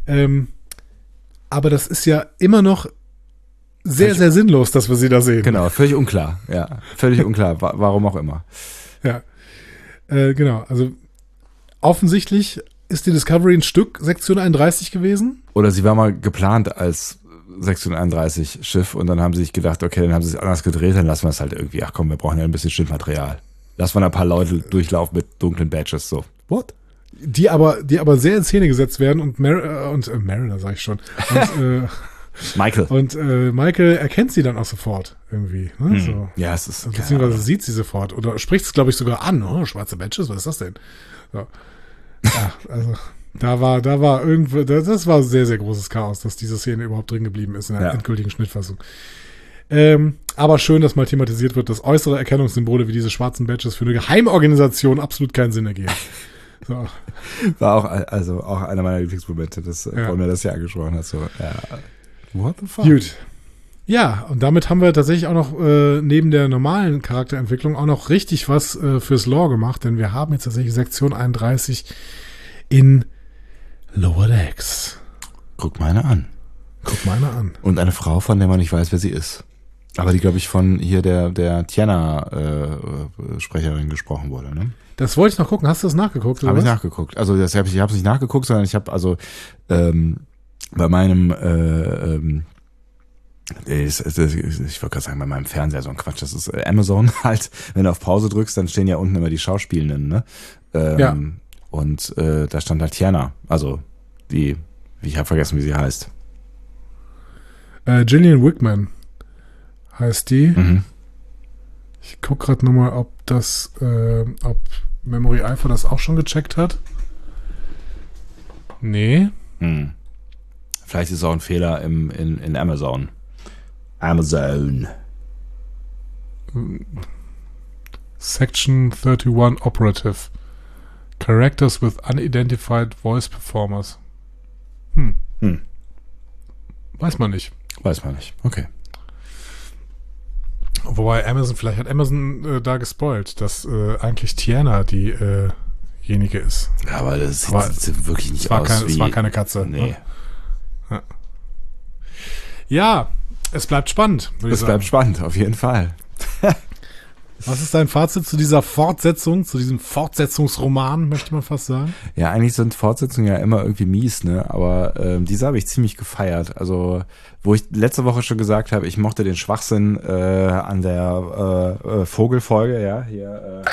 Aber das ist ja immer noch sehr, sehr sinnlos, dass wir sie da sehen. Genau, völlig unklar. Ja, völlig unklar, warum auch immer. Ja, genau. Also offensichtlich ist die Discovery ein Stück Sektion 31 gewesen. Oder sie war mal geplant als Sektion 31 Schiff und dann haben sie sich gedacht, okay, dann haben sie es anders gedreht, dann lassen wir es halt irgendwie, ach komm, wir brauchen ja ein bisschen Schnittmaterial. Lassen wir ein paar Leute durchlaufen mit dunklen Badges, so. What? Die aber sehr in Szene gesetzt werden und Mariner, sag ich schon. Und, Michael. Und Michael erkennt sie dann auch sofort irgendwie. Ne? So. Ja, es ist... Beziehungsweise sieht sie sofort. Oder spricht es, glaube ich, sogar an. Oh, schwarze Badges, was ist das denn? So. Ja, also da war irgendwo, das war sehr, sehr großes Chaos, dass diese Szene überhaupt drin geblieben ist in der endgültigen Schnittfassung. Aber schön, dass mal thematisiert wird, dass äußere Erkennungssymbole wie diese schwarzen Badges für eine Geheimorganisation absolut keinen Sinn ergeben. So. War auch einer meiner Lieblingsmomente, dass Bäumler das ja angesprochen hat. So, what the fuck? Gut. Ja, und damit haben wir tatsächlich auch noch neben der normalen Charakterentwicklung auch noch richtig was fürs Lore gemacht, denn wir haben jetzt tatsächlich Sektion 31 in Lower Decks. Guck meine an. Und eine Frau, von der man nicht weiß, wer sie ist. Aber die, glaube ich, von hier der Tiana-Sprecherin gesprochen wurde, ne? Das wollte ich noch gucken. Hast du das nachgeguckt? Habe ich nachgeguckt. Also ich habe es nicht nachgeguckt, sondern ich habe bei meinem ich wollte gerade sagen, bei meinem Fernseher so ein Quatsch. Das ist Amazon halt. Wenn du auf Pause drückst, dann stehen ja unten immer die Schauspielenden, ne? Ja. Und da stand halt Tiana. Also ich habe vergessen, wie sie heißt. Gillian Wickman heißt die. Mhm. Ich gucke gerade nochmal, ob Memory Alpha das auch schon gecheckt hat. Nee. Vielleicht ist es auch ein Fehler in Amazon. Section 31 Operative. Characters with unidentified voice performers. Weiß man nicht. Okay. Wobei vielleicht hat Amazon da gespoilt, dass eigentlich Tiana diejenige ist. Ja, aber das sieht wirklich nicht aus Es war keine Katze. Nee. Ne? Ja, es bleibt spannend. Es bleibt spannend, auf jeden Fall. Was ist dein Fazit zu dieser Fortsetzung, zu diesem Fortsetzungsroman, möchte man fast sagen? Ja, eigentlich sind Fortsetzungen ja immer irgendwie mies, ne? Aber diese habe ich ziemlich gefeiert. Also, wo ich letzte Woche schon gesagt habe, ich mochte den Schwachsinn an der Vogelfolge, ja, hier.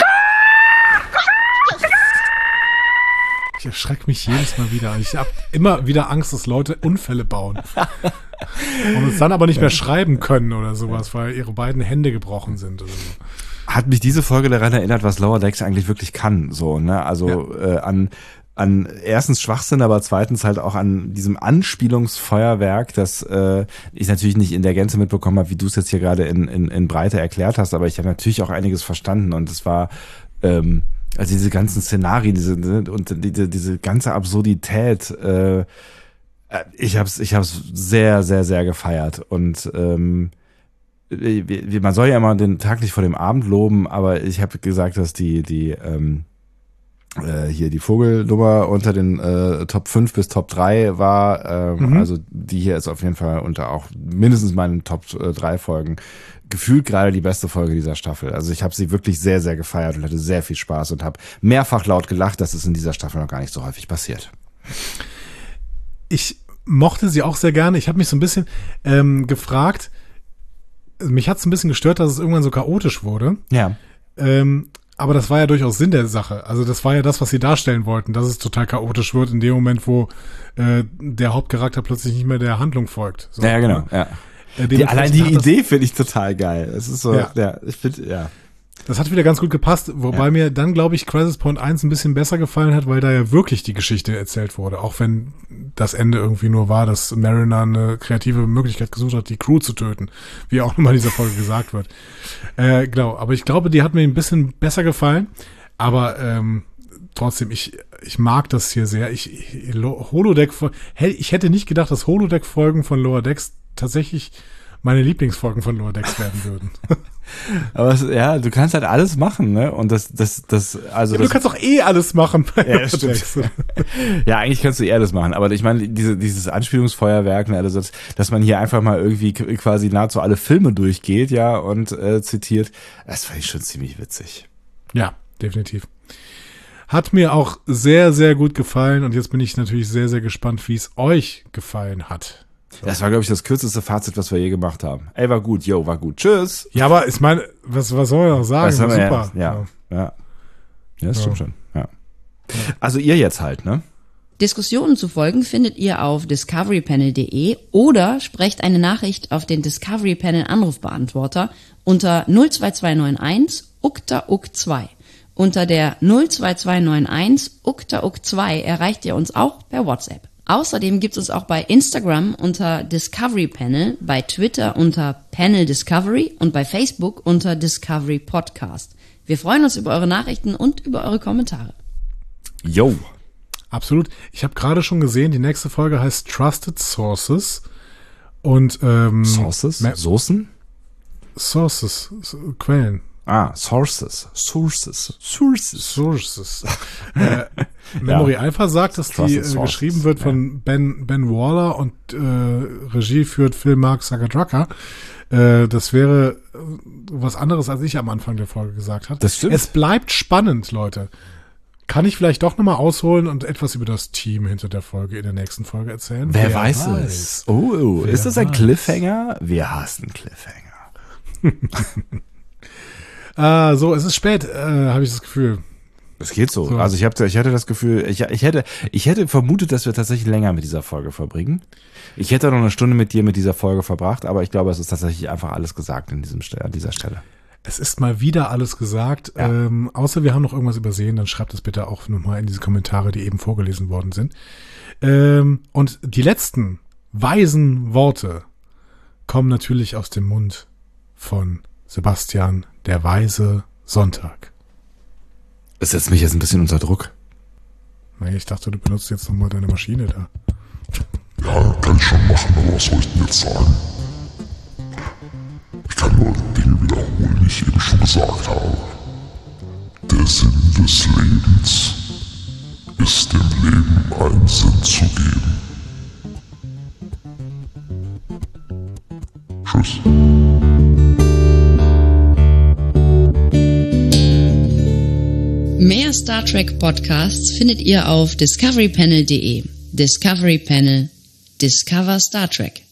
Ich erschrecke mich jedes Mal wieder. Ich habe immer wieder Angst, dass Leute Unfälle bauen. Und es dann aber nicht mehr schreiben können oder sowas, weil ihre beiden Hände gebrochen sind oder so. Hat mich diese Folge daran erinnert, was Lower Decks eigentlich wirklich kann, so, ne? Also an erstens Schwachsinn, aber zweitens halt auch an diesem Anspielungsfeuerwerk, das ich natürlich nicht in der Gänze mitbekommen habe, wie du es jetzt hier gerade in Breite erklärt hast, aber ich habe natürlich auch einiges verstanden und es war also diese ganzen Szenarien, diese ganze Absurdität, ich hab's sehr, sehr, sehr gefeiert und man soll ja immer den Tag nicht vor dem Abend loben, aber ich habe gesagt, dass die hier die Vogelnummer unter den Top 5 bis Top 3 war. Also die hier ist auf jeden Fall unter auch mindestens meinen Top 3 Folgen gefühlt gerade die beste Folge dieser Staffel. Also ich habe sie wirklich sehr, sehr gefeiert und hatte sehr viel Spaß und habe mehrfach laut gelacht. Das ist in dieser Staffel noch gar nicht so häufig passiert. Ich mochte sie auch sehr gerne. Ich habe mich so ein bisschen gefragt, mich hat es ein bisschen gestört, dass es irgendwann so chaotisch wurde. Ja. Aber das war ja durchaus Sinn der Sache. Also das war ja das, was sie darstellen wollten, dass es total chaotisch wird in dem Moment, wo der Hauptcharakter plötzlich nicht mehr der Handlung folgt. So, ja, genau. Ja. Allein die Idee finde ich total geil. Es ist so, ich finde, ja. Das hat wieder ganz gut gepasst, wobei mir dann, glaube ich, Crisis Point 1 ein bisschen besser gefallen hat, weil da ja wirklich die Geschichte erzählt wurde. Auch wenn das Ende irgendwie nur war, dass Mariner eine kreative Möglichkeit gesucht hat, die Crew zu töten. Wie auch nochmal in dieser Folge gesagt wird. Genau, aber ich glaube, die hat mir ein bisschen besser gefallen. Aber trotzdem, ich mag das hier sehr. Ich hätte nicht gedacht, dass Holodeck-Folgen von Lower Decks tatsächlich meine Lieblingsfolgen von Lower Decks werden würden. Aber ja, du kannst halt alles machen, ne? Und du kannst auch alles machen bei Lower Decks. Ja, eigentlich kannst du alles machen. Aber ich meine, dieses Anspielungsfeuerwerk, ne, also dass man hier einfach mal irgendwie quasi nahezu alle Filme durchgeht, ja, und zitiert, das fand ich schon ziemlich witzig. Ja, definitiv. Hat mir auch sehr, sehr gut gefallen und jetzt bin ich natürlich sehr, sehr gespannt, wie es euch gefallen hat. So. Das war, glaube ich, das kürzeste Fazit, was wir je gemacht haben. Ey, war gut, war gut. Tschüss. Ja, aber ich meine, was soll man noch sagen? Super. Ja, das stimmt schon. Ja. Also ihr jetzt halt, ne? Diskussionen zu folgen findet ihr auf discoverypanel.de oder sprecht eine Nachricht auf den Discovery Panel Anrufbeantworter unter 02291 UKTA-UK2. Unter der 02291 UKTA-UK2 erreicht ihr uns auch per WhatsApp. Außerdem gibt es uns auch bei Instagram unter Discovery Panel, bei Twitter unter Panel Discovery und bei Facebook unter Discovery Podcast. Wir freuen uns über eure Nachrichten und über eure Kommentare. Yo. Absolut. Ich habe gerade schon gesehen, die nächste Folge heißt Trusted Sources. Und Sources? Soßen? Sources, Quellen. Sources. Memory Alpha sagt, dass die geschrieben wird von Ben Waller und Regie führt Phil Mark Sagadraka. Das wäre was anderes, als ich am Anfang der Folge gesagt habe. Das stimmt. Es bleibt spannend, Leute. Kann ich vielleicht doch nochmal ausholen und etwas über das Team hinter der Folge in der nächsten Folge erzählen? Wer weiß es? Ist das ein Cliffhanger? Wir hassen Cliffhanger. So, es ist spät, habe ich das Gefühl. Es geht so. Also ich hatte das Gefühl, ich hätte vermutet, dass wir tatsächlich länger mit dieser Folge verbringen. Ich hätte noch eine Stunde mit dir mit dieser Folge verbracht, aber ich glaube, es ist tatsächlich einfach alles gesagt an dieser Stelle. Es ist mal wieder alles gesagt. Ja. Außer wir haben noch irgendwas übersehen, dann schreibt es bitte auch nochmal in diese Kommentare, die eben vorgelesen worden sind. Und die letzten weisen Worte kommen natürlich aus dem Mund von Sebastian, der weise Sonntag. Es setzt mich jetzt ein bisschen unter Druck. Nee, ich dachte, du benutzt jetzt nochmal deine Maschine da. Ja, kann ich schon machen, aber was soll ich denn jetzt sagen? Ich kann nur Dinge wiederholen, die ich eben schon gesagt habe. Der Sinn des Lebens ist dem Leben einen Sinn zu geben. Tschüss. Mehr Star Trek Podcasts findet ihr auf discoverypanel.de. Discovery Panel. Discover Star Trek.